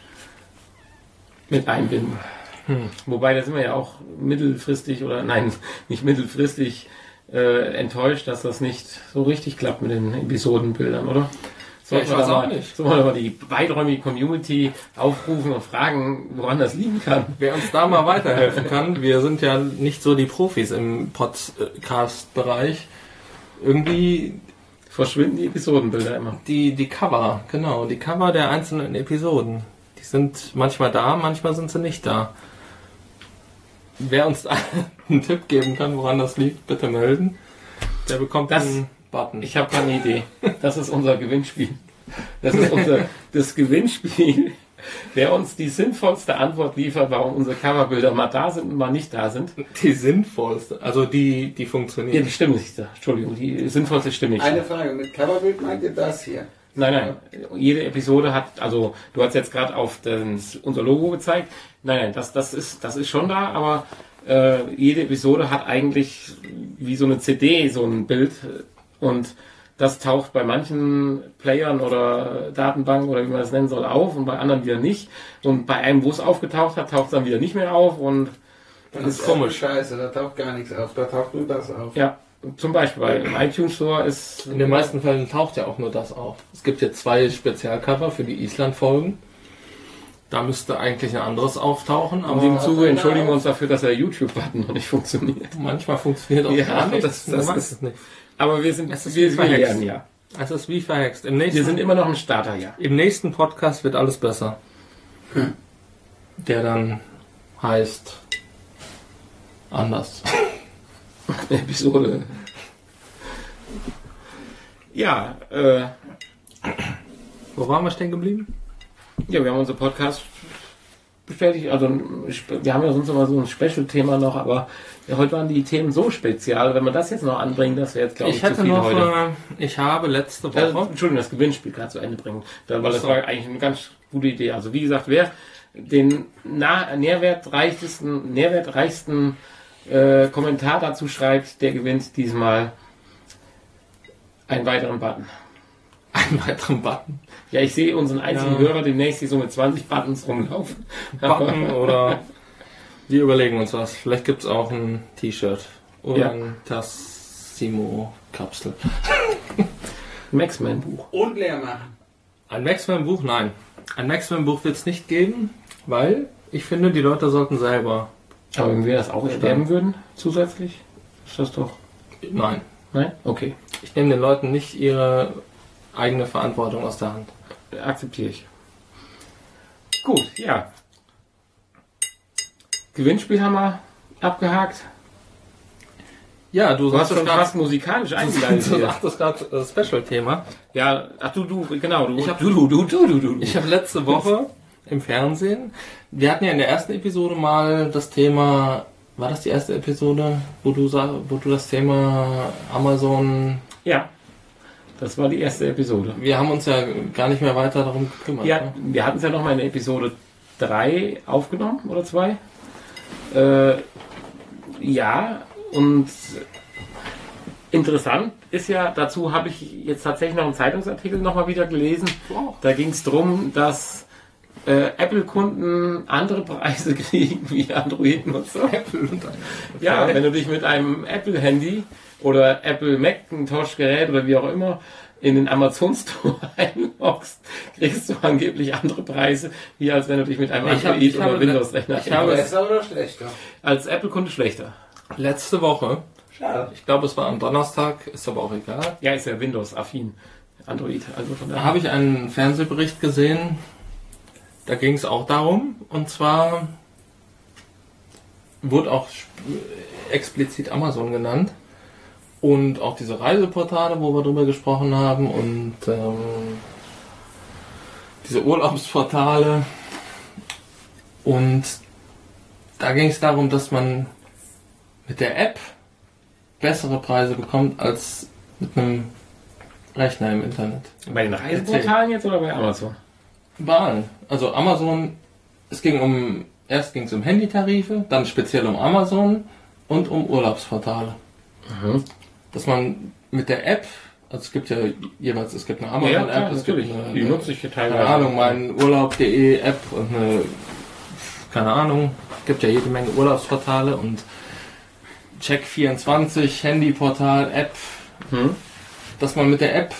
mit einbinden. Hm. Wobei, da sind wir ja auch mittelfristig oder nein, nicht mittelfristig äh, enttäuscht, dass das nicht so richtig klappt mit den Episodenbildern, oder? Sollten ich wir weiß da auch mal, nicht. Sollen wir aber die weiträumige Community aufrufen und fragen, woran das liegen kann? Wer uns da mal weiterhelfen kann, wir sind ja nicht so die Profis im Podcast-Bereich. Irgendwie Verschwinden die Episodenbilder immer. die, die Cover, genau, die Cover der einzelnen Episoden. Die sind manchmal da, manchmal sind sie nicht da. Wer uns da einen Tipp geben kann, woran das liegt, bitte melden. Der bekommt Das- einen Button. Ich habe keine Idee. Das ist unser Gewinnspiel. Das ist unser das Gewinnspiel. Wer uns die sinnvollste Antwort liefert, warum unsere Coverbilder mal da sind und mal nicht da sind. Die sinnvollste, also die, die Ja, funktionieren. die stimmen nicht. Entschuldigung, die sinnvollste stimme ich. Eine Frage, mit Coverbild meint ihr das hier? Nein, nein. Jede Episode hat, also du hast jetzt gerade auf das, unser Logo gezeigt. Nein, nein, das, das ist, das ist schon da, aber äh, jede Episode hat eigentlich wie so eine C D so ein Bild und das taucht bei manchen Playern oder Datenbanken oder wie man das nennen soll auf und bei anderen wieder nicht. Und bei einem, wo es aufgetaucht hat, taucht es dann wieder nicht mehr auf und Das ist komisch. Scheiße, da taucht gar nichts auf, da taucht nur das auf. ja, zum Beispiel bei im iTunes Store ist In den meisten Fällen taucht ja auch nur das auf. Es gibt jetzt zwei Spezialcover für die Island-Folgen. Da müsste eigentlich ein anderes auftauchen, in aber dem Zuge entschuldigen wir uns dafür, dass der YouTube-Button noch nicht funktioniert. manchmal funktioniert auch Ja, gar nicht. das- das Man weiß ist- es nicht. Aber wir sind, Es ist wir, wie wir verhext. lernen ja. Es ist wie verhext. Im nächsten, Wir sind immer noch im Starterjahr. im nächsten Podcast wird alles besser. Der dann heißt anders. Episode. Ja, äh, Wo waren wir stehen geblieben? ja, wir haben unseren Podcast bestätigt. Also, wir haben ja sonst immer so ein Special-Thema noch, aber ja, heute waren die Themen so spezial. Wenn man das jetzt noch anbringt, das wäre jetzt, glaube ich, Ich zu hätte viel noch, heute. äh, ich habe letzte Woche, Äh, Entschuldigung, das Gewinnspiel gerade zu Ende bringen. Da, weil das So. war eigentlich eine ganz gute Idee. Also wie gesagt, wer den nah, nährwertreichsten, nährwertreichsten äh, Kommentar dazu schreibt, der gewinnt diesmal einen weiteren Button. einen weiteren Button, Ja, ich sehe unseren einzigen Ja. Hörer demnächst hier so mit zwanzig Buttons rumlaufen. Button oder wir überlegen uns was. Vielleicht gibt es auch ein T-Shirt oder Ja. ein Tassimo-Kapsel. Maxman-Buch. Und leer machen. Ein Maxman-Buch? Nein. Ein Maxman-Buch wird es nicht geben, weil ich finde, die Leute sollten selber. Aber wenn wir das auch erwerben würden, zusätzlich? Ist das doch... Nein. Nein? Okay. Ich nehme den Leuten nicht ihre eigene Verantwortung aus der Hand. Akzeptiere ich. Gut, ja. Gewinnspiel haben wir abgehakt. Ja, du, Du hast sagst schon grad- fast musikalisch eingeleitet. Du hier. sagtest gerade äh, Special-Thema. Ja, ach du, du, genau. Du, Ich hab- du, du, du, du, du, du. Ich habe letzte Woche im Fernsehen, wir hatten ja in der ersten Episode mal das Thema, war das die erste Episode, wo du, sa- wo du das Thema Amazon, Ja, das war die erste Episode. wir haben uns ja gar nicht mehr weiter darum gekümmert. Ja, Ne? wir hatten es ja noch mal in Episode drei aufgenommen, oder zwei. Äh, ja, und interessant ist ja, dazu habe ich jetzt tatsächlich noch einen Zeitungsartikel noch mal wieder gelesen. Wow. Da ging es darum, dass äh, Apple-Kunden andere Preise kriegen wie Android-Nutzer. Ja, wenn du dich mit einem Apple-Handy oder Apple Macintosh-Gerät oder wie auch immer in den Amazon Store einloggst, kriegst du angeblich andere Preise, wie als wenn du dich mit einem Ich hab- Android- ich oder habe- Windows-Rechner ich habe- einloggst. Besser oder schlechter? Als Apple-Kunde schlechter. Letzte Woche, Schade. ich glaube es war am Donnerstag, ist aber auch egal, Ja, ist ja Windows-affin. Android, also von da daher. habe ich einen Fernsehbericht gesehen, da ging es auch darum, und zwar wurde auch sp- explizit Amazon genannt und auch diese Reiseportale, wo wir drüber gesprochen haben, und ähm, diese Urlaubsportale, und da ging es darum, dass man mit der App bessere Preise bekommt als mit einem Rechner im Internet. Bei den Reiseportalen jetzt oder bei Amazon? Wahlen. Also Amazon, es ging um, erst ging es um Handytarife, dann speziell um Amazon und um Urlaubsportale. Mhm. Dass man mit der App, also es gibt ja jeweils, es gibt eine Ja, ja, Amazon-App, klar, es gibt natürlich. eine, Die nutze ich hier teilweise. keine Ahnung, mein Urlaub.de App und eine, keine Ahnung, gibt ja jede Menge Urlaubsportale und Check vierundzwanzig, Handyportal, App, Hm? dass man mit der App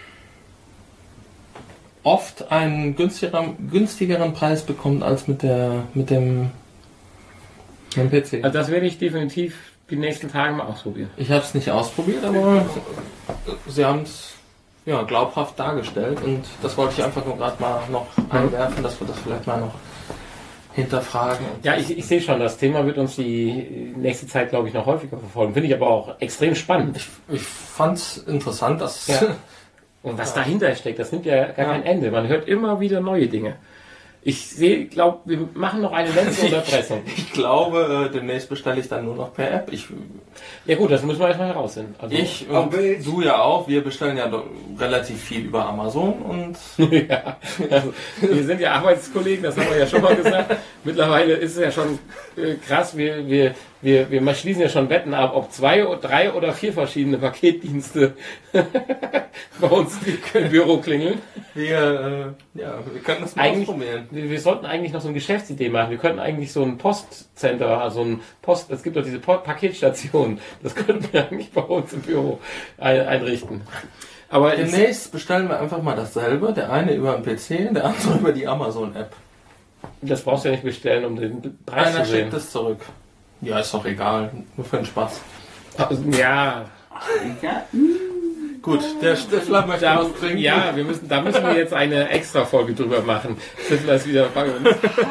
oft einen günstigeren, günstigeren Preis bekommt als mit der mit dem, mit dem P C. Also das werde ich definitiv die nächsten Tage mal ausprobieren. Ich habe es nicht ausprobiert, aber sie haben es ja, glaubhaft dargestellt und das wollte ich einfach nur gerade mal noch einwerfen, dass wir das vielleicht mal noch hinterfragen. Ja, ich, ich sehe schon, das Thema wird uns die nächste Zeit, glaube ich, noch häufiger verfolgen. Finde ich aber auch extrem spannend. Ich fand es interessant, dass Ja. Und was dahinter steckt, das nimmt ja gar Ja. kein Ende. Man hört immer wieder neue Dinge. Ich sehe, glaube, wir machen noch eine letzte Unterbrechung. ich glaube, äh, demnächst bestelle ich dann nur noch per App. Ich, Ja gut, das müssen wir erstmal herausfinden. Also, ich Auf und Bild. du ja auch, wir bestellen ja doch relativ viel über Amazon und ja, also, wir sind ja Arbeitskollegen, das haben wir ja schon mal gesagt. Mittlerweile ist es ja schon äh, krass, wir, wir, wir, wir schließen ja schon Wetten ab, ob zwei, drei oder vier verschiedene Paketdienste bei uns im Büro klingeln. wir, äh, ja, wir können das mal Eigentlich, ausprobieren. wir, wir sollten eigentlich noch so eine Geschäftsidee machen. Wir könnten eigentlich so ein Postcenter, also ein Post, es gibt doch diese Po- Paketstationen, das könnten wir eigentlich bei uns im Büro ein, einrichten. Aber ich, Demnächst bestellen wir einfach mal dasselbe, der eine über den P C, der andere über die Amazon-App. das brauchst du ja nicht bestellen, um den Preis Einer zu sehen. schickt es zurück. Ja, ist doch egal, nur für den Spaß. Ja, Gut, der Stifler möchte da, was trinken. ja, wir müssen, da müssen wir jetzt eine extra Folge drüber machen. Stifler ist wieder bei uns.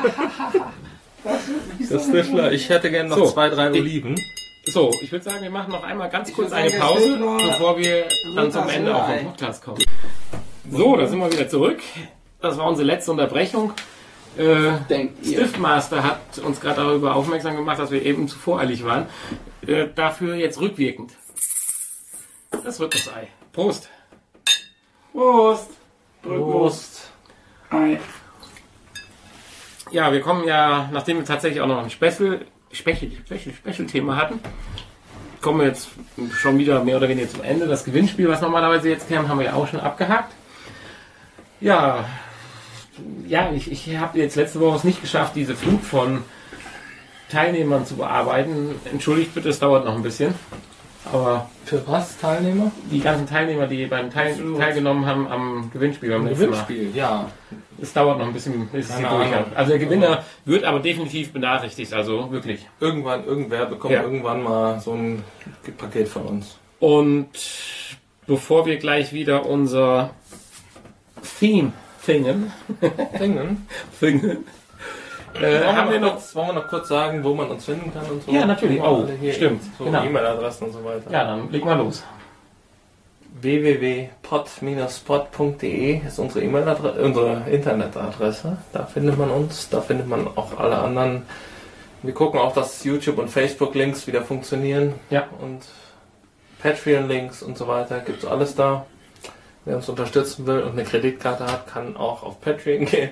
Der Stifler, ich hätte gerne noch So, zwei, drei ich- Oliven. So, ich würde sagen, wir machen noch einmal ganz kurz würd eine sagen, Pause, Stifler, bevor wir dann zum das Ende auf Ei. den Podcast kommen. So, da sind wir wieder zurück. Das war unsere letzte Unterbrechung. Äh, Denkt ihr? Stiftmaster hat uns gerade darüber aufmerksam gemacht, dass wir eben zu voreilig waren. Äh, dafür jetzt rückwirkend. Das Rhythmusei. Prost. Prost. Prost. Ei. Ja, wir kommen ja, nachdem wir tatsächlich auch noch ein Special, Special, Special, Special-Thema hatten, kommen wir jetzt schon wieder mehr oder weniger zum Ende. Das Gewinnspiel, was normalerweise jetzt käme, haben wir ja auch schon abgehakt. Ja, ja, ich, ich habe jetzt letzte Woche es nicht geschafft, diese Flut von Teilnehmern zu bearbeiten. Entschuldigt bitte, es dauert noch ein bisschen. Aber Für was, Teilnehmer? die ganzen Teilnehmer, die beim Teil, teilgenommen haben am Gewinnspiel beim letzten Mal. Gewinnspiel, ja. Es dauert noch ein bisschen, bis sie Keine durch Ahnung. haben. Also der Gewinner wird aber definitiv benachrichtigt, also wirklich. Irgendwann, irgendwer bekommt Ja. irgendwann mal so ein Paket von uns. Und bevor wir gleich wieder unser Theme fingen, Fingen. fingen äh, Wollen haben wir, wir noch noch... kurz, wollen wir noch kurz sagen, wo man uns finden kann und so? Ja, natürlich. Haben wir Oh, alle hier stimmt. So Genau. E-Mail-Adressen und so weiter. Ja, dann leg mal los. w w w punkt pod Bindestrich spot punkt d e ist unsere E-Mail-Adresse, unsere Internetadresse. Da findet man uns, da findet man auch alle anderen. Wir gucken auch, dass YouTube und Facebook-Links wieder funktionieren. Ja. Und Patreon-Links und so weiter, gibt es alles da. Wer uns unterstützen will und eine Kreditkarte hat, kann auch auf Patreon gehen.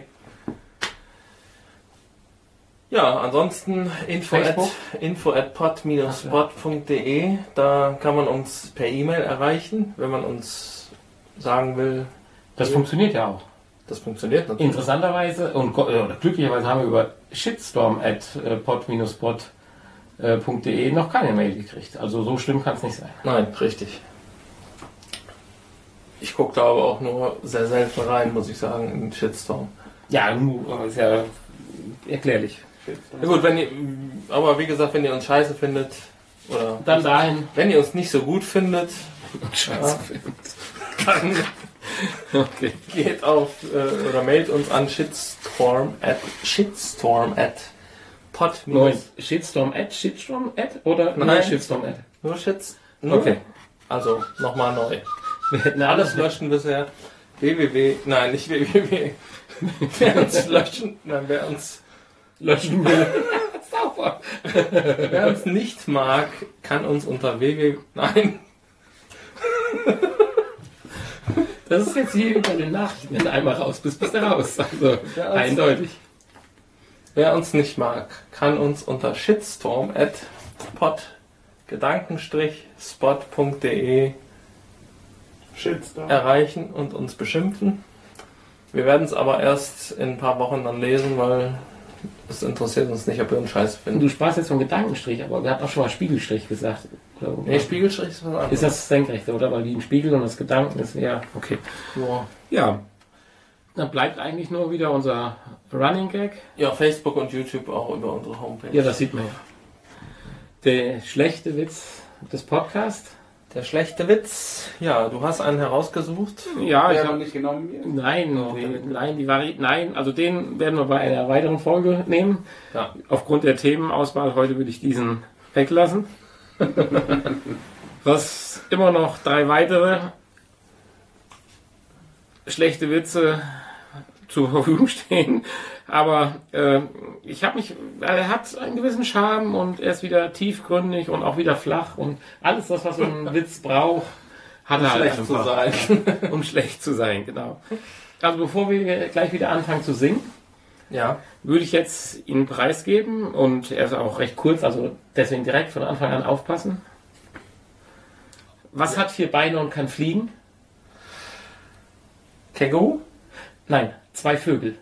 Ja, ansonsten info at, Facebook? info at pod Bindestrich spot punkt d e, da kann man uns per E-Mail erreichen, wenn man uns sagen will. Das funktioniert ja auch. Das funktioniert natürlich. Interessanterweise und go- oder glücklicherweise haben wir über shitstorm at pod Bindestrich spot punkt d e noch keine Mail gekriegt. Also so schlimm kann es nicht sein. Nein, richtig. Ich gucke da aber auch nur sehr selten rein, muss ich sagen, in den Shitstorm. Ja, nu, aber ist ja erklärlich. Ja gut, wenn ihr, aber wie gesagt, wenn ihr uns scheiße findet, oder Dann dahin. wenn ihr uns nicht so gut findet, Scheiße. dann Okay. geht auf äh, oder mailt uns an shitstorm at shitstorm at pod Nein, Shitstorm at Shitstorm at oder Nein. nur Shitstorm at? nur shits nur, Okay. also nochmal neu. Wir hätten Alles alles löschen bisher. www, nein, nicht www. Wer uns löschen, nein, wer uns löschen will. Sauber. wer uns nicht mag, kann uns unter www, nein, Das ist jetzt hier über den Nachrichten, wenn du einmal raus bist, bist du raus. Also Ja, eindeutig. wer uns nicht mag, kann uns unter shitstorm at pod Gedankenstrich spot punkt de Shitstorm. erreichen und uns beschimpfen. Wir werden es aber erst in ein paar Wochen dann lesen, weil es interessiert uns nicht, ob wir uns scheiße finden. Du sprachst jetzt von Gedankenstrich, aber wir hatten auch schon mal Spiegelstrich gesagt. Oder? Nee, Spiegelstrich ist was anderes. Ist das Senkrechte, oder? Weil die ein Spiegel und das Gedanken ist ja okay. Ja. Ja. Dann bleibt eigentlich nur wieder unser Running Gag. Ja, Facebook und YouTube auch über unsere Homepage. Ja, das sieht man ja. Der schlechte Witz des Podcasts. Der schlechte Witz. Ja, du hast einen herausgesucht. Ja, ich Der noch hab, nicht genommen wird. nein, die, nein, die Vari nein, also den werden wir bei einer weiteren Folge nehmen. Ja. Aufgrund der Themenauswahl heute würde ich diesen weglassen. Was immer noch drei weitere schlechte Witze zur Verfügung stehen. Aber äh, ich habe mich, er hat einen gewissen Charme und er ist wieder tiefgründig und auch wieder flach und alles das, was so ein Witz braucht, hat er halt Schlecht zu einfach. sein. Um schlecht zu sein, genau. Also bevor wir gleich wieder anfangen zu singen, Ja. würde ich jetzt Ihnen preisgeben und er ist auch recht kurz, also deswegen direkt von Anfang an aufpassen. Was hat vier Beine und kann fliegen? Känguru? Nein, zwei Vögel.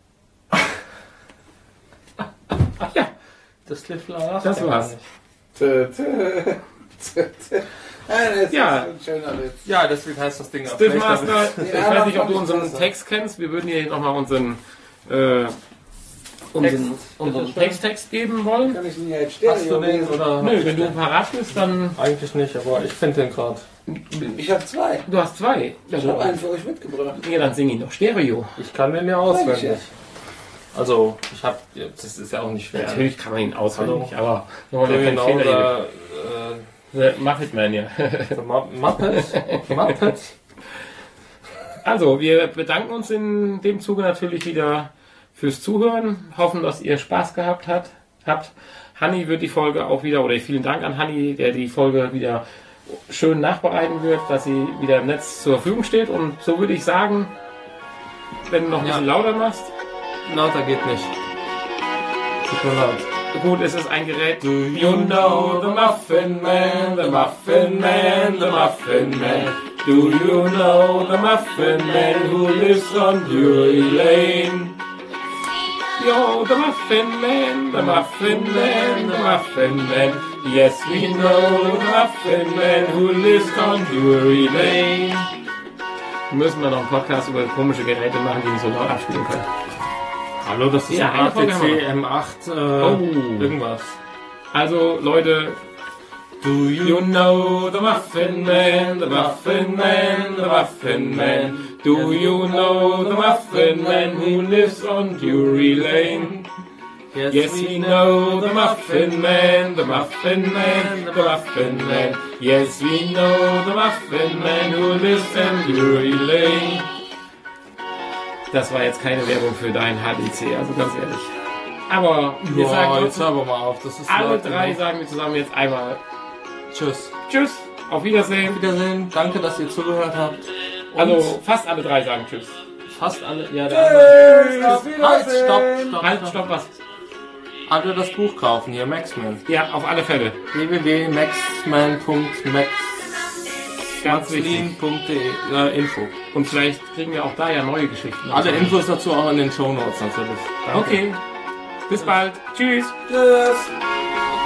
Ja, Das Cliff-Lach? Das war's. Tö, tö, tö, tö. Ah, das Ja. ist ein schöner Witz. Ja, deswegen heißt das Ding auch Stiffmaster, schlechter ich Witz. weiß nicht, ob du Ja, unseren das ist Text kennst. Wir würden hier nochmal unseren, äh, unseren, Text. unseren Texttext geben wollen. Kann ich ihn ja jetzt Stereo Hast du den lesen? oder? Nö, wenn du parat bist, dann... Eigentlich nicht, aber ich finde den gerade. Ich habe zwei. Du hast zwei. Ich habe einen für euch mitgebracht. Ja, dann sing ihn doch Stereo. Ich kann den ja Sag ich auswendig. ja. Also, ich habe, das ist ja auch nicht schwer. Natürlich kann man ihn auswendig, aber wir So wollen ja keinen genau, Fehler der, hier. äh, The Muppet Man, ja. der Ma- Muppet. Muppet. Also, wir bedanken uns in dem Zuge natürlich wieder fürs Zuhören. Hoffen, dass ihr Spaß gehabt habt. habt. Hanni wird die Folge auch wieder, oder vielen Dank an Hanni, der die Folge wieder schön nachbereiten wird, dass sie wieder im Netz zur Verfügung steht. Und so würde ich sagen, wenn du noch ein Ja. bisschen lauter machst. Lauter geht nicht. Tut mir leid. Gut, es ist ein Gerät. Do you know the Muffin Man, the Muffin Man, the Muffin Man? Do you know the Muffin Man who lives on Drury Lane? You're the Muffin Man, the Muffin Man, the Muffin Man. Yes, we know the Muffin Man who lives on Drury Lane. Müssen wir noch einen Podcast über komische Geräte machen, die nicht so laut abspielen können. Hallo, das ist Ja, ein eine A T Folge haben wir C noch. M acht äh, Oh. irgendwas. Also, Leute, Do you know the Muffin Man, the Muffin Man, the Muffin Man? Do you know the Muffin Man who lives on Drury Lane? Yes, we know the Muffin Man, the Muffin Man, the Muffin Man. Yes, we know the Muffin Man who lives on Drury Lane. Das war jetzt keine Werbung für dein H D C, also ganz ehrlich. Aber wir Boah, sagen jetzt hör aber mal auf. Das ist alle Leute, drei ne? sagen wir zusammen jetzt einmal Tschüss. Tschüss, auf Wiedersehen. Wiedersehen. Danke, dass ihr zugehört habt. Und Also fast alle drei sagen Tschüss. fast alle. Ja, der andere. Auf Wiedersehen. Halt, stopp, stopp, Halt, stopp. stopp, was? Alle das Buch kaufen hier, Maxman. Ja, auf alle Fälle. w w w punkt maxman punkt max Ganz wichtig. punkt de äh, Info. Und vielleicht kriegen wir auch da ja neue Geschichten. Alle Infos dazu auch in den Shownotes natürlich. Danke. Okay. Bis bald. Tschüss. Tschüss.